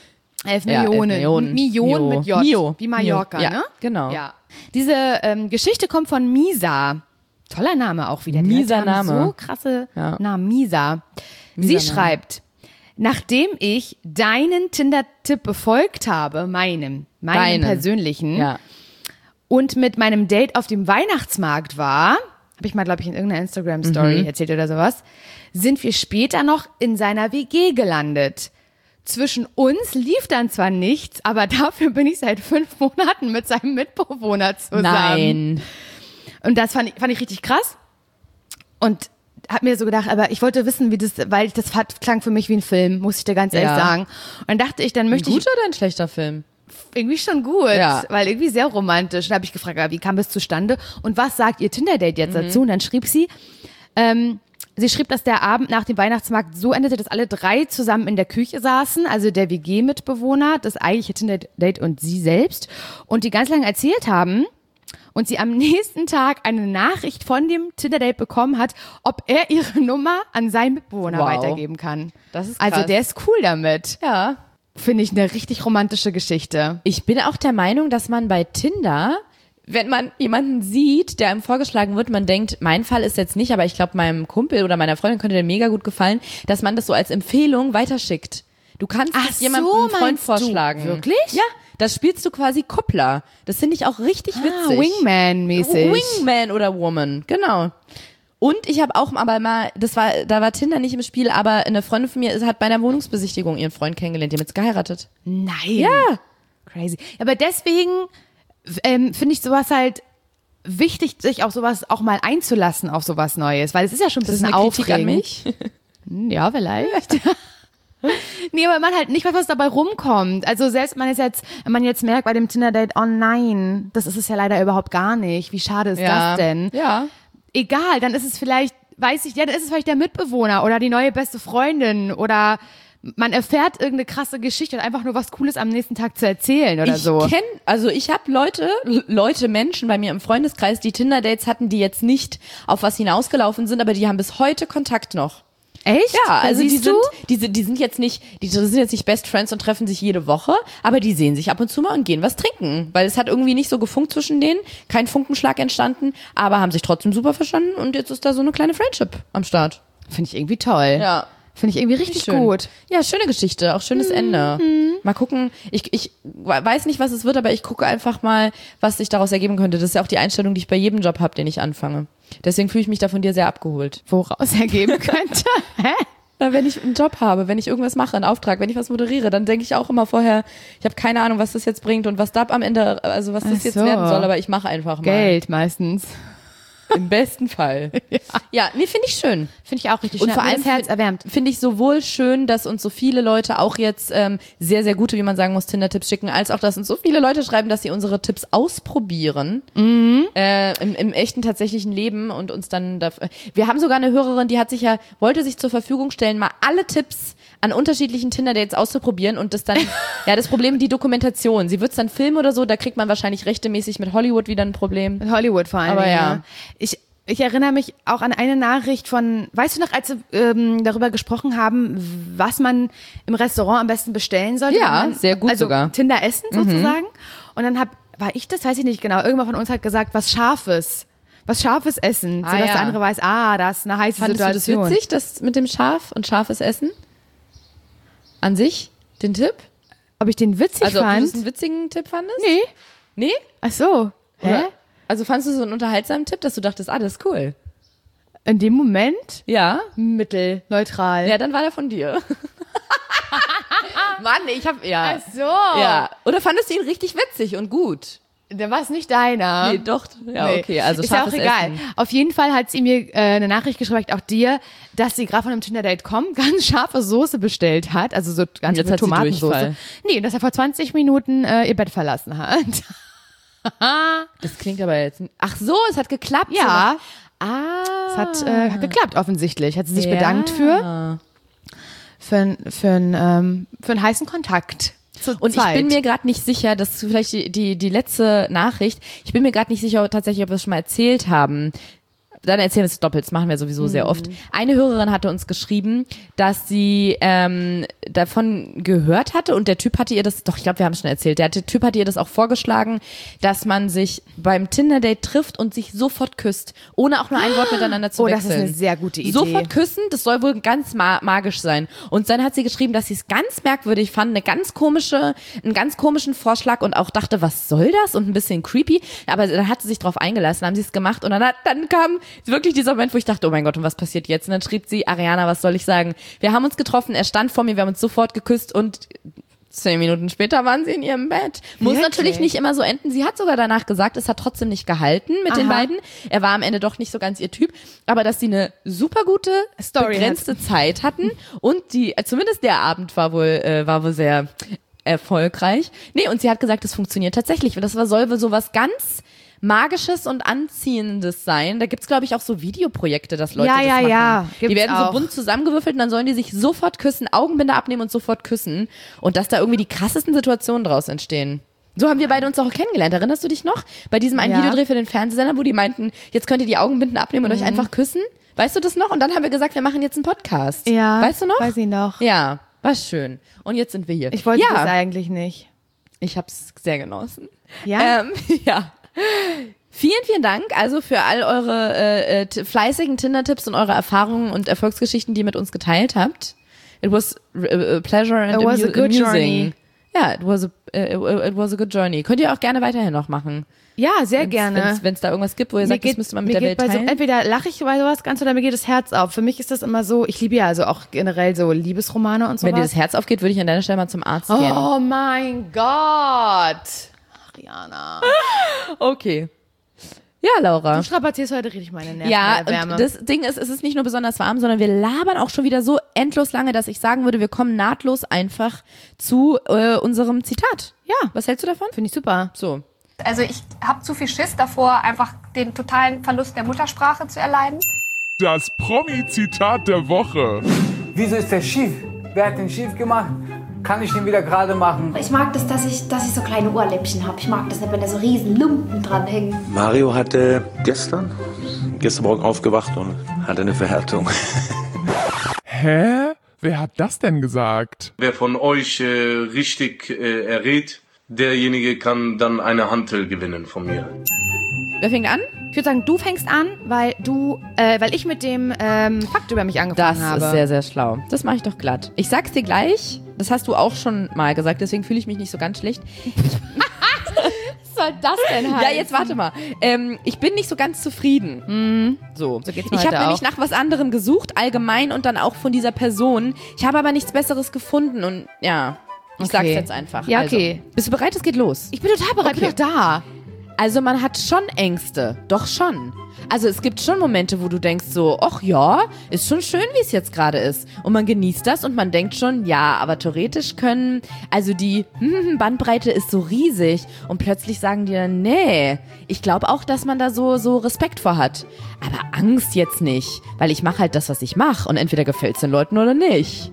Elf Ja, elf Millionen. Millionen. Millionen Mio. mit J. Mio. Wie Mallorca, Mio. Ja, ne? genau. Ja. Diese ähm, Geschichte kommt von Misa. Toller Name auch wieder. Die Mieser Leute haben Name. So krasse Ja. Namen. Misa. Sie Mieser Name. schreibt, nachdem ich deinen Tinder-Tipp befolgt habe, meinem, meinem Deinen. persönlichen, ja. und mit meinem Date auf dem Weihnachtsmarkt war, habe ich mal, glaube ich, in irgendeiner Instagram-Story Mhm. erzählt oder sowas, sind wir später noch in seiner W G gelandet. Zwischen uns lief dann zwar nichts, aber dafür bin ich seit fünf Monaten mit seinem Mitbewohner zusammen. Nein. Und das fand ich, fand ich richtig krass. Und hab mir so gedacht, aber ich wollte wissen, wie das, weil das hat, klang für mich wie ein Film, muss ich dir ganz ehrlich Ja. sagen. Und dann dachte ich, dann Ein möchte ich guter oder ein schlechter Film? irgendwie schon gut, Ja. weil irgendwie sehr romantisch. Und da habe ich gefragt, aber wie kam das zustande? Und was sagt ihr Tinder-Date jetzt Mhm. dazu? Und dann schrieb sie, ähm, sie schrieb, dass der Abend nach dem Weihnachtsmarkt so endete, dass alle drei zusammen in der Küche saßen, also der W G-Mitbewohner, das eigentliche Tinder-Date und sie selbst, und die ganz lange erzählt haben und sie am nächsten Tag eine Nachricht von dem Tinder-Date bekommen hat, ob er ihre Nummer an seinen Mitbewohner Wow. weitergeben kann. Das ist Also krass. der ist cool damit. Ja. Finde ich eine richtig romantische Geschichte. Ich bin auch der Meinung, dass man bei Tinder, wenn man jemanden sieht, der einem vorgeschlagen wird, man denkt, mein Fall ist jetzt nicht, aber ich glaube, meinem Kumpel oder meiner Freundin könnte der mega gut gefallen, dass man das so als Empfehlung weiterschickt. Du kannst Ach es jemandem so, einem Freund meinst du? vorschlagen. Wirklich? Ja, da spielst du quasi Kuppler. Das finde ich auch richtig Ah, witzig. Wingman-mäßig. Wingman oder Woman, genau. Und ich habe auch aber mal, das war, da war Tinder nicht im Spiel, aber eine Freundin von mir hat bei einer Wohnungsbesichtigung ihren Freund kennengelernt, die haben jetzt geheiratet. Nein. Ja. Crazy. Aber deswegen ähm, finde ich sowas halt wichtig, sich auf sowas auch mal einzulassen, auf sowas Neues, weil es ist ja schon ein Das ist bisschen eine Kritik an aufregend. mich. Ja, vielleicht. Nee, aber man halt nicht weiß, was dabei rumkommt. Also selbst man ist jetzt, wenn man jetzt merkt bei dem Tinder-Date, oh nein, das ist es ja leider überhaupt gar nicht. Wie schade ist Ja. das denn? Ja. Egal, dann ist es vielleicht, weiß ich, ja, dann ist es vielleicht der Mitbewohner oder die neue beste Freundin oder man erfährt irgendeine krasse Geschichte und einfach nur was Cooles am nächsten Tag zu erzählen oder ich so. kenn, also ich habe Leute, Leute, Menschen bei mir im Freundeskreis, die Tinder-Dates hatten, die jetzt nicht auf was hinausgelaufen sind, aber die haben bis heute Kontakt noch. Echt? Ja, also die siehst sind, du? die, sind- die sind jetzt nicht, die sind jetzt nicht Best Friends und treffen sich jede Woche, aber die sehen sich ab und zu mal und gehen was trinken, weil es hat irgendwie nicht so gefunkt zwischen denen, kein Funkenschlag entstanden, aber haben sich trotzdem super verstanden und jetzt ist da so eine kleine Friendship am Start. Finde ich irgendwie toll. Ja. Finde ich irgendwie richtig Schön. gut. Ja, schöne Geschichte, auch schönes Ende. Mal gucken, ich, ich weiß nicht, was es wird, aber ich gucke einfach mal, was sich daraus ergeben könnte. Das ist ja auch die Einstellung, die ich bei jedem Job habe, den ich anfange. Deswegen fühle ich mich da von dir sehr abgeholt. Woraus ergeben könnte. Hä? Na, wenn ich einen Job habe, wenn ich irgendwas mache, einen Auftrag, wenn ich was moderiere, dann denke ich auch immer vorher, ich habe keine Ahnung, was das jetzt bringt und was da am Ende, also was das Ach jetzt so. werden soll, aber ich mache einfach mal. Geld meistens. Im besten Fall. ja. ja, nee, finde ich schön. Finde ich auch richtig Und schön. vor Hat mir allem das Herz fi- erwärmt. finde ich sowohl schön, dass uns so viele Leute auch jetzt ähm, sehr, sehr gute, wie man sagen muss, Tinder-Tipps schicken, als auch, dass uns so viele Leute schreiben, dass sie unsere Tipps ausprobieren Mhm. äh, im, im echten, tatsächlichen Leben und uns dann dafür. Wir haben sogar eine Hörerin, die hat sich ja, wollte sich zur Verfügung stellen, mal alle Tipps an unterschiedlichen Tinder-Dates auszuprobieren und das dann, ja, das Problem, die Dokumentation. Sie wird es dann filmen oder so, da kriegt man wahrscheinlich rechtemäßig mit Hollywood wieder ein Problem. Mit Hollywood vor allem. Aber ja. Ne? Ich, ich erinnere mich auch an eine Nachricht von, weißt du noch, als wir ähm, darüber gesprochen haben, was man im Restaurant am besten bestellen sollte? Ja, man, sehr gut also sogar. Tinder essen sozusagen. Und dann hab, war ich das, weiß ich nicht genau, irgendwann von uns hat gesagt, was Scharfes. Was Scharfes essen, Ah, sodass ja. der andere weiß, ah, das ist eine heiße Fandest du das Situation. witzig, das mit dem Schaf und scharfes Essen? An sich? Den Tipp? Ob ich den witzig Also ob du fand? das einen witzigen Tipp fandest? Nee. Nee? Ach so. Hä? Oder? Also fandest du so einen unterhaltsamen Tipp, dass du dachtest, ah, das ist cool? In dem Moment Ja. mittel, neutral. Ja, dann war der von dir. Mann, ich hab, ja. Ach so. Ja. Oder fandest du ihn richtig witzig und gut? Der war es nicht deiner. Nee, doch. Ja, Nee. okay, also ist ja auch scharfes egal. Essen. Auf jeden Fall hat sie mir äh, eine Nachricht geschrieben, auch dir, dass sie gerade von einem Tinder-Date kommt, ganz scharfe Soße bestellt hat, also so ganz Jetzt mit hat sie Tomatensoße. Durchfall. Nee, dass er vor zwanzig Minuten äh, ihr Bett verlassen hat. Das klingt aber jetzt. Ach so, es hat geklappt. Ja, So. Ah. es hat, äh, hat geklappt offensichtlich. Hat sie sich ja. bedankt für für, n- für, n, ähm, für einen heißen Kontakt. Zur Und Zeit. ich bin mir gerade nicht sicher, das ist vielleicht die, die, die letzte Nachricht, ich bin mir gerade nicht sicher ob tatsächlich, ob wir es schon mal erzählt haben. Dann erzählen wir es doppelt, das machen wir sowieso sehr oft. Eine Hörerin hatte uns geschrieben, dass sie ähm, davon gehört hatte und der Typ hatte ihr das, doch ich glaube, wir haben es schon erzählt, der Typ hatte ihr das auch vorgeschlagen, dass man sich beim Tinder-Date trifft und sich sofort küsst, ohne auch nur ein Wort miteinander zu Oh, das wechseln. ist eine sehr gute Idee. Sofort küssen, das soll wohl ganz ma- magisch sein. Und dann hat sie geschrieben, dass sie es ganz merkwürdig fand, eine ganz komische, einen ganz komischen Vorschlag und auch dachte, was soll das? Und ein bisschen creepy. Aber dann hat sie sich drauf eingelassen, haben sie es gemacht und dann hat, dann kam wirklich dieser Moment, wo ich dachte, oh mein Gott, und was passiert jetzt? Und dann schrieb sie, Ariana, was soll ich sagen? Wir haben uns getroffen, er stand vor mir, wir haben uns sofort geküsst und zehn Minuten später waren sie in ihrem Bett. Muss Wirklich? natürlich nicht immer so enden. Sie hat sogar danach gesagt, es hat trotzdem nicht gehalten mit den Aha. beiden. Er war am Ende doch nicht so ganz ihr Typ. Aber dass sie eine super gute, Story begrenzte Zeit hatten und die, zumindest der Abend war wohl, äh, war wohl sehr erfolgreich. Nee, und sie hat gesagt, es funktioniert tatsächlich. Das war, soll wohl so was ganz Magisches und Anziehendes sein. Da gibt's, glaube ich, auch so Videoprojekte, dass Leute Ja, das ja, machen. ja. Die Gibt's werden auch. so bunt zusammengewürfelt und dann sollen die sich sofort küssen, Augenbinder abnehmen und sofort küssen. Und dass da irgendwie die krassesten Situationen draus entstehen. So haben wir beide uns auch kennengelernt. Erinnerst du dich noch? Bei diesem einen Ja. Videodreh für den Fernsehsender, wo die meinten, jetzt könnt ihr die Augenbinden abnehmen und euch einfach küssen. Weißt du das noch? Und dann haben wir gesagt, wir machen jetzt einen Podcast. Ja. Weißt du noch? Weiß ich noch. Ja, war schön. Und jetzt sind wir hier. Ich wollte ja, das eigentlich nicht. ich habe es sehr genossen. Ja? Ähm, ja. Vielen, vielen Dank also für all eure äh, äh, t- fleißigen Tinder-Tipps und eure Erfahrungen und Erfolgsgeschichten, die ihr mit uns geteilt habt. It was a pleasure and It was a amu- good amusing. journey. Ja, it was, a, uh, it was a good journey. Könnt ihr auch gerne weiterhin noch machen. Ja, sehr wenn's, gerne. Wenn es da irgendwas gibt, wo ihr mir sagt, geht, das müsste man mit der Welt teilen. So, entweder lache ich bei sowas ganz oder mir geht das Herz auf. Für mich ist das immer so, ich liebe ja also auch generell so Liebesromane und so. Wenn dir das Herz aufgeht, würde ich an deiner Stelle mal zum Arzt gehen. Oh mein Gott. Ach, Rihanna. Okay. Ja, Laura. Du strapazierst heute richtig meine Nerven. Ja, bei der Wärme. und das Ding ist, es ist nicht nur besonders warm, sondern wir labern auch schon wieder so endlos lange, dass ich sagen würde, wir kommen nahtlos einfach zu äh, unserem Zitat. Ja. Was hältst du davon? Finde ich super. So. Also ich habe zu viel Schiss davor, einfach den totalen Verlust der Muttersprache zu erleiden. Das Promi-Zitat der Woche. Wieso ist der schief? Wer hat den schief gemacht? Kann ich den wieder gerade machen? Ich mag das, dass ich, dass ich so kleine Ohrläppchen habe. Ich mag das nicht, wenn da so riesen Lumpen dran hängen. Mario hatte gestern, gestern Morgen aufgewacht und hatte eine Verhärtung. Hä? Wer hat das denn gesagt? Wer von euch äh, richtig äh, errät, derjenige kann dann eine Hantel gewinnen von mir. Wer fängt an? Ich würde sagen, du fängst an, weil du, äh, weil ich mit dem ähm, Fakt über mich angefangen Das habe. ist sehr, sehr schlau. Das mache ich doch glatt. Ich sag's dir gleich, das hast du auch schon mal gesagt, deswegen fühle ich mich nicht so ganz schlecht. Was soll das denn heißen? Ja, jetzt warte mal. Ähm, ich bin nicht so ganz zufrieden. Mhm. So. So geht's mir ich habe heute nämlich auch. nach was anderem gesucht, allgemein und dann auch von dieser Person. Ich habe aber nichts Besseres gefunden und ja, ich Okay. sag's jetzt einfach. Ja, also, okay. Bist du bereit? Es geht los. Ich bin total bereit, Okay. ich bin doch da. Also man hat schon Ängste, doch schon. Also es gibt schon Momente, wo du denkst so, ach ja, ist schon schön, wie es jetzt gerade ist. Und man genießt das und man denkt schon, ja, aber theoretisch können, also die Bandbreite ist so riesig und plötzlich sagen die dann, nee, ich glaube auch, dass man da so, so Respekt vor hat. Aber Angst jetzt nicht, weil ich mache halt das, was ich mache und entweder gefällt es den Leuten oder nicht.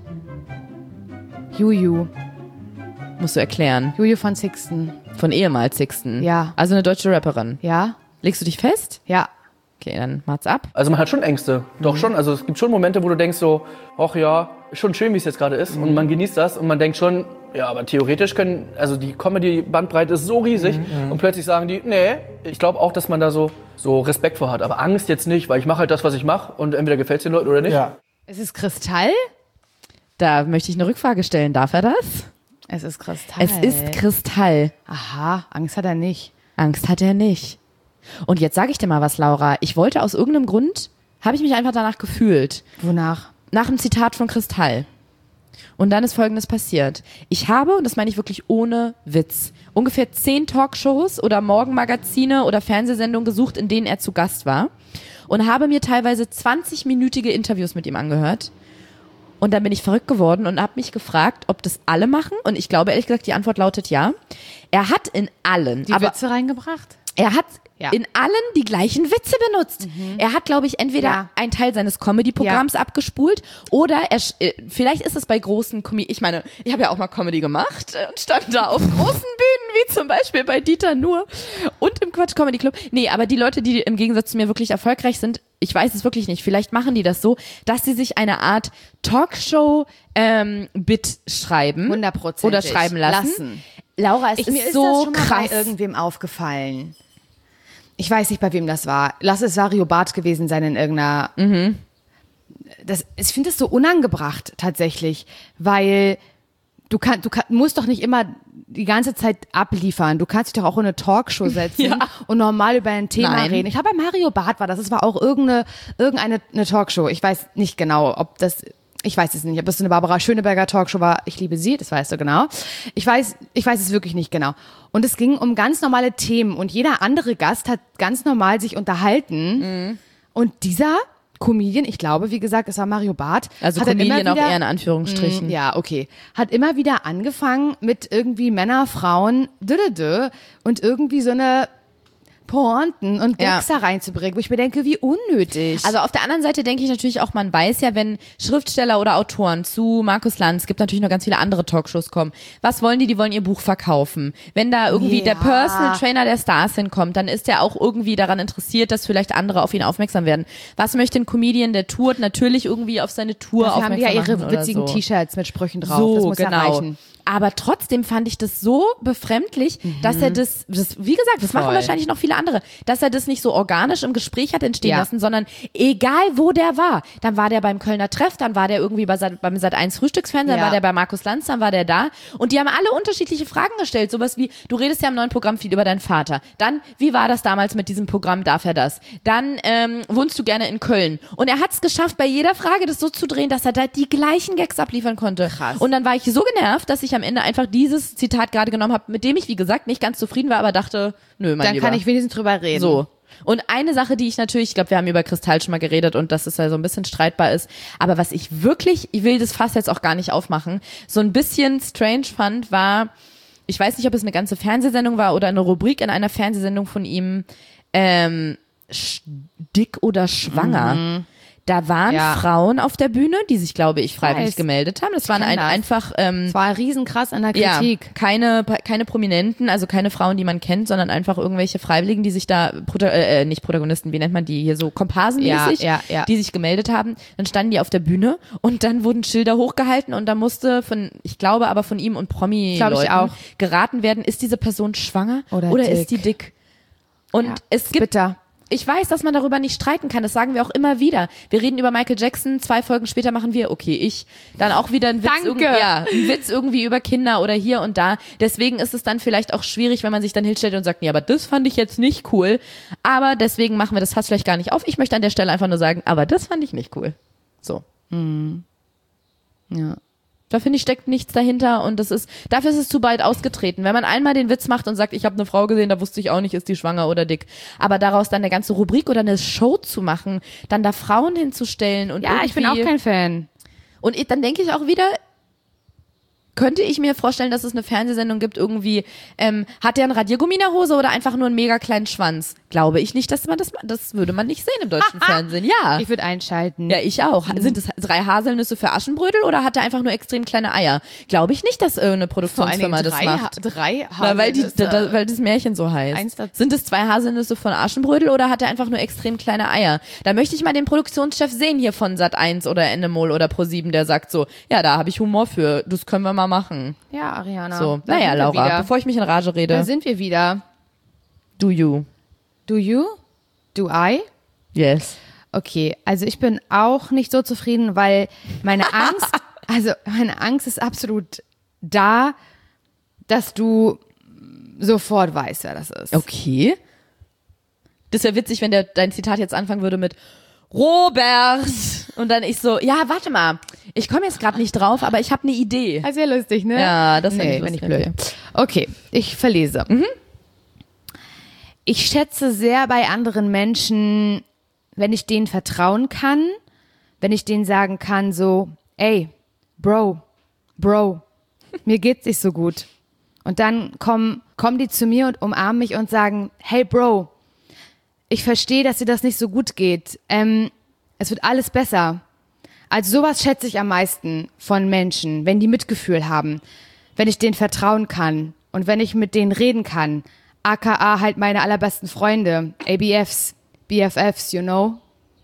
Juju. Musst du erklären. Juju von Sixten. Von ehemals Sixten. Ja. Also eine deutsche Rapperin. Ja? Legst du dich fest? Ja. Okay, dann macht's ab. Also man hat schon Ängste, doch schon. Also es gibt schon Momente, wo du denkst so, ach ja, schon schön, wie es jetzt gerade ist. Und man genießt das und man denkt schon, ja, aber theoretisch können, also die Comedy-Bandbreite ist so riesig. Und plötzlich sagen die, nee, ich glaube auch, dass man da so, so Respekt vor hat. Aber Angst jetzt nicht, weil ich mache halt das, was ich mache. Und entweder gefällt es den Leuten oder nicht. Ja. Es ist Kristall? Da möchte ich eine Rückfrage stellen. Darf er das? Es ist Kristall. Es ist Kristall. Aha, Angst hat er nicht. Angst hat er nicht. Und jetzt sage ich dir mal was, Laura. Ich wollte aus irgendeinem Grund, habe ich mich einfach danach gefühlt. Wonach? Nach einem Zitat von Kristall. Und dann ist Folgendes passiert. Ich habe, und das meine ich wirklich ohne Witz, ungefähr zehn Talkshows oder Morgenmagazine oder Fernsehsendungen gesucht, in denen er zu Gast war. Und habe mir teilweise zwanzig-minütige Interviews mit ihm angehört. Und dann bin ich verrückt geworden und habe mich gefragt, ob das alle machen. Und ich glaube, ehrlich gesagt, die Antwort lautet ja. Er hat in allen, Die aber Witze reingebracht? er hat Ja. in allen die gleichen Witze benutzt. Er hat, glaube ich, entweder Ja. einen Teil seines Comedy-Programms abgespult oder er, sch- äh, vielleicht ist es bei großen Comedy, ich meine, ich habe ja auch mal Comedy gemacht äh, und stand da auf großen Bühnen, wie zum Beispiel bei Dieter Nuhr und im Quatsch Comedy Club. Nee, aber die Leute, die im Gegensatz zu mir wirklich erfolgreich sind, ich weiß es wirklich nicht, vielleicht machen die das so, dass sie sich eine Art Talkshow-Bit schreiben. Hundertprozentig. Oder schreiben lassen. Lassen. Laura, es Ich, ist mir ist so das schon mal krass. bei irgendwem aufgefallen. Ich weiß nicht, bei wem das war. Lass es Mario Barth gewesen sein in irgendeiner... Mhm. Das, ich finde das so unangebracht tatsächlich, weil du, kann, du kann, musst doch nicht immer die ganze Zeit abliefern. Du kannst dich doch auch in eine Talkshow setzen Ja. und normal über ein Thema Nein. reden. Ich glaube, bei Mario Barth war das. Es war auch irgendeine, irgendeine eine Talkshow. Ich weiß nicht genau, ob das... Ich weiß es nicht, ob das eine Barbara Schöneberger Talkshow war. Ich liebe sie, das weißt du genau. Ich weiß, ich weiß es wirklich nicht genau. Und es ging um ganz normale Themen und jeder andere Gast hat ganz normal sich unterhalten. Mhm. Und dieser Comedian, ich glaube, wie gesagt, es war Mario Barth. Also hat dann Comedian immer auch wieder- eher in Anführungsstrichen. Mm, Ja, okay. Hat immer wieder angefangen mit irgendwie Männer, Frauen, dö, dö, dö, und irgendwie so eine Pointen und Ja. Gags da reinzubringen, wo ich mir denke, wie unnötig. Also auf der anderen Seite denke ich natürlich auch, man weiß ja, wenn Schriftsteller oder Autoren zu Markus Lanz, gibt natürlich noch ganz viele andere Talkshows kommen. Was wollen die? Die wollen ihr Buch verkaufen. Wenn da irgendwie Ja. der Personal Trainer der Stars hinkommt, dann ist er auch irgendwie daran interessiert, dass vielleicht andere auf ihn aufmerksam werden. Was möchte ein Comedian, der tourt? Natürlich irgendwie auf seine Tour Dafür haben die ja aufmerksam ihre machen oder witzigen so. T-Shirts mit Sprüchen drauf. So, das muss genau. ja reichen. Aber trotzdem fand ich das so befremdlich, mhm. dass er das, das, wie gesagt, das Voll. machen wahrscheinlich noch viele andere, dass er das nicht so organisch im Gespräch hat entstehen ja. lassen, sondern egal wo der war, dann war der beim Kölner Treff, dann war der irgendwie bei Sat, beim Sat eins Frühstücksfernsehen, dann ja. war der bei Markus Lanz, dann war der da und die haben alle unterschiedliche Fragen gestellt, sowas wie, du redest ja im neuen Programm viel über deinen Vater, dann, wie war das damals mit diesem Programm, darf er das, dann ähm, wohnst du gerne in Köln und er hat es geschafft, bei jeder Frage das so zu drehen, dass er da die gleichen Gags abliefern konnte. Krass. Und dann war ich so genervt, dass ich am Ende einfach dieses Zitat gerade genommen habe, mit dem ich, wie gesagt, nicht ganz zufrieden war, aber dachte, nö, mein Dann Lieber. kann ich wenigstens drüber reden. So. Und eine Sache, die ich natürlich, ich glaube, wir haben über Kristall schon mal geredet und dass es ja so ein bisschen streitbar ist, aber was ich wirklich, ich will das Fass jetzt auch gar nicht aufmachen, so ein bisschen strange fand, war, ich weiß nicht, ob es eine ganze Fernsehsendung war oder eine Rubrik in einer Fernsehsendung von ihm, ähm, dick oder schwanger. Mhm. Da waren ja. Frauen auf der Bühne, die sich, glaube ich, freiwillig ich gemeldet haben. Das ich waren ein, das. einfach... Ähm, das war riesenkrass an der Kritik. Ja, keine, keine Prominenten, also keine Frauen, die man kennt, sondern einfach irgendwelche Freiwilligen, die sich da, äh, nicht Protagonisten, wie nennt man die hier, so komparsenmäßig, ja, ja, ja. die sich gemeldet haben. Dann standen die auf der Bühne und dann wurden Schilder hochgehalten und da musste von, ich glaube aber von ihm und Promi-Leuten geraten werden, ist diese Person schwanger oder, oder ist die dick? Und ja, es gibt... Bitter. Ich weiß, dass man darüber nicht streiten kann, das sagen wir auch immer wieder. Wir reden über Michael Jackson, zwei Folgen später machen wir, okay, ich, dann auch wieder ein Witz, irgendwie, ja, ein Witz irgendwie über Kinder oder hier und da. Deswegen ist es dann vielleicht auch schwierig, wenn man sich dann hinstellt und sagt, nee, aber das fand ich jetzt nicht cool. Aber deswegen machen wir das fast vielleicht gar nicht auf. Ich möchte an der Stelle einfach nur sagen, aber das fand ich nicht cool. So. Mhm. Ja. Da finde ich, steckt nichts dahinter und das ist, dafür ist es zu bald ausgetreten. Wenn man einmal den Witz macht und sagt, ich habe eine Frau gesehen, da wusste ich auch nicht, ist die schwanger oder dick. Aber daraus dann eine ganze Rubrik oder eine Show zu machen, dann da Frauen hinzustellen und ja, ich bin auch kein Fan. Und ich, dann denke ich auch wieder, könnte ich mir vorstellen, dass es eine Fernsehsendung gibt, irgendwie, ähm, hat der ein Radiergummi in der Hose oder einfach nur einen mega kleinen Schwanz? Glaube ich nicht, dass man das, das würde man nicht sehen im deutschen Fernsehen, ja. Ich würde einschalten. Ja, ich auch. Mhm. Sind es drei Haselnüsse für Aschenbrödel oder hat er einfach nur extrem kleine Eier? Glaube ich nicht, dass eine Produktionsfirma das macht. Ha- drei Haselnüsse. Na, weil, die, da, weil das Märchen so heißt. Sind es zwei Haselnüsse von Aschenbrödel oder hat er einfach nur extrem kleine Eier? Da möchte ich mal den Produktionschef sehen hier von Sat eins oder Endemol oder ProSieben, der sagt so, ja, da habe ich Humor für, das können wir mal machen. Ja, Ariana. So, naja, Laura, wieder. bevor ich mich in Rage rede. Da sind wir wieder. Do you? Do you? Do I? Yes. Okay, also ich bin auch nicht so zufrieden, weil meine Angst, also meine Angst ist absolut da, dass du sofort weißt, wer das ist. Okay. Das wäre witzig, wenn der dein Zitat jetzt anfangen würde mit Robert. Und dann ich so, ja, warte mal, ich komme jetzt gerade nicht drauf, aber ich habe eine Idee. Also ja lustig, ne? Ja, das nee, finde ich lustig. Blöd. Okay, ich verlese. Mhm. Ich schätze sehr bei anderen Menschen, wenn ich denen vertrauen kann, wenn ich denen sagen kann so, ey, Bro, Bro, mir geht's nicht so gut. Und dann kommen, kommen die zu mir und umarmen mich und sagen, hey Bro, ich verstehe, dass dir das nicht so gut geht. Ähm, es wird alles besser. Also sowas schätze ich am meisten von Menschen, wenn die Mitgefühl haben, wenn ich denen vertrauen kann und wenn ich mit denen reden kann. aka halt meine allerbesten Freunde, A B Fs, B F Fs, you know?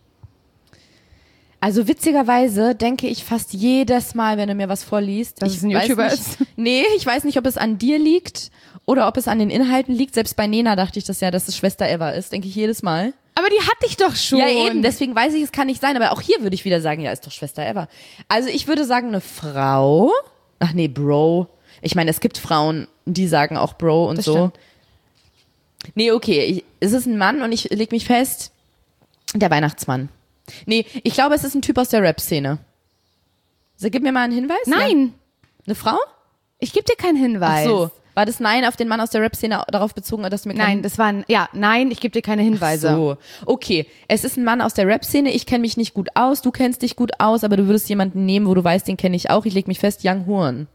Also witzigerweise denke ich fast jedes Mal, wenn du mir was vorliest, dass ich es ein YouTuber nicht, ist. Nee, ich weiß nicht, ob es an dir liegt oder ob es an den Inhalten liegt. Selbst bei Nena dachte ich das ja, dass es Schwester Eva ist, denke ich jedes Mal. Aber die hatte ich doch schon. Ja eben, deswegen weiß ich, es kann nicht sein. Aber auch hier würde ich wieder sagen, ja, ist doch Schwester Eva. Also ich würde sagen, eine Frau. Ach nee, Bro. Ich meine, es gibt Frauen, die sagen auch Bro und das so. Stimmt. Nee, okay, ich, es ist ein Mann und ich leg mich fest, der Weihnachtsmann. Nee, ich glaube, es ist ein Typ aus der Rap-Szene. So, gib mir mal einen Hinweis. Nein. Ja. Eine Frau? Ich gebe dir keinen Hinweis. Ach so. War das Nein auf den Mann aus der Rap-Szene darauf bezogen, dass du mir Nein, das war ein, ja, nein, ich gebe dir keine Hinweise. Ach so. Okay, es ist ein Mann aus der Rap-Szene, ich kenne mich nicht gut aus, du kennst dich gut aus, aber du würdest jemanden nehmen, wo du weißt, den kenne ich auch. Ich leg mich fest, Young Horn.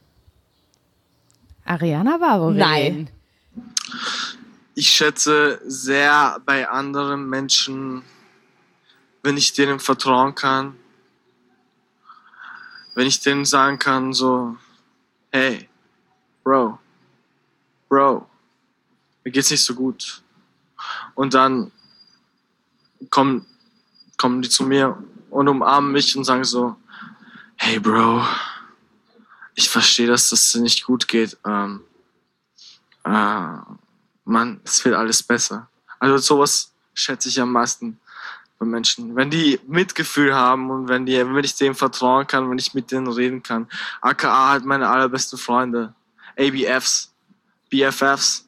Ariana Barbour. Nein. Ich schätze sehr bei anderen Menschen, wenn ich denen vertrauen kann, wenn ich denen sagen kann, so, hey, Bro, Bro, mir geht's nicht so gut. Und dann kommen, kommen die zu mir und umarmen mich und sagen so, hey Bro, ich verstehe, dass das nicht gut geht. Ähm, äh, Mann, es wird alles besser. Also sowas schätze ich am meisten bei Menschen. Wenn die Mitgefühl haben und wenn, die, wenn ich denen vertrauen kann, wenn ich mit denen reden kann. A K A hat meine allerbesten Freunde. A B Fs, B F Fs,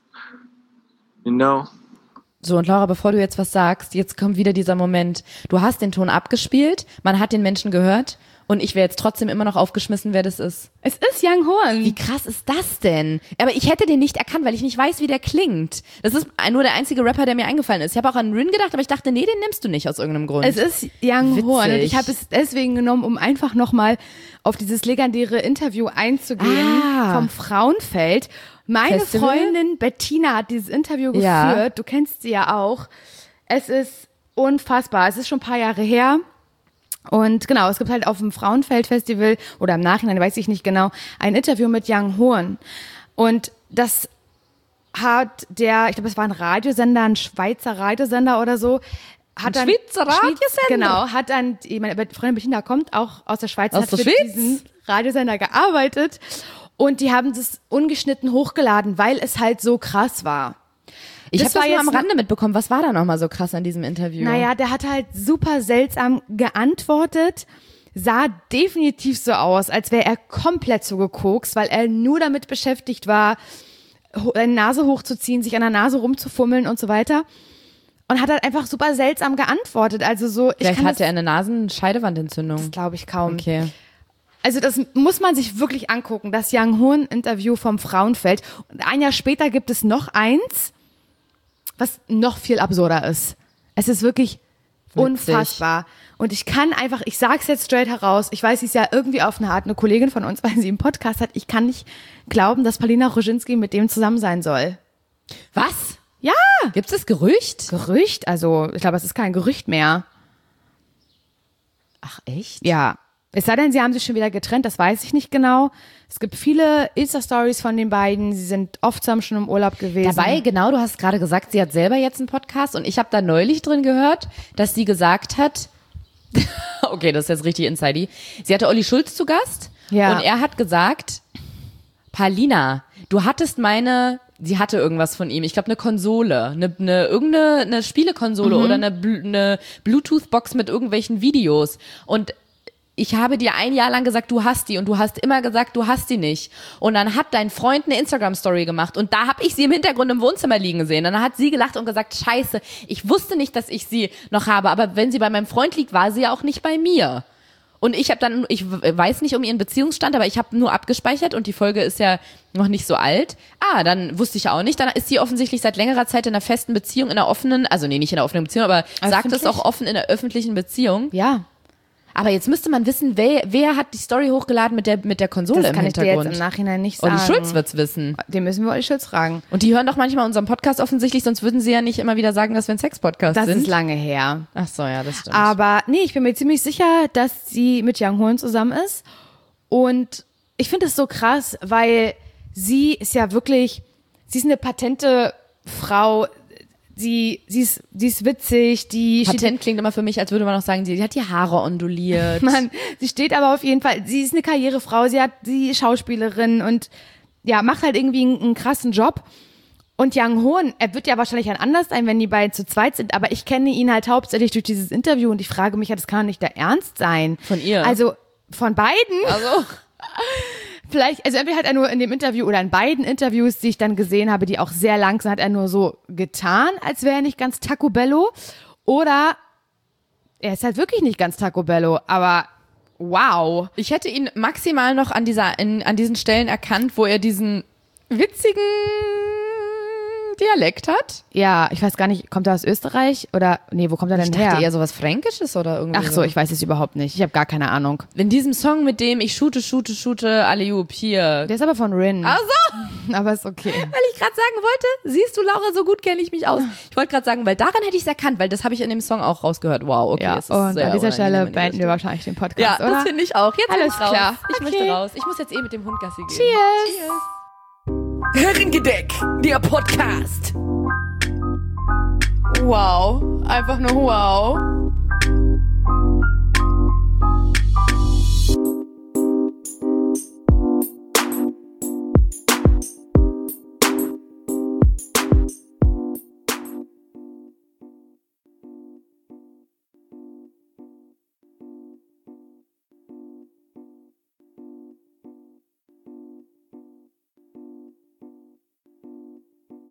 you know. So, und Laura, bevor du jetzt was sagst, jetzt kommt wieder dieser Moment. Du hast den Ton abgespielt, man hat den Menschen gehört und ich wäre jetzt trotzdem immer noch aufgeschmissen, wer das ist. Es ist Young Horn. Wie krass ist das denn? Aber ich hätte den nicht erkannt, weil ich nicht weiß, wie der klingt. Das ist nur der einzige Rapper, der mir eingefallen ist. Ich habe auch an Rin gedacht, aber ich dachte, nee, den nimmst du nicht aus irgendeinem Grund. Es ist Young Witzig. Horn und ich habe es deswegen genommen, um einfach nochmal auf dieses legendäre Interview einzugehen Ah. vom Frauenfeld. Meine Festival? Freundin Bettina hat dieses Interview geführt. Ja. Du kennst sie ja auch. Es ist unfassbar. Es ist schon ein paar Jahre her. Und genau, es gibt halt auf dem Frauenfeld-Festival oder im Nachhinein, weiß ich nicht genau, ein Interview mit Young Horn. Und das hat der, ich glaube, es war ein Radiosender, ein Schweizer Radiosender oder so, hat Ein dann, Schweizer Radiosender? Genau, hat dann, meine Freundin Bettina kommt auch aus der Schweiz, Aus hat der für Schweiz? diesen Radiosender gearbeitet und die haben das ungeschnitten hochgeladen, weil es halt so krass war. Ich Das habe war das nur am jetzt Rande mitbekommen. Was war da nochmal so krass an diesem Interview? Naja, der hat halt super seltsam geantwortet, sah definitiv so aus, als wäre er komplett so gekokst, weil er nur damit beschäftigt war, ho- seine Nase hochzuziehen, sich an der Nase rumzufummeln und so weiter. Und hat halt einfach super seltsam geantwortet. Also so, ich Vielleicht kann hat das, er eine Nasenscheidewandentzündung. das glaube ich kaum. Okay. Also das muss man sich wirklich angucken, das Young Horn Interview vom Frauenfeld. Und ein Jahr später gibt es noch eins, was noch viel absurder ist. Es ist wirklich Witzig. unfassbar. Und ich kann einfach, ich sag's jetzt straight heraus, ich weiß, sie ist ja irgendwie auf eine Art eine Kollegin von uns, weil sie einen Podcast hat. Ich kann nicht glauben, dass Paulina Roginski mit dem zusammen sein soll. Was? Ja! Gibt's das Gerücht? Gerücht? Also, ich glaube, es ist kein Gerücht mehr. Ach, echt? Ja. Es sei denn, sie haben sich schon wieder getrennt, das weiß ich nicht genau. Es gibt viele Insta-Stories von den beiden. Sie sind oft zusammen schon im Urlaub gewesen. Dabei, genau, du hast gerade gesagt, sie hat selber jetzt einen Podcast und ich habe da neulich drin gehört, dass sie gesagt hat, okay, das ist jetzt richtig insidey, sie hatte Olli Schulz zu Gast Ja. und er hat gesagt, Paulina, du hattest meine, sie hatte irgendwas von ihm, ich glaube eine Konsole, eine, eine irgendeine eine Spielekonsole Mhm. oder eine, Bl- eine Bluetooth-Box mit irgendwelchen Videos und ich habe dir ein Jahr lang gesagt, du hast die und du hast immer gesagt, du hast die nicht. Und dann hat dein Freund eine Instagram-Story gemacht und da habe ich sie im Hintergrund im Wohnzimmer liegen gesehen. Und dann hat sie gelacht und gesagt, scheiße, ich wusste nicht, dass ich sie noch habe, aber wenn sie bei meinem Freund liegt, war sie ja auch nicht bei mir. Und ich habe dann, ich weiß nicht um ihren Beziehungsstand, aber ich habe nur abgespeichert und die Folge ist ja noch nicht so alt. Ah, dann wusste ich ja auch nicht. Dann ist sie offensichtlich seit längerer Zeit in einer festen Beziehung, in einer offenen, also nee, nicht in einer offenen Beziehung, aber sagt es Öffentlich? auch offen in einer öffentlichen Beziehung. Ja. Aber jetzt müsste man wissen, wer, wer hat die Story hochgeladen mit der, mit der Konsole Das im kann ich dir Hintergrund. jetzt im Nachhinein nicht sagen. Olli Schulz wird's wissen. Den müssen wir Olli Schulz fragen. Und die hören doch manchmal unseren Podcast offensichtlich, sonst würden sie ja nicht immer wieder sagen, dass wir ein Sex-Podcast Das sind. ist lange her. Ach so, ja, das stimmt. Aber nee, ich bin mir ziemlich sicher, dass sie mit Young Horn zusammen ist. Und ich finde es so krass, weil sie ist ja wirklich, sie ist eine patente Frau. Sie, sie, ist, sie ist witzig, die Patent klingt immer für mich, als würde man noch sagen, sie, sie hat die Haare onduliert. Mann, sie steht aber auf jeden Fall, sie ist eine Karrierefrau, sie hat, sie ist Schauspielerin und ja, macht halt irgendwie einen, einen krassen Job. Und Young Horn, er wird ja wahrscheinlich ein anders sein, wenn die beiden zu zweit sind, aber ich kenne ihn halt hauptsächlich durch dieses Interview und ich frage mich ja, das kann doch nicht der Ernst sein. Von ihr? Also, von beiden? Also. Vielleicht, also entweder hat er nur in dem Interview oder in beiden Interviews, die ich dann gesehen habe, die auch sehr lang sind, hat er nur so getan, als wäre er nicht ganz Taco Bello. Oder er ist halt wirklich nicht ganz Taco Bello, aber wow. Ich hätte ihn maximal noch an dieser, in, an diesen Stellen erkannt, wo er diesen witzigen Dialekt hat. Ja, ich weiß gar nicht, kommt er aus Österreich oder, nee, wo kommt er denn Ich her? dachte eher sowas Fränkisches oder irgendwie. Ach so, ich weiß es überhaupt nicht. Ich habe gar keine Ahnung. In diesem Song, mit dem ich shoote, shoote, shoote, Alley-oop, hier. Der ist aber von Rin. Ach so. Aber ist okay. Weil ich gerade sagen wollte, siehst du, Laura, so gut kenne ich mich aus. Ich wollte gerade sagen, weil daran hätte ich es erkannt, weil das habe ich in dem Song auch rausgehört. Wow, okay. Ja, es ist und sehr an dieser unangenehm Stelle in die beenden wir Richtung. wahrscheinlich den Podcast, Ja, oder? das finde ich auch. Jetzt Alles bin ich raus. klar. Ich Okay. möchte raus. Ich muss jetzt eh mit dem Hund Gassi gehen. Cheers. Cheers. Herrengedeck, der Podcast. Wow. Einfach nur wow.